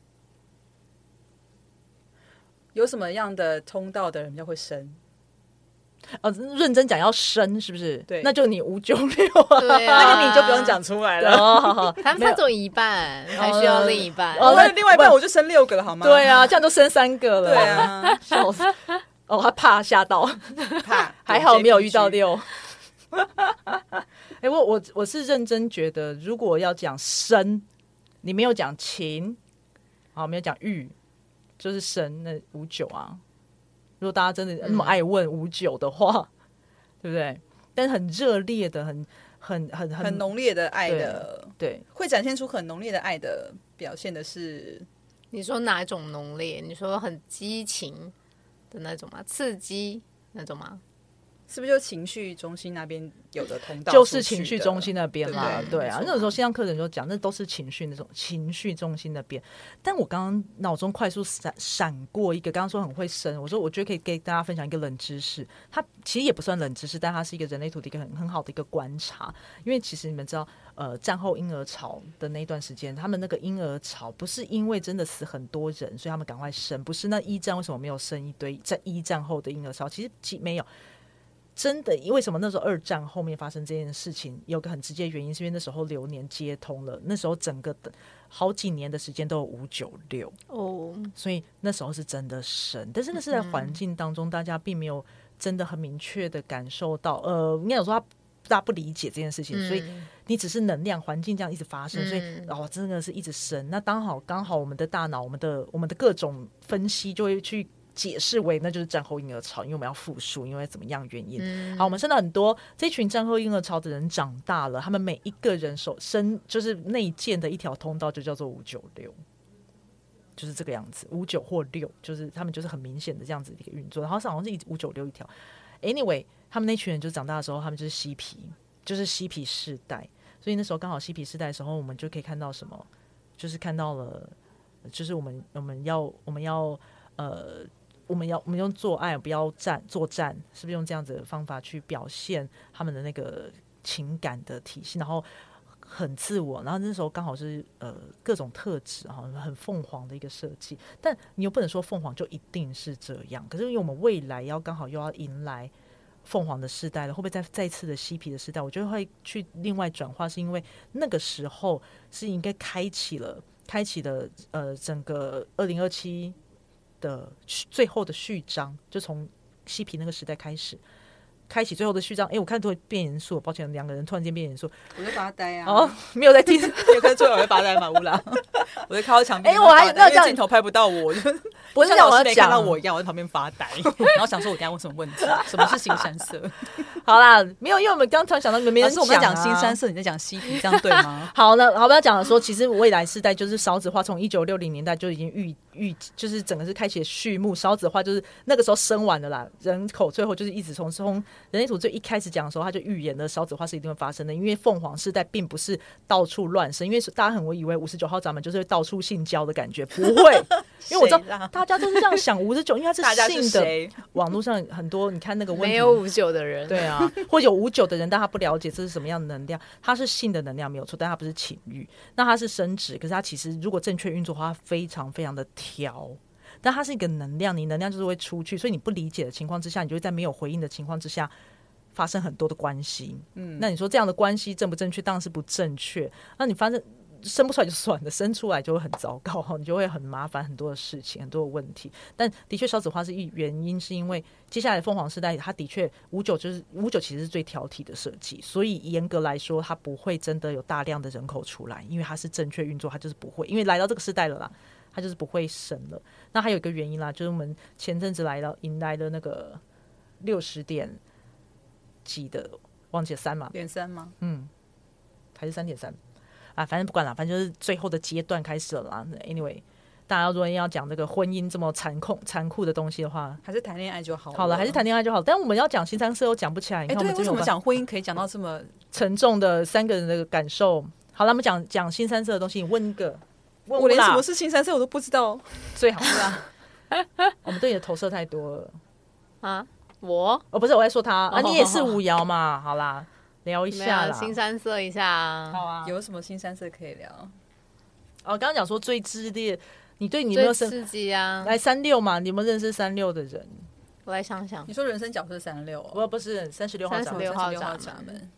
有什么样的通道的人比较会生？ 哦，认真讲要生是不是？ 对， 那就你五九六啊， 对啊那个你就不用讲出来了。 哦，好好， 他们分走一半，还需要另一半。 哦，那另外一半我就生六个了，好吗？ 对啊，这样就生三个了。 对啊， 笑死！哦，他怕吓到， 怕， 还好没有遇到六。哎、欸，我我我是认真觉得，如果要讲生，你没有讲情，好，没有讲欲，就是生那五九啊。如果大家真的那么爱问五九的话，嗯、对不对？但是很热烈的、很很很很浓烈的爱的， 对，对会展现出很浓烈的爱的表现的是， 你说哪一种浓烈？你说很激情的那种吗？刺激那种吗？ 是不是就情绪中心那边有的通道？ 就是情绪中心那边啦，对, 对, 对啊，那个时候线上课程就讲，那都是情绪那种情绪中心那边。但我刚刚脑中快速闪闪过一个，刚刚说很会生，我说我觉得可以给大家分享一个冷知识，它其实也不算冷知识，但它是一个人类图的一个很很好的一个观察。因为其实你们知道，呃，战后婴儿潮的那段时间，他们那个婴儿潮不是因为真的死很多人，所以他们赶快生，不是那一战为什么没有生一堆在一战后的婴儿潮，其实其没有。真的，为什么那时候二战后面发生这件事情？有个很直接的原因，是因为那时候流年接通了，那时候整个的好几年的时间都有五九六哦，所以那时候是真的生。但是那是在环境当中，大家并没有真的很明确的感受到，呃，应该有说他大家不理解这件事情，所以你只是能量环境这样一直发生，所以哦，真的是一直生。那刚好刚好我们的大脑，我们的我们的各种分析就会去解释为那就是战后婴儿潮，因为我们要复述，因为怎么样原因、嗯、好，我们生了很多这群战后婴儿潮的人长大了，他们每一个人手生就是内建的一条通道就叫做五九六，就是这个样子，五九或六，就是他们就是很明显的这样子的一个运作，然后好像是五九六一条。Anyway， 他们那群人就长大的时候，他们就是嬉皮，就是嬉皮世代，所以那时候刚好嬉皮世代的时候，我们就可以看到什么，就是看到了，就是我们我们要我们要呃。我们要我们用做爱，不要战作战，是不是用这样子的方法去表现他们的那个情感的体系？然后很自我，然后那时候刚好是呃各种特质哈，很凤凰的一个设计。但你又不能说凤凰就一定是这样，可是因为我们未来要刚好又要迎来凤凰的世代了，会不会再再次的嬉皮的世代？我觉得会去另外转化，是因为那个时候是应该开启了开启了呃整个二零二七。的最后的序章，就从嬉皮那个时代开始开启最后的序章。哎、欸，我看都会变严肃，抱歉，两个人突然间变严肃， 我就发呆啊。 哦，没有在听， 有跟最后会发呆吗？乌拉，我就靠到墙边。 哎、欸，我还那这样镜头拍不到我，就不是像老师没看到我一样，我在旁边发呆，然后想说我等一下问什么问题？什么是新山色？ 好啦，没有，因为我们刚突然想到你们没人讲、啊， 是我们在讲新山色，你在讲嬉皮，这样对吗？ 好呢，好，不要讲了说，其实未来世代就是少子化，从一九六零年代就已经预预就是整个是开启了序幕，少子化就是那个时候生完了啦，人口最后就是一直从从人类图最一开始讲的时候，他就预言了少子化是一定会发生的，因为凤凰世代并不是到处乱生，因为大家很会以为五十九号闸门就是会到处性交的感觉，不会，因为我知道大家都是这样想五十九，因为他是性的，网络上很多你看那个问题没有五十九的人， 对啊，或有五十九的人，但他不了解这是什么样的能量，他是性的能量没有错，但他不是情欲，那他是生殖，可是他其实如果正确运作的话，他非常非常的调，但它是一个能量，你能量就是会出去，所以你不理解的情况之下，你就会在没有回应的情况之下发生很多的关系。嗯，那你说这样的关系正不正确？当然是不正确。那你发生生不出来就算了，生出来就会很糟糕，你就会很麻烦，很多的事情，很多的问题。但的确，少子化是一原因，是因为接下来凤凰世代，它的确五九就是五九，其实是最挑剔的设计，所以严格来说，它不会真的有大量的人口出来，因为它是正确运作，它就是不会，因为来到这个世代了啦。它就是不会生了。那还有一个原因啦，就是我们前阵子来到迎来的那个六十点几的，忘记了三嘛？ 点三吗？ 嗯，还是三点三啊？反正不管了，反正就是最后的阶段开始了啦。Anyway， 大家如果要讲这个婚姻这么残酷、残酷的东西的话， 还是谈恋爱就好了。 好了，还是谈恋爱就好。但我们要讲新三色又讲不起来。你看我们对，为什么讲婚姻可以讲到这么沉重的三个人的感受？好了，我们讲讲新三色的东西。你问一个。 我连什么是新三色我都不知道， 最好是啊。我们对你的投射太多了啊！我哦，不是我在说他啊，你也是五爻嘛？好啦，聊一下啦， 新三色一下啊。 好啊， 有什么新三色可以聊？ 哦，刚刚讲说最激烈，你对你有没有最刺激啊？ 来三六嘛？你有没有认识三六的人？ 我来想想， 你说人生角色三六、哦？ 不，不是三十六号闸门， 三十六号闸门。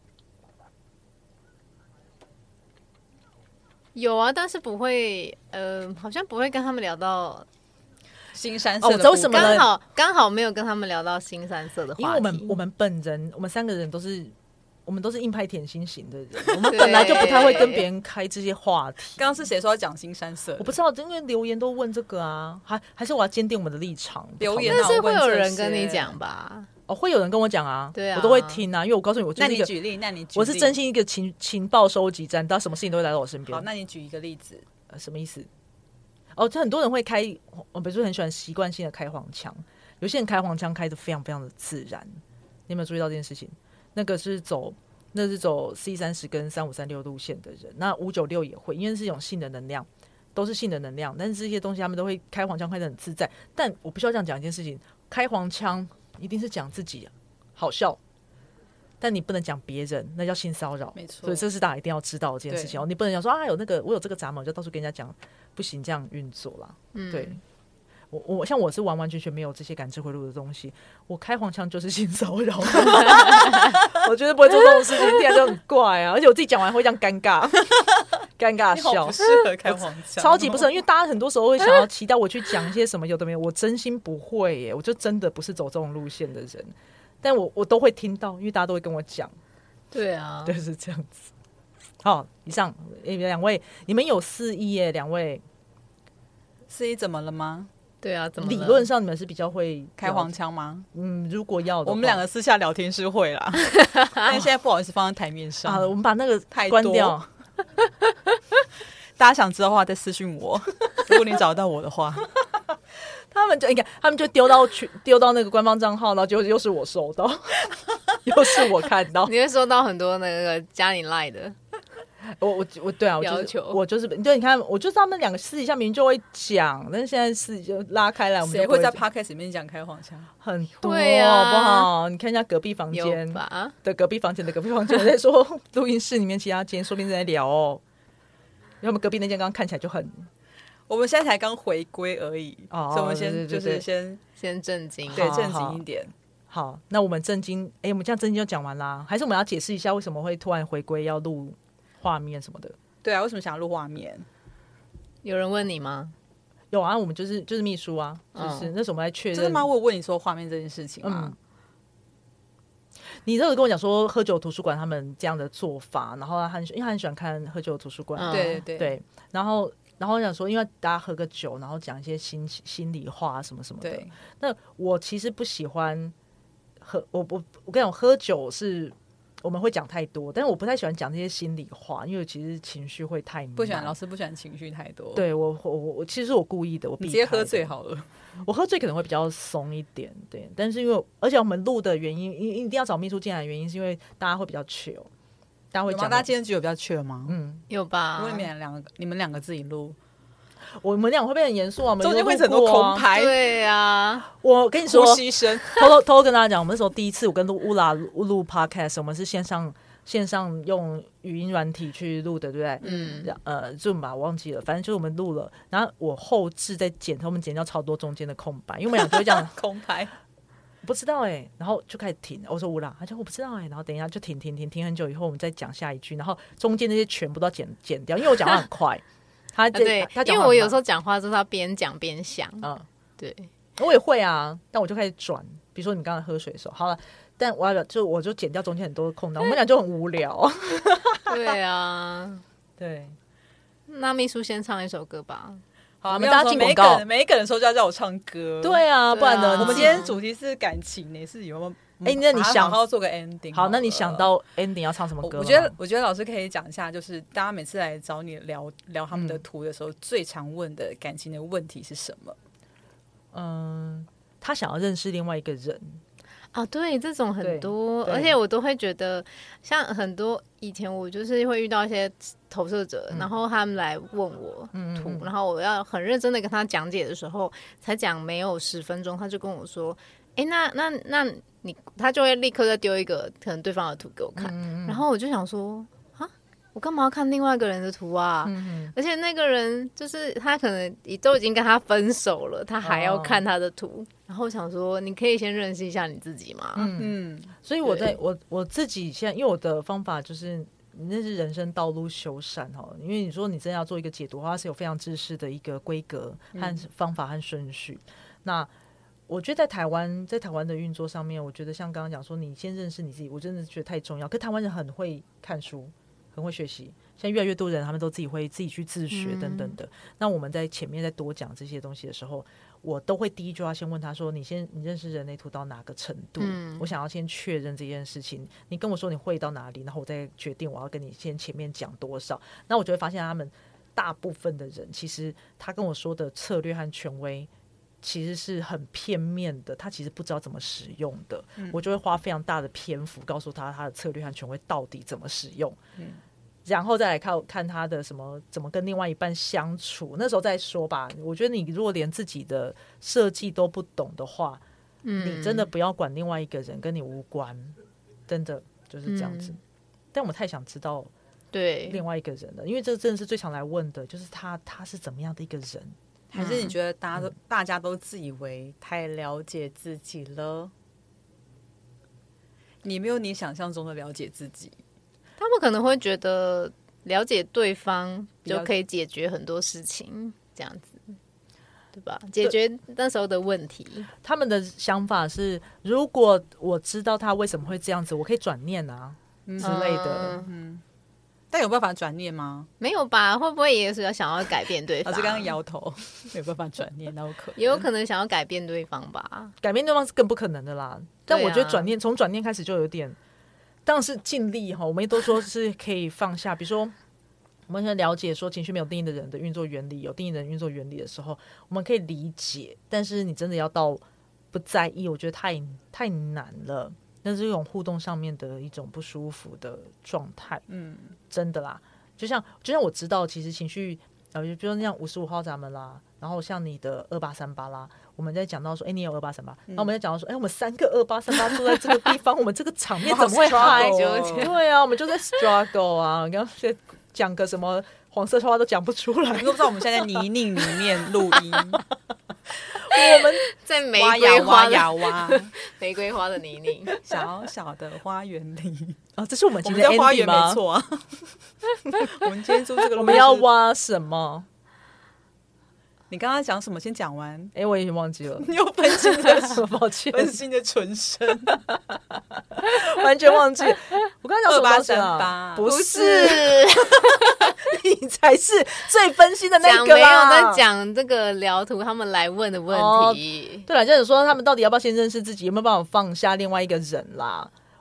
有啊，但是不会，呃，好像不会跟他们聊到新三色的。 哦，我知道什么刚好刚好没有跟他们聊到新三色的话题， 因为我们我们本人，我们三个人都是我们都是硬派甜心型的人，我们本来就不太会跟别人开这些话题。 刚刚是谁说要讲新三色？ 我不知道，因为留言都问这个啊，还还是我要坚定我们的立场。 留言但是会有人跟你讲吧？ 哦，会有人跟我讲啊， 对啊， 我都会听啊，因为我告诉你，我就是一个， 那你举例，那你举例， 我是真心一个情情报收集站，到什么事情都会来到我身边。 好，那你举一个例子， 呃，什么意思？哦，就很多人会开，我比如说很喜欢习惯性的开黄腔，有些人开黄腔开的非常非常的自然，你有没有注意到这件事情？那个是走，那是走 C 三十跟三五三六路线的人，那五九六也会，因为是一种性的能量，都是性的能量，但是这些东西他们都会开黄腔开得很自在。但我必须要这样讲一件事情，开黄腔一定是讲自己好笑，但你不能讲别人，那叫性骚扰， 没错。 所以这是大家一定要知道的这件事情哦。你不能讲说啊，有那个我有这个闸门，我就到处跟人家讲，不行，这样运作啦。嗯，对，我我像我是完完全全没有这些感知回路的东西，我开黄腔就是性骚扰，我绝对不会做这种事情，听起来就很怪啊。而且我自己讲完会这样尴尬，尴尬笑， 不适合开黄腔， 超级不适合，因为大家很多时候会想要期待我去讲一些什么有的没有，我真心不会耶，我就真的不是走这种路线的人。但我我都会听到，因为大家都会跟我讲。 对啊， 对，是这样子。好，以上两位，你们有四一耶，两位四一怎么了吗？ 对啊，怎么理论上你们是比较会开黄腔吗？ 嗯，如果要的话， 我们两个私下聊天是会啦，但现在不好意思放在台面上啊。我们把那个关掉。 大家想知道的话，再私讯我。如果你找到我的话。 他们就你看，他们就丢到去丢到那个官方账号，然后就又是我收到，又是我看到， 你会收到很多那个加你 line 的。 我我我对啊，我要就是我就是对，你看，我就是他们两个私底下明明就会讲，但是现在私就拉开来，我们谁会在 podcast 里面讲开黄腔？ 很多， 对啊， 好不好？你看一下隔壁房间的隔壁房间的隔壁房间，我在说录音室里面其他间说不定在聊哦，因为我们隔壁那间刚刚看起来就很。 我们现在才刚回归而已，哦、所以我们先对对对就是先先正经， 对正经一点。 好，那我们正经，哎，我们这样正经就讲完啦，还是我们要解释一下为什么会突然回归要录画面什么的？ 对啊，为什么想要录画面？ 有人问你吗？ 有啊，我们就是就是秘书啊，就是、嗯、那时候我们来确认。 真的吗？我有问你说画面这件事情吗？嗯、 你这个跟我讲说喝酒图书馆他们这样的做法，然后他很因为他很喜欢看喝酒图书馆， 嗯、对对对，然后。然后我想说，因为大家喝个酒，然后讲一些心心里话什么什么的。 对， 那我其实不喜欢喝，我我我跟你讲，喝酒是， 我们会讲太多，但是我不太喜欢讲这些心里话，因为其实情绪会太满。 不喜欢老师不喜欢情绪太多。 对我我我其实是我故意的，我避你直接喝醉好了。 我喝醉可能会比较松一点，对。但是因为而且我们录的原因，一定要找秘书进来的原因，是因为大家会比较 chill， 大家会讲。 大家今天只有比较 chill 吗？ 嗯， 有吧？ 因为你们两个，你们两个自己录。 我们俩会变很严肃啊，我们中间会很多空拍。 对啊， 我跟你说， 呼吸声， 偷偷偷偷跟大家讲，我们那时候第一次我跟乌拉录 podcast， 我们是线上线上用语音软体去录的，对不对？嗯，呃 Zoom 吧，我忘记了，反正就是我们录了，然后我后置在剪，我们剪掉超多中间的空白，因为我们俩就会这样空拍。 不知道哎、欸，然后就开始停。我说乌拉，他说我不知道哎、欸，然后等一下就停停停停很久以后，我们再讲下一句，然后中间那些全部都要剪剪掉，因为我讲话很快。他、啊、 对， 他因为我有时候讲话就是要边讲边想，嗯，对， 我也会啊，但我就开始转，比如说你刚才喝水的时候，好了，但我要就我就剪掉中间很多空档，我们俩就很无聊。 对啊， 对， 那秘书先唱一首歌吧。 好，我们大家进广告， 每一个人说就要叫我唱歌， 对啊，不然呢？ 我们今天主题是感情，也是有没有？ 哎、欸，那你想好好做个 ending 好？ 好，那你想到 ending 要唱什么歌？ 我觉得，我觉得老师可以讲一下，就是大家每次来找你聊聊他们的图的时候，嗯、最常问的感情的问题是什么？ 嗯，他想要认识另外一个人啊，对，这种很多，而且我都会觉得，像很多以前我就是会遇到一些投射者，嗯、然后他们来问我图，嗯嗯然后我要很认真的跟他讲解的时候，才讲没有十分钟，他就跟我说。哎、欸，那那那你他就会立刻再丢一个可能对方的图给我看，嗯嗯然后我就想说啊，我干嘛要看另外一个人的图啊？嗯而且那个人就是他可能都已经跟他分手了，他还要看他的图，哦、然后我想说，你可以先认识一下你自己嘛。嗯嗯，所以我在我我自己现在，因为我的方法就是那是人生道路修缮哈，因为你说你真的要做一个解读的话，它是有非常知识的一个规格和方法和顺序，嗯、那。我觉得在台湾，在台湾的运作上面，我觉得像刚刚讲说，你先认识你自己，我真的觉得太重要。可台湾人很会看书，很会学习，现在越来越多人他们都自己会自己去自学等等的。嗯、那我们在前面在多讲这些东西的时候，我都会第一句要先问他说：“你先你认识人类图到哪个程度？嗯、我想要先确认这件事情。你跟我说你会到哪里，然后我再决定我要跟你先前面讲多少。那我就会发现他们大部分的人，其实他跟我说的策略和权威。”其实是很片面的，他其实不知道怎么使用的，嗯、我就会花非常大的篇幅告诉他他的策略和权威到底怎么使用，嗯、然后再来看看他的什么怎么跟另外一半相处，那时候再说吧。我觉得你如果连自己的设计都不懂的话，嗯、你真的不要管另外一个人，跟你无关，真的就是这样子。嗯、但我太想知道对另外一个人了，因为这真的是最常来问的，就是他他是怎么样的一个人。 还是你觉得大家都、嗯、大家都自以为太了解自己了？你没有你想象中的了解自己。 他们可能会觉得了解对方就可以解决很多事情，这样子，对吧？解决那时候的问题。 他们的想法是，如果我知道他为什么会这样子，我可以转念啊、嗯、之类的。嗯。 但有办法转念吗？ 没有吧？会不会也是要想要改变对方？ 老师刚刚摇头，没有办法转念，那有可能， 也有可能想要改变对方吧？ 改变对方是更不可能的啦。但我觉得转念，从转念开始就有点，当然是尽力哈。我们也都说是可以放下，比如说我们先了解说情绪没有定义的人的运作原理，有定义的人运作原理的时候，我们可以理解。但是你真的要到不在意，我觉得太太难了。那是一种互动上面的一种不舒服的状态，嗯，真的啦，就像就像我知道，其实情绪，呃，比如说像五十五号闸门啦，然后像你的二八三八啦，我们在讲到说，哎、欸，你有二八三八，然后我们在讲到说，哎、欸，我们三个二八三八坐在这个地方，我们这个场面怎么会嗨？对啊，我们就在 struggle 啊，刚刚讲个什么黄色笑话都讲不出来， 你都不知道我们现在在泥泞里面录音。 我们在玫瑰花呀挖玫瑰花的泥泞， 小小的花园里啊，这是我们今天的 ending 吗？ 花园没错啊。我们今天做这个， 我们要挖什么？ 你刚刚讲什么？先讲完。 哎、欸，我已经忘记了。 你有分心的， 抱歉， 分心的纯生， 完全忘记。我刚刚讲什么？ 二八三八， 不是，你才是最分心的那个啦。 没有在讲这个聊图，他们来问的问题。 哦、对了，就是说他们到底要不要先认识自己，有没有办法放下另外一个人啦？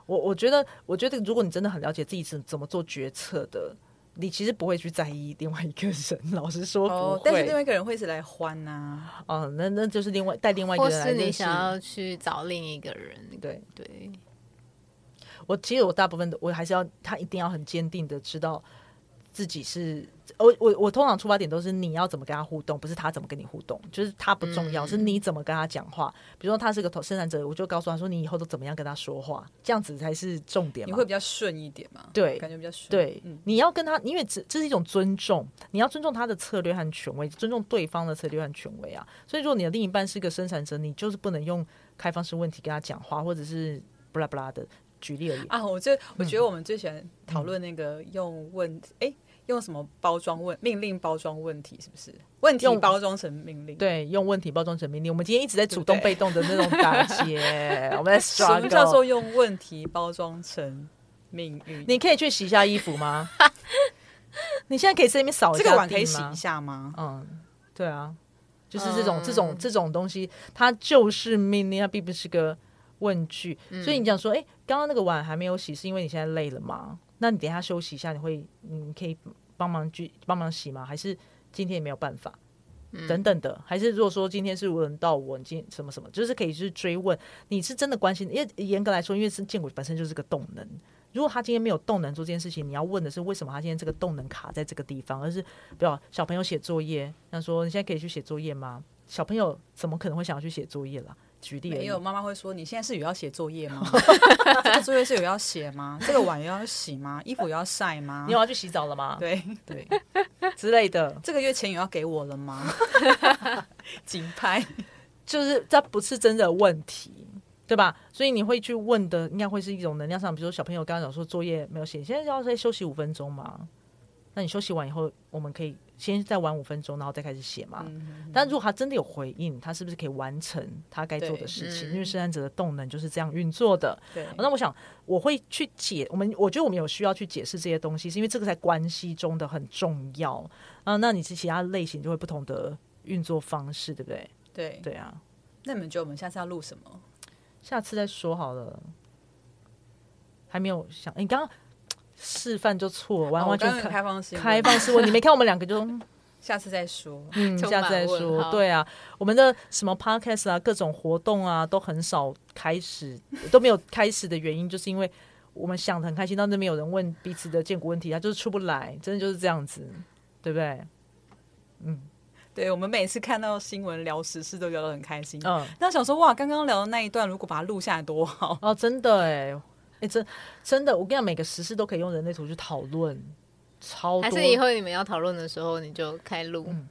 我我觉得，我觉得如果你真的很了解自己是怎么做决策的，你其实不会去在意另外一个人。老实说不会， 哦、但是另外一个人会一直来欢啊。 哦，那那就是另外带另外一个人来认识， 或是你想要去找另一个人。 对对， 我其实我大部分的我还是要他一定要很坚定的知道自己是。我我我通常出发点都是你要怎么跟他互动，不是他怎么跟你互动，就是他不重要，嗯、是你怎么跟他讲话。比如说他是个生产者，我就告诉他说，你以后都怎么样跟他说话，这样子才是重点嘛。 你会比较顺一点嘛？ 对， 感觉比较顺。 对， 嗯、 你要跟他，因为这这是一种尊重，你要尊重他的策略和权威，尊重对方的策略和权威啊。所以如果你的另一半是个生产者，你就是不能用开放式问题跟他讲话，或者是不拉不拉的。举例而已啊，我就我觉得我们最喜欢讨论那个用问哎。嗯用什么包装问命令包装问题，是不是问题包装成命令？ 对，用问题包装成命令。我们今天一直在主动被动的那种打结，我们在 struggle。 什么叫做用问题包装成命运？ 你可以去洗一下衣服吗？你现在可以在那边扫一下地吗？ 这个碗可以洗一下吗？ 嗯，对啊，就是这种、嗯、这种这种东西，它就是命令，它并不是个问句。嗯、所以你讲说，哎，刚刚那个碗还没有洗，是因为你现在累了吗？那你等一下休息一下，你会你可以帮忙去帮忙洗吗？还是今天也没有办法？嗯、等等的，还是如果说今天是轮到我，今天什么什么，就是可以去追问，你是真的关心？因为严格来说，因为是剑骨本身就是个动能，如果他今天没有动能做这件事情，你要问的是为什么他今天这个动能卡在这个地方，而是比如小朋友写作业，他说你现在可以去写作业吗？小朋友怎么可能会想要去写作业啦？举例而已， 没有，妈妈会说你现在是有要写作业吗？这个作业是有要写吗？这个碗有要洗吗？衣服有要晒吗？ 你有要去洗澡了吗？ 对对之类的。 这个月钱有要给我了吗？紧拍， 就是这不是真的问题，对吧？所以你会去问的，应该会是一种能量上，比如说小朋友刚刚讲说作业没有写，现在要再休息五分钟嘛？那你休息完以后，我们可以先再玩五分钟，然后再开始写嘛。嗯、但如果他真的有回应，他是不是可以完成他该做的事情？嗯、因为生产者的动能就是这样运作的。对，那我想我会去解，我们我觉得我们有需要去解释这些东西，是因为这个在关系中的很重要啊。那你是其他类型就会不同的运作方式，对不对？ 对对啊。 那你们觉得我们下次要录什么？ 下次再说好了，还没有想。你刚刚。示范就错，完完全全、 哦、开放式开放式问，你没看我们两个就下次再说， 嗯，下次再说。对啊，我们的什么 podcast 啊，各种活动啊，都很少开始，都没有开始的原因，就是因为我们想得很开心，但是没有人问彼此的建国问题，他就是出不来，真的就是这样子，对不对？嗯， 对，我们每次看到新闻聊时事都聊得很开心，嗯，那想说哇，刚刚聊的那一段如果把它录下来多好哦，真的哎。欸、真真的，我跟你讲，每个时事都可以用人类图去讨论，超多。 还是以后你们要讨论的时候，你就开录、嗯。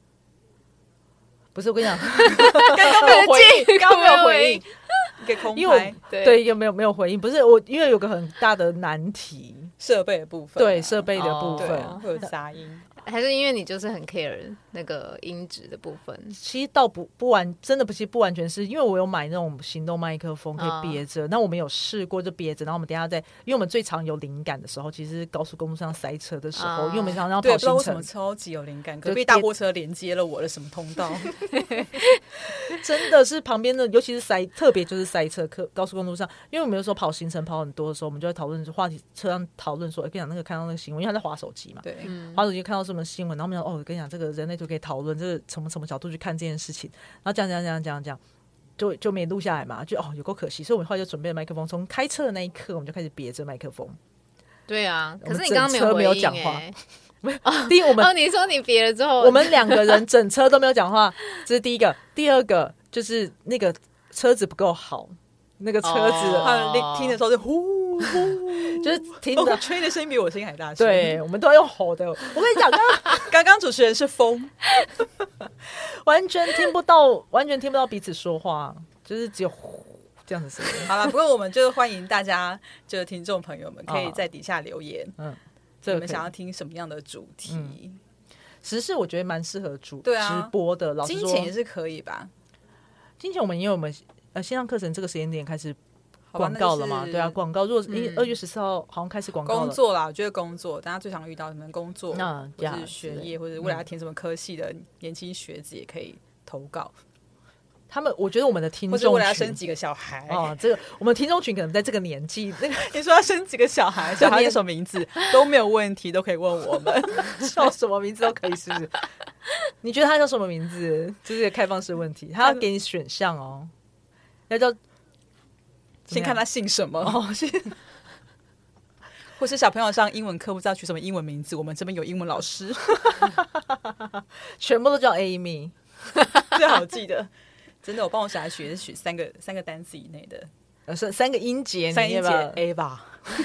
不是，我跟你讲， 刚刚没有回应，刚刚没有回应，一个空拍， 对，对，又没有没有回应。不是我，因为有个很大的难题， 设备的部分、啊， 对，设备的部分、 哦、会有杂音。 还是因为你就是很 care 那个音质的部分？ 其实倒不不完，真的不是不完全是因为我有买那种行动麦克风可以憋着，那、哦、我们有试过就憋着，然后我们等一下再，因为我们最常有灵感的时候，其实高速公路上塞车的时候，哦、因为我们常常要跑行程， 对，不知道为什么超级有灵感，隔壁大货车连接了我的什么通道， 真的是旁边的，尤其是塞，特别就是塞车，高速公路上，因为我们有时候跑行程跑很多的时候，我们就会讨论话题，车上讨论说，哎、欸，跟你讲那个看到那个新闻，因为他在滑手机嘛， 对， 滑手机看到什么新闻，然后我们讲哦。我跟你讲，这个人类图可以讨论，这个从什么角度去看这件事情，然后讲讲讲讲讲，就就没录下来嘛，就哦有够可惜，所以我们后来就准备了麦克风，从开车的那一刻我们就开始别着麦克风。 对啊，可是你刚刚没有没有讲话。第一，我们哦，你说你别了之后， 我们两个人整车都没有讲话，这是第一个。第二个就是那个车子不够好，那个车子、 哦、听的时候就呼。 就是听着、 哦、吹的声音比我声音还大声， 对，我们都要用吼的。我跟你讲，刚刚刚主持人是风， 完全听不到，完全听不到彼此说话，就是只有呼这样的声音。 好了，不过我们就欢迎大家，就是听众朋友们，可以在底下留言，嗯，你们想要听什么样的主题？嗯、 时事我觉得蛮适合主对、啊、 直播的，老实说， 金钱也是可以吧？ 金钱我们因为我们呃线上课程这个时间点开始。广告了嘛？对啊，广告。如果因为二月十四号好像开始广告了。 工作啦，我觉得工作，大家最常遇到什么工作， 那或是学业，或者未来要填什么科系的年轻学子也可以投稿。 他们，我觉得我们的听众群， 或者我要生几个小孩哦，这个我们听众群可能在这个年纪，那个你说要生几个小孩，小孩叫什么名字都没有问题，都可以问我们， 叫什么名字都可以，是不是？你觉得他叫什么名字？这是个开放式问题，他要给你选项哦，要叫先看他姓什么哦，姓。 或是小朋友上英文课不知道取什么英文名字，我们这边有英文老师， 全部都叫 Amy， 最好记得。真的，我帮我小孩取是取三个三个单词以内的， 呃，是三个音节， 三个音节 A 吧。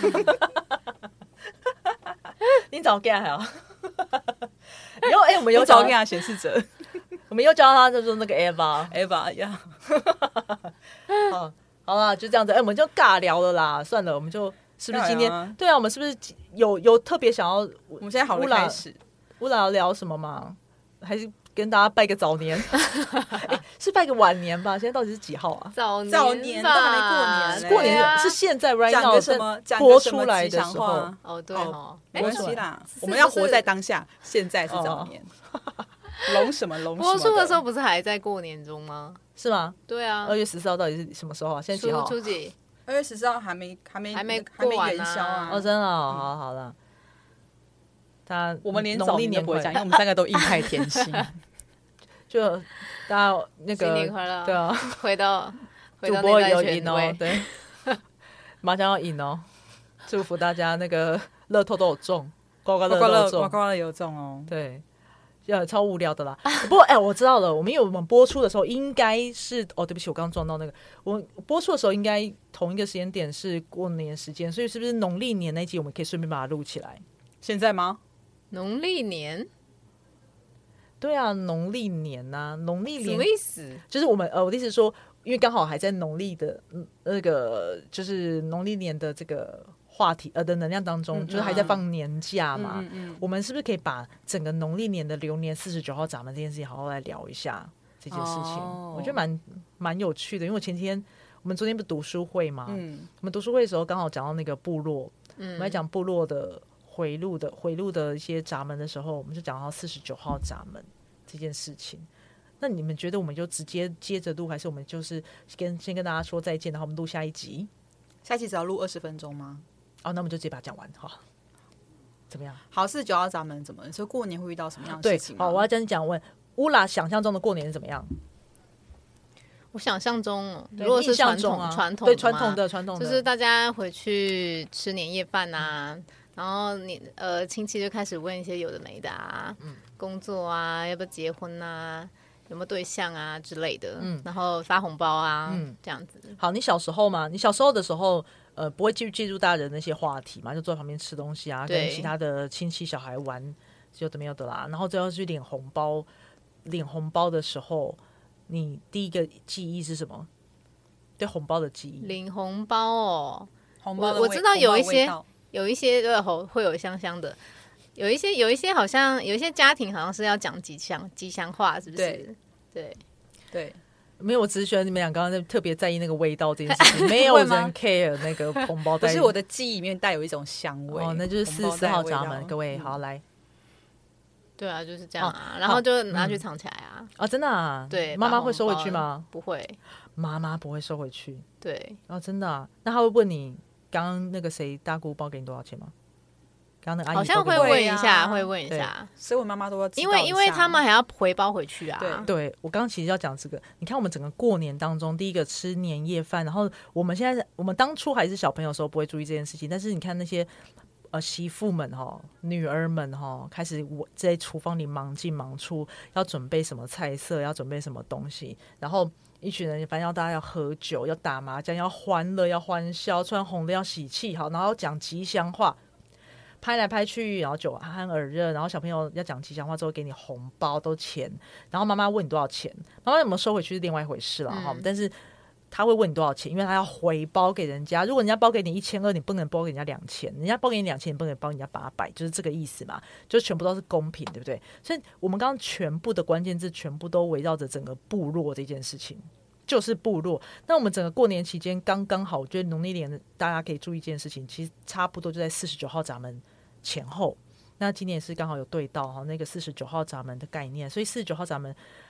你找 Gay 还好，然后哎，我们有找 Gay 显示者， 我们又教他就是那个 Eva Eva 呀。 好，好啦，就这样子，哎，我们就尬聊了啦，算了，我们就。是不是今天、啊、对啊？我们是不是有有特别想要？ 我们现在好了开始， 乌拉要聊什么吗？还是跟大家拜个早年？欸、是拜个晚年吧？现在到底是几号啊？ 早年早年都还没过年、欸， 过年、啊、是现在 right now 什么播出来的时候。 哦，对哦， 没关系啦，我们要活在当下。现在是早年，龙、哦、什么龙？ 播出的时候不是还在过年中吗？ 是吗？ 对啊， 二月十四号到底是什么时候啊？现在几号？ 初几？ 二月十四号还没还没还没还没元宵啊！ 哦，真的、哦，好好了。他我们连农历年不会讲，因为我们三个都印太天心。 就大家那个新年快乐， 对啊， 回到主播有赢哦，对，麻将要赢哦，祝福大家那个乐透都有中，刮刮乐都有中， 刮刮乐有中哦， 对。要超无聊的啦，不过哎、欸，我知道了。我们因为我们播出的时候应该是哦，对不起，我刚刚撞到那个。我们播出的时候应该同一个时间点是过年时间，所以是不是农历年那一集我们可以顺便把它录起来？ 现在吗？ 农历年？ 对啊，农历年啊，农历年什么意思？ 就是我们呃，我的意思是说，因为刚好还在农历的那个，就是农历年的这个。话题呃的能量当中，嗯、就是还在放年假嘛、嗯嗯嗯，我们是不是可以把整个农历年的流年四十九号闸门这件事情好好来聊一下这件事情？哦、我觉得蛮蛮有趣的，因为我前天我们昨天不是读书会嘛，嗯，我们读书会的时候刚好讲到那个部落，嗯，我们在讲部落的回路的回路的一些闸门的时候，我们就讲到四十九号闸门这件事情。那你们觉得我们就直接接着录，还是我们就是跟先跟大家说再见，然后我们录下一集？ 下一集只要录二十分钟吗？ 哦，那我们就直接把它讲完哈，怎么样？ 好，四十九号闸门怎么？所以过年会遇到什么样的事情？ 对，好，我要跟你讲，问乌拉想象中的过年是怎么样？ 我想象中，如果是传统传、啊、统对传统的传统的， 就是大家回去吃年夜饭啊，嗯、然后你呃亲戚就开始问一些有的没的啊，嗯、工作啊，要不要结婚啊？有没有对象啊之类的，嗯，然后发红包啊，嗯，这样子。 好，你小时候嘛，你小时候的时候，呃，不会记记住大人那些话题嘛，就坐在旁边吃东西啊，跟其他的亲戚小孩玩，有的没有的啦。然后最后去领红包，领红包的时候，你第一个记忆是什么？对红包的记忆？ 领红包哦， 红包的我我知道有一些有一些对会有香香的。有一些有一些好像有一些家庭好像是要讲吉祥吉祥话，是不是？ 对对对， 没有，我只是觉得你们俩刚刚特别在意那个味道这件事情，没有人 care 那个红包袋。 不是我的记忆里面带有一种香味， 哦，那就是四十四号闸门，各位、嗯、好来。 对啊，就是这样啊，哦、然后就拿去藏起来啊。 啊、嗯哦，真的啊？ 对， 妈妈会收回去吗？ 不会， 妈妈不会收回去。 对， 哦，真的啊？那他会问你刚刚那个谁大姑包给你多少钱吗？刚刚那个阿姨好像会问一下，会问一下， 所以我妈妈都要知道， 因为因为他们还要回包回去啊。 对，对我刚刚其实要讲这个，你看我们整个过年当中，第一个吃年夜饭，然后我们现在我们当初还是小朋友的时候不会注意这件事情，但是你看那些呃媳妇们哈、女儿们哈，开始在厨房里忙进忙出，要准备什么菜色，要准备什么东西，然后一群人反正要大家要喝酒，要打麻将，要欢乐，要欢笑，穿红的要喜气，好，然后讲吉祥话。拍来拍去，然后酒酣耳热，然后小朋友要讲吉祥话之后给你红包都钱，然后妈妈问你多少钱，妈妈有没有收回去是另外一回事了哈、嗯，但是他会问你多少钱，因为他要回包给人家。如果人家包给你一千二，你不能包给人家两千；人家包给你两千，你不能包给人家八百，就是这个意思嘛，就全部都是公平，对不对？所以我们刚刚全部的关键字全部都围绕着整个部落这件事情。就是部落，那我们整个过年期间刚刚好，我觉得农历年大家可以注意一件事情，其实差不多就在四十九号闸门前后。那今年也是刚好有对到那个四十九号闸门的概念，所以四十九号闸门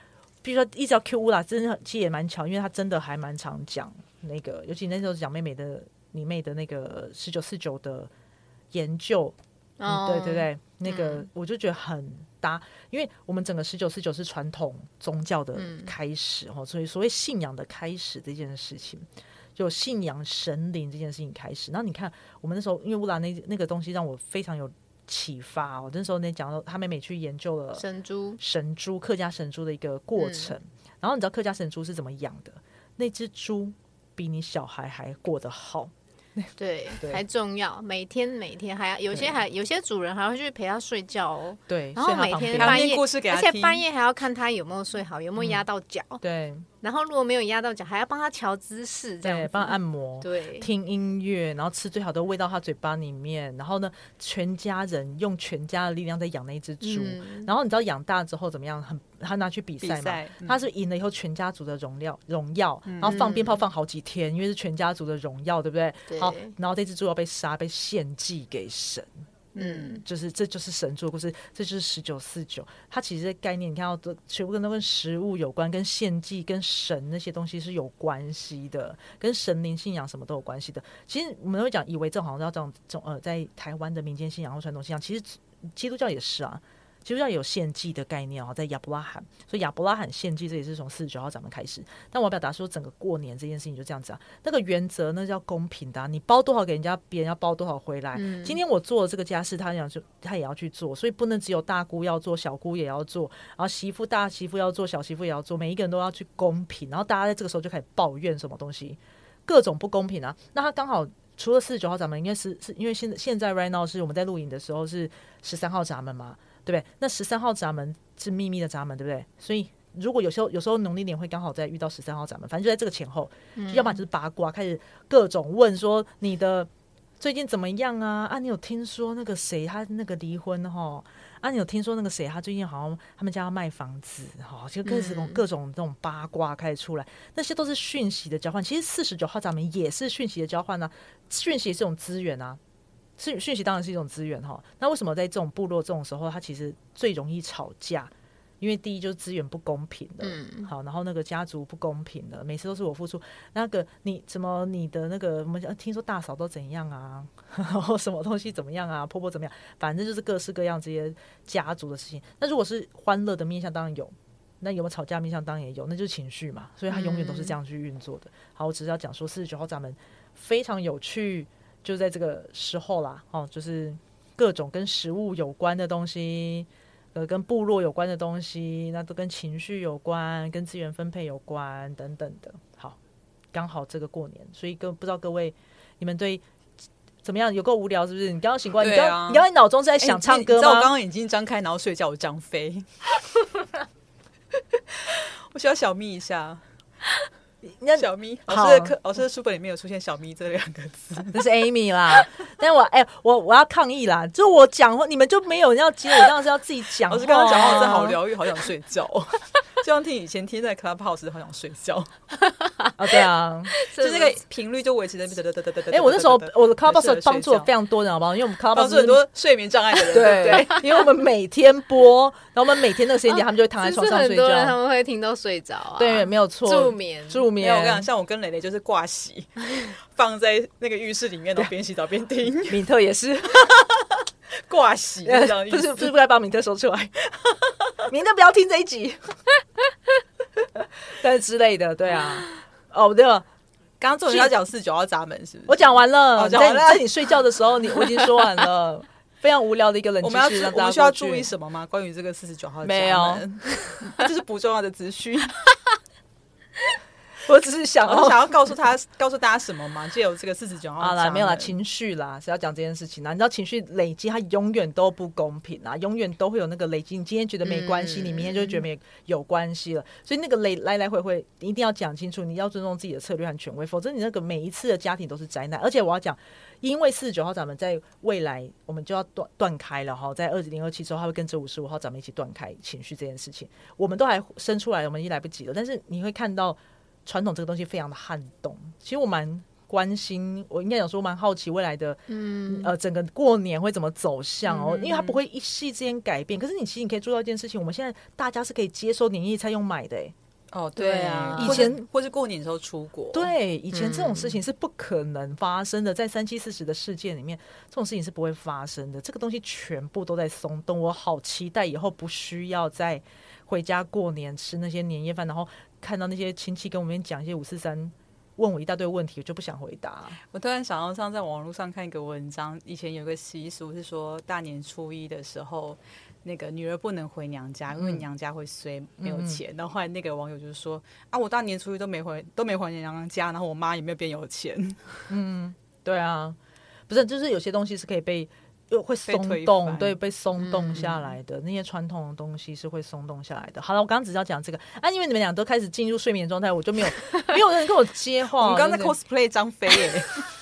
必须要一直要 Q 乌拉，真的其实也蛮巧，因为他真的还蛮常讲那个，尤其那时候讲妹妹的你妹的那个十九四九的研究，嗯，对对对，那个我就觉得很搭，因为我们整个十九四九是传统宗教的开始，嗯，所以所谓信仰的开始这件事情，就信仰神灵这件事情开始。然后你看我们那时候，因为乌拉那那个东西让我非常有启发哦。那时候那讲到他妹妹去研究了神猪，神猪客家神猪的一个过程，嗯，然后你知道客家神猪是怎么养的？那只猪比你小孩还过得好。 对，对，还重要，每天每天还要有些还有些主人还会去陪他睡觉哦。 对， 然后每天半夜，而且半夜还要看他有没有睡好，有没有压到脚。嗯， 对。 然后如果没有压到脚，还要帮他调姿势，这样对，帮他按摩， 对， 听音乐，然后吃最好的喂到他嘴巴里面。然后呢，全家人用全家的力量在养那一只猪，嗯。然后你知道养大之后怎么样？很他拿去比赛嘛，嗯，他是赢了以后全家族的荣耀荣耀，嗯，然后放鞭炮放好几天，因为是全家族的荣耀，对不对？对。好，然后这只猪要被杀，被献祭给神。嗯，就是这就是神族的故事，这就是十九四九。它其实这概念，你看到的全部都跟食物有关，跟献祭、跟神那些东西是有关系的，跟神灵信仰什么都有关系的。其实我们会讲，以为这好像要这种这种呃，在台湾的民间信仰或传统信仰，其实基督教也是啊。基督教有献祭的概念，在亚伯拉罕，所以亚伯拉罕献祭这也是从四十九号咱们开始。但我要表达说，整个过年这件事情就这样子啊，那个原则那叫公平的，啊，你包多少给人家，别人要包多少回来。嗯，今天我做了这个家事，他也要他也要去做，所以不能只有大姑要做，小姑也要做，然后媳妇大媳妇要做，小媳妇也要做，每一个人都要去公平。然后大家在这个时候就开始抱怨什么东西，各种不公平啊。那他刚好除了四十九号闸门，应该是是因为现在现在 right now 是我们在录影的时候是十三号闸门嘛。对不对？那十三号闸门是秘密的闸门，对不对？所以如果有时候有时候农历年会刚好在遇到十三号闸门，反正就在这个前后，嗯，要不然就是八卦，开始各种问说你的最近怎么样啊？啊，你有听说那个谁他那个离婚哈？啊，你有听说那个谁他最近好像他们家要卖房子哈？就开始从各种这种八卦开始出来，嗯，那些都是讯息的交换。其实四十九号闸门也是讯息的交换啊，讯息是这种资源啊。讯息当然是一种资源哈，那为什么在这种部落这种时候，它其实最容易吵架？因为第一就是资源不公平的，嗯，好，然后那个家族不公平的，每次都是我付出，那个你怎么你的那个我们听说大嫂都怎样啊，然后什么东西怎么样啊，婆婆怎么样，反正就是各式各样这些家族的事情。那如果是欢乐的面向，当然有。那有没有吵架面向当然也有，那就是情绪嘛，所以它永远都是这样去运作的。好，我只是要讲说四十九号闸门非常有趣。就在这个时候啦，哦，就是各种跟食物有关的东西，呃，跟部落有关的东西，那都跟情绪有关，跟资源分配有关等等的。好，刚好这个过年，所以各不知道各位你们对怎么样？有够无聊是不是？你刚刚醒过来，你刚、啊、你刚刚脑中是在想唱歌吗？ 欸、你知道我刚刚眼睛张开，然后睡觉，我张飞，我需要小咪一下。小咪老师的课，老师的书本里面有出现小咪这两个字， 这是 Amy 啦。但我哎、欸，我我要抗议啦！就我讲话，你们就没有人要接，我当然是要自己讲。 老师刚刚讲话真的好疗愈，好想睡觉，就像听以前听在 Clubhouse 好想睡觉。 啊，对啊， 就这个频率就维持在那边。 哎，我那时候我的 Clubhouse 帮助了非常多人，好不好？因为我们 Clubhouse 帮助很多睡眠障碍的人， 对对，因为我们每天播，然后我们每天那个时间点，他们就会躺在床上睡觉。 很多人他们会听到睡着啊， 对，没有错， 助眠助眠。 我跟你讲，像我跟蕾蕾就是挂洗，放在那个浴室里面，然后边洗澡边听。 敏特也是挂洗，这样不是不是不该把敏特说出来，敏特不要听这一集，但是之类的，对啊，哦对了， 刚刚做人要讲四九号闸门是不是？ 我讲完了， 哦、讲完了在, 在你睡觉的时候，你我已经说完了。非常无聊的一个冷知识， 我们要我们需要注意什么吗？关于这个四十九号闸门， 没有， 这是不重要的资讯。 我只是想要、 哦、想要告诉他，告诉大家什么吗？借由这个四十九号， 好啦，没有啦，情绪啦，是要讲这件事情啦。你知道情绪累积，它永远都不公平啊，永远都会有那个累积。你今天觉得没关系，嗯、你明天就会觉得没有关系了。所以那个累来来回回，一定要讲清楚，你要尊重自己的策略和权威，否则你那个每一次的家庭都是灾难。而且我要讲，因为四十九号闸门在未来我们就要断断开了哈，在二零二七之后，它会跟着五十五号闸门一起断开情绪这件事情。我们都还生出来，我们已经来不及了。但是你会看到。传统这个东西非常的撼动，其实我蛮关心，我应该讲说蛮好奇未来的，嗯呃，整个过年会怎么走向哦，嗯、因为它不会一夕之间改变。可是你其实你可以做到一件事情，我们现在大家是可以接受年夜菜用买的、欸， 哦，对啊， 以前或是过年的时候出国， 对，以前这种事情是不可能发生的，在三七四十的事件里面，这种事情是不会发生的。这个东西全部都在松动，我好期待以后不需要再回家过年吃那些年夜饭，然后看到那些亲戚跟我们讲一些五四三，问我一大堆问题，我就不想回答。 我突然想到上在网络上看一个文章，以前有个习俗是说，大年初一的时候，那个女儿不能回娘家，因为娘家会衰没有钱。嗯、然后后来那个网友就是说啊，我大年初一都没回都没回娘家，然后我妈也没有变有钱。 嗯，对啊，不是，就是有些东西是可以被又会松动，对，被松动下来的、嗯、那些传统的东西是会松动下来的。好了，我刚刚只是要讲这个啊，因为你们俩都开始进入睡眠状态，我就没有没有人跟我接话。 我们刚刚在 cosplay 张飞耶。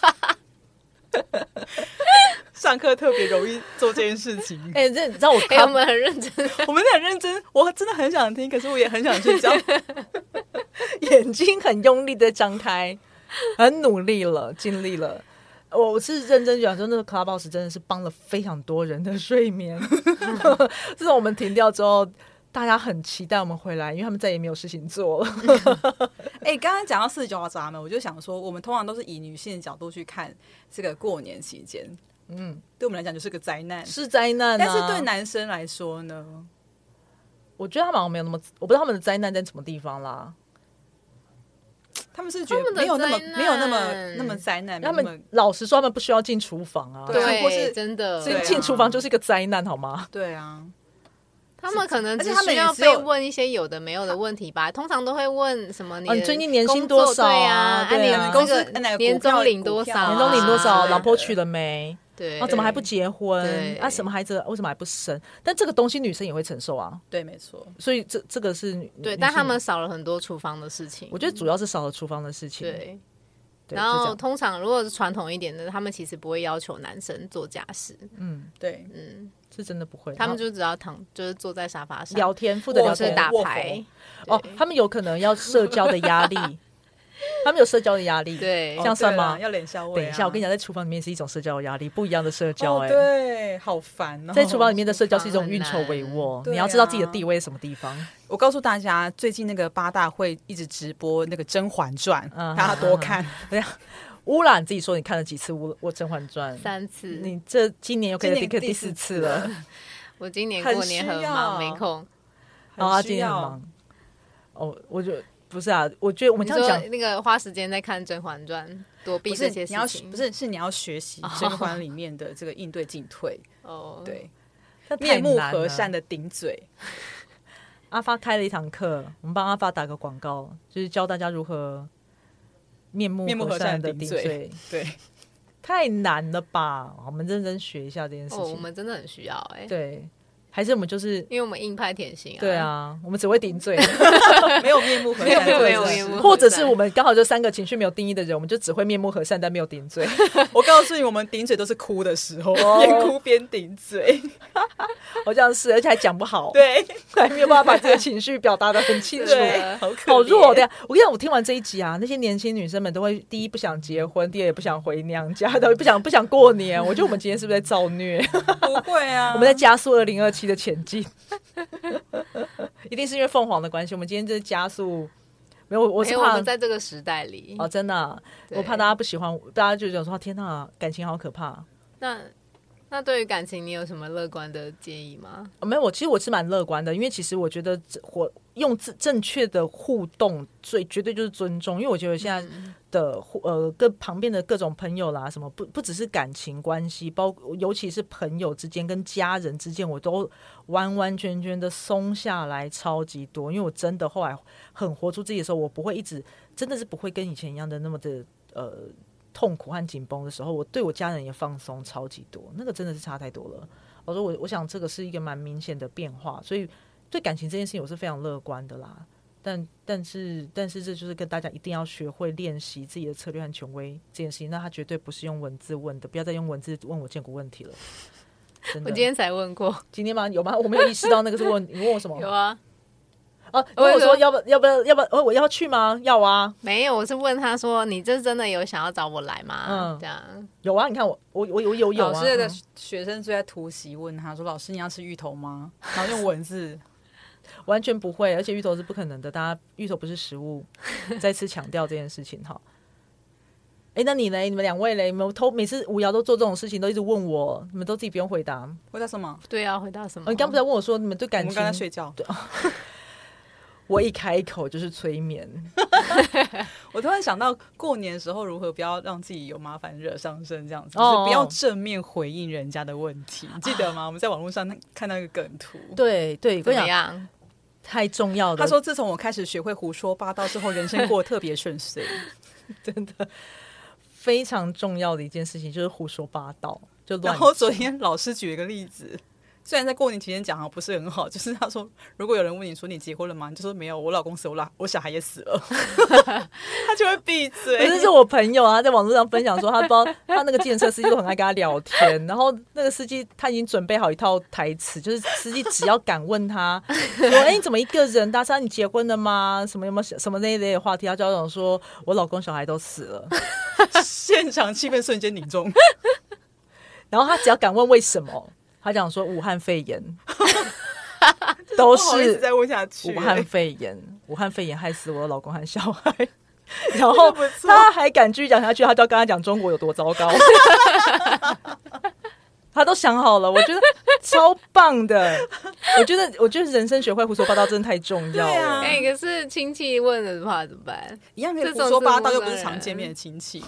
上课特别容易做这件事情。 哎、欸，这你知道我看、 欸、我们很认真， 我们很认真，我真的很想听，可是我也很想睡觉， 眼睛很用力的张开，很努力了，尽力了。我是认真讲，说那个 Clubhouse 真的是帮了非常多人的睡眠。自从我们停掉之后，大家很期待我们回来，因为他们再也没有事情做了。 哎、欸，刚刚讲到四十九号闸门，我就想说，我们通常都是以女性的角度去看这个过年期间。嗯，对我们来讲就是个灾难， 是灾难、啊。 但是对男生来说呢， 我觉得他们好像没有那么，我不知道他们的灾难在什么地方啦。 他们是觉得没有那么没有那么那么灾难。 他们老实说，他们不需要进厨房啊， 对， 或是真的， 所以进厨房就是一个灾难，好吗？ 对啊。 他们可能只需要被问一些有的没有的问题吧，通常都会问什么你的、 哦、你最近年薪多少啊？ 对啊， 啊你公司年终领多少、啊？ 年终领多少？老婆娶了没？ 对， 啊，怎么还不结婚？啊，什么孩子为什么还不生？但这个东西女生也会承受啊。 对，没错。 所以这这个是对，但他们少了很多厨房的事情。 我觉得主要是少了厨房的事情。 对。然后通常如果是传统一点的，他们其实不会要求男生做家事。 嗯，对， 嗯，是真的不会。 他们就只要躺，就是坐在沙发上聊天，负责聊天、 打牌。 哦，他们有可能要社交的压力。他们有社交的压力， 对， 这样算吗？ 哦、要脸笑味、啊。 等一下，我跟你讲，在厨房里面是一种社交的压力，不一样的社交、欸。哎、 哦，对，好烦哦。 在厨房里面的社交是一种运筹帷幄、啊，你要知道自己的地位是什么地方。 我告诉大家，最近那个八大会一直直播那个《甄嬛传》，嗯，大家多看。 对呀。乌啦，你自己说你看了几次《我甄嬛传》？ 三次。 你这今年又可以第四次了。 我今年过年很忙，没空。 好啊，今年很忙。哦，我就不是啊，我觉得我们这样讲， 那个花时间在看《甄嬛传》，躲避这些事情。 你要不是是你要学习甄嬛里面的这个应对进退。哦，对，面目和善的顶嘴。 阿发开了一堂课，我们帮阿发打个广告，就是教大家如何。面目和善的顶嘴， 对， 太难了吧？我们认真学一下这件事情。 哦，我们真的很需要哎、欸。 对，还是我们就是因为我们硬派甜心啊。 对啊，我们只会顶嘴， 没有面目和善， 没有面目， 或者是我们刚好就三个情绪没有定义的人，我们就只会面目和善，但没有顶嘴。 我告诉你，我们顶嘴都是哭的时候，边哭边顶嘴。 好像是，而且还讲不好， 对， 还没有办法把这个情绪表达得很清楚， 好可好弱的。我跟你讲，我听完这一集啊，那些年轻女生们都会第一不想结婚，第二也不想回娘家，都不想不想过年。我觉得我们今天是不是在造虐？ 不会啊， 我们在加速二零二七的前进，一定是因为凤凰的关系。我们今天就是加速。没有，我是怕、 欸、我们在这个时代里哦，真的、啊，我怕大家不喜欢，大家就讲说天哪，感情好可怕。 那那对于感情，你有什么乐观的建议吗？ 哦、没有，我其实我是蛮乐观的，因为其实我觉得我用正确的互动，最绝对就是尊重。因为我觉得现在的、嗯、呃，跟旁边的各种朋友啦，什么不不只是感情关系，包尤其是朋友之间跟家人之间，我都完完全全的松下来超级多。因为我真的后来很活出自己的时候，我不会一直真的是不会跟以前一样的那么的呃。痛苦和紧绷的时候，我对我家人也放松超级多，那个真的是差太多了。我说我我想这个是一个蛮明显的变化，所以对感情这件事情我是非常乐观的啦。但但是但是这就是跟大家一定要学会练习自己的策略和权威这件事情。那他绝对不是用文字问的，不要再用文字问我建国问题了。真的， 我今天才问过， 今天吗？有吗？我没有意识到那个是问你问我什么？ 有啊。 哦，我我说要不要不要要不要我要去吗？要啊。 没有，我是问他说你这真的有想要找我来吗？嗯，这样有啊，你看我我我有有有啊。 老师的学生就在突袭问他说：“老师，你要吃芋头吗？”然后用文字。 完全不会，而且芋头是不可能的，大家芋头不是食物，再次强调这件事情哈。哎、欸，那你嘞？你们两位嘞？你们偷每次无聊都做这种事情，都一直问我，你们都自己不用回答。 回答什么？ 对啊，回答什么？ 哦、你刚不是问我说你们对感情？ 我们刚才睡觉。 对，我一开口就是催眠。 我突然想到，过年的时候如何不要让自己有麻烦惹上身，这样子，哦、就是不要正面回应人家的问题，你记得吗？我们在网络上看到一个梗图。 对对， 怎么样？ 太重要了。 他说：“自从我开始学会胡说八道之后，人生过得特别顺遂。” 真的非常重要的一件事情就是胡说八道，就乱。 然后昨天老师举了一个例子，虽然在过年期间讲好不是很好，就是他说，如果有人问你说你结婚了吗？你就说没有，我老公死了，我小孩也死了，他就会闭嘴。 这是我朋友啊，在网络上分享说，他不知道他那个计程车司机都很爱跟他聊天，然后那个司机他已经准备好一套台词，就是司机只要敢问他说：“哎、欸，你怎么一个人？大山，你结婚了吗？什么有没有什么那一类的话题？”他就要讲说：“我老公小孩都死了。” 现场气氛瞬间凝重。 然后他只要敢问为什么，他讲说武汉肺炎。都是再问下去， 武汉肺炎，武汉肺炎害死我的老公和小孩。然后他还敢继续讲下去，他就要跟他讲中国有多糟糕。他都想好了，我觉得超棒的。我觉得，我觉得人生学会胡说八道真的太重要了。 哎、啊，可是亲戚问的话怎么办？ 一样可以胡说八道，又不是常见面的亲戚。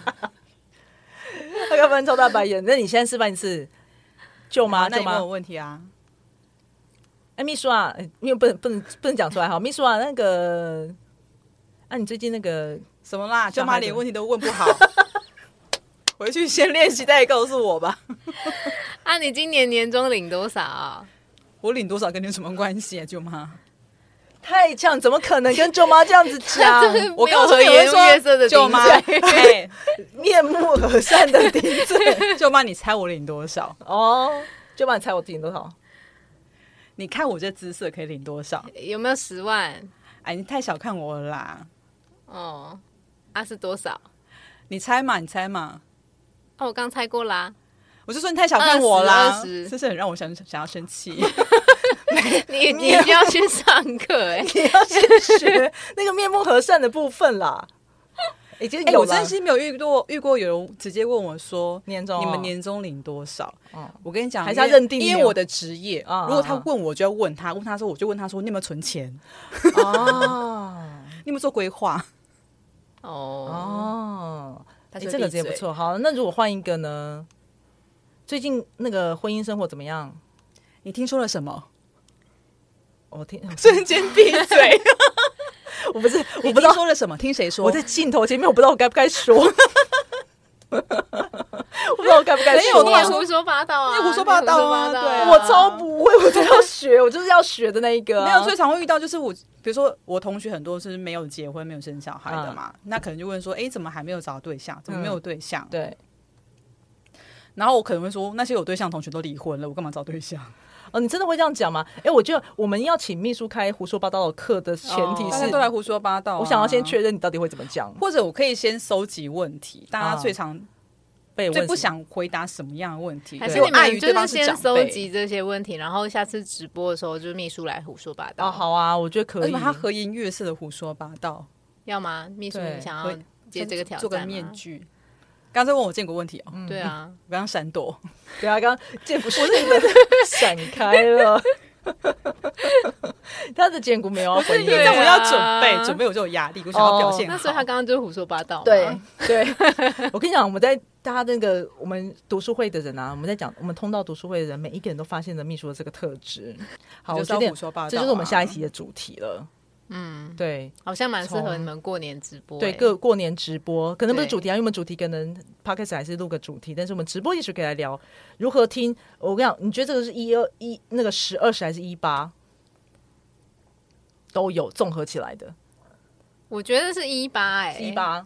他刚翻超大白眼，那你现在示范一次，舅妈， 那舅妈有问题啊？ 哎，秘书啊，因为不能不能不能讲出来哈。秘书啊，那个，啊，你最近那个什么啦？舅妈连问题都问不好，回去先练习，再告诉我吧。 啊，你今年年终领多少、啊？ 我领多少跟你有什么关系啊，舅妈？ 太呛，怎么可能跟舅妈这样子讲？ 我告诉你，有人说舅妈，哎， 面目和善的顶嘴。 舅妈，你猜我领多少？ 哦，舅妈，你猜我领多少？ 你看我这姿色可以领多少？ 有没有十万？ 哎，你太小看我了啦！ 哦，啊是多少？ 你猜嘛，你猜嘛！ 哦，我刚猜过啦。 我就说你太小看我啦， 二十， 这是很让我想想要生气。 你你一定要先上课哎、 欸，你要先学那个面目和善的部分啦。已经有了、欸， 我真心没有遇过遇过有人直接问我说年终、哦、 你们年终领多少？嗯、我跟你讲， 还是他认定因为我的职业、嗯，如果他问我就要问他，问他说我就问他说你有没有存钱？哦，你有没有做规划？ 哦哦，哎、欸，这个也不错。好，那如果换一个呢？最近那个婚姻生活怎么样？ 你听说了什么？ 我听， 瞬间闭嘴。 我不是，我不知道说了什么，听谁说？ 我在镜头前面，我不知道我该不该说。我不知道我该不该说、啊。 你也胡说八道啊！ 你胡说八道啊！对啊， 我超不会，我就要学，我就是要学的那一个、啊。 没有，最常会遇到就是我，比如说我同学很多是没有结婚、没有生小孩的嘛，嗯、那可能就问说：“哎，怎么还没有找对象？怎么没有对象？” 嗯、对。 然后我可能会说，那些有对象的同学都离婚了，我干嘛找对象？ 哦，你真的会这样讲吗？哎，我觉得我们要请秘书开胡说八道的课的前提是， 大家都来胡说八道、啊。 我想要先确认你到底会怎么讲， 或者我可以先收集问题，大家最常被问最不想回答什么样的问题， 还是你们就是先收集这些问题，然后下次直播的时候就秘书来胡说八道。 哦，好啊，我觉得可以。 为什么他和颜悦色的胡说八道？ 要吗？秘书你想要接这个挑战吗？ 做个面具。刚才问我建国问题哦， 嗯、对啊， 我刚闪躲， 对啊，刚刚建国不是闪开了，他的建国没有要回应， 因为我要准备，准备我就有压力，我想要表现好。 那所以他刚刚就是胡说八道。 对对，我跟你讲，我们在大家那个我们读书会的人啊，我们在讲我们通道读书会的人，每一个人都发现了秘书的这个特质。好，我觉得这就是我们下一题的主题了。嗯，对， 好像蛮适合你们过年直播、欸。 对，过过年直播可能不是主题啊，因为我们主题可能 podcast 还是录个主题，但是我们直播也许可以来聊如何听。我跟你讲，你觉得这个是一二一那个十二十还是一八都有综合起来的？ 我觉得是一八哎， 一八。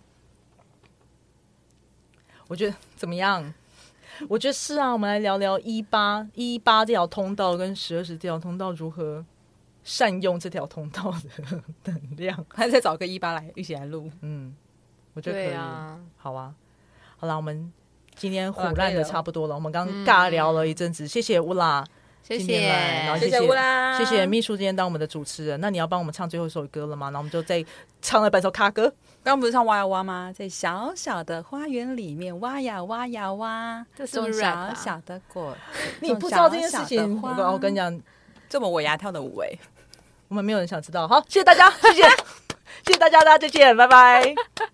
我觉得怎么样？我觉得是啊，我们来聊聊一八一八这条通道跟十二十这条通道如何善用这条通道的能量， 还再找个一八来一起来录。 嗯，我觉得可以。 啊好啊，好啦，我们今天唬烂的差不多了，我们刚尬聊了一阵子，谢谢乌拉。 谢今天来然后谢， 谢谢乌拉， 谢谢秘书今天当我们的主持人。那你要帮我们唱最后一首歌了吗？那我们就再唱了半首卡歌。 刚刚不是唱挖呀挖吗？在小小的花园里面挖呀挖呀挖， 这是不是种 rap 啊小小的果。 你不知道这件事情， 种小小的花我跟你讲， 这么我牙跳的舞哎、欸， 我们没有人想知道。好，谢谢大家，谢谢，谢谢大家，大家再见，拜拜。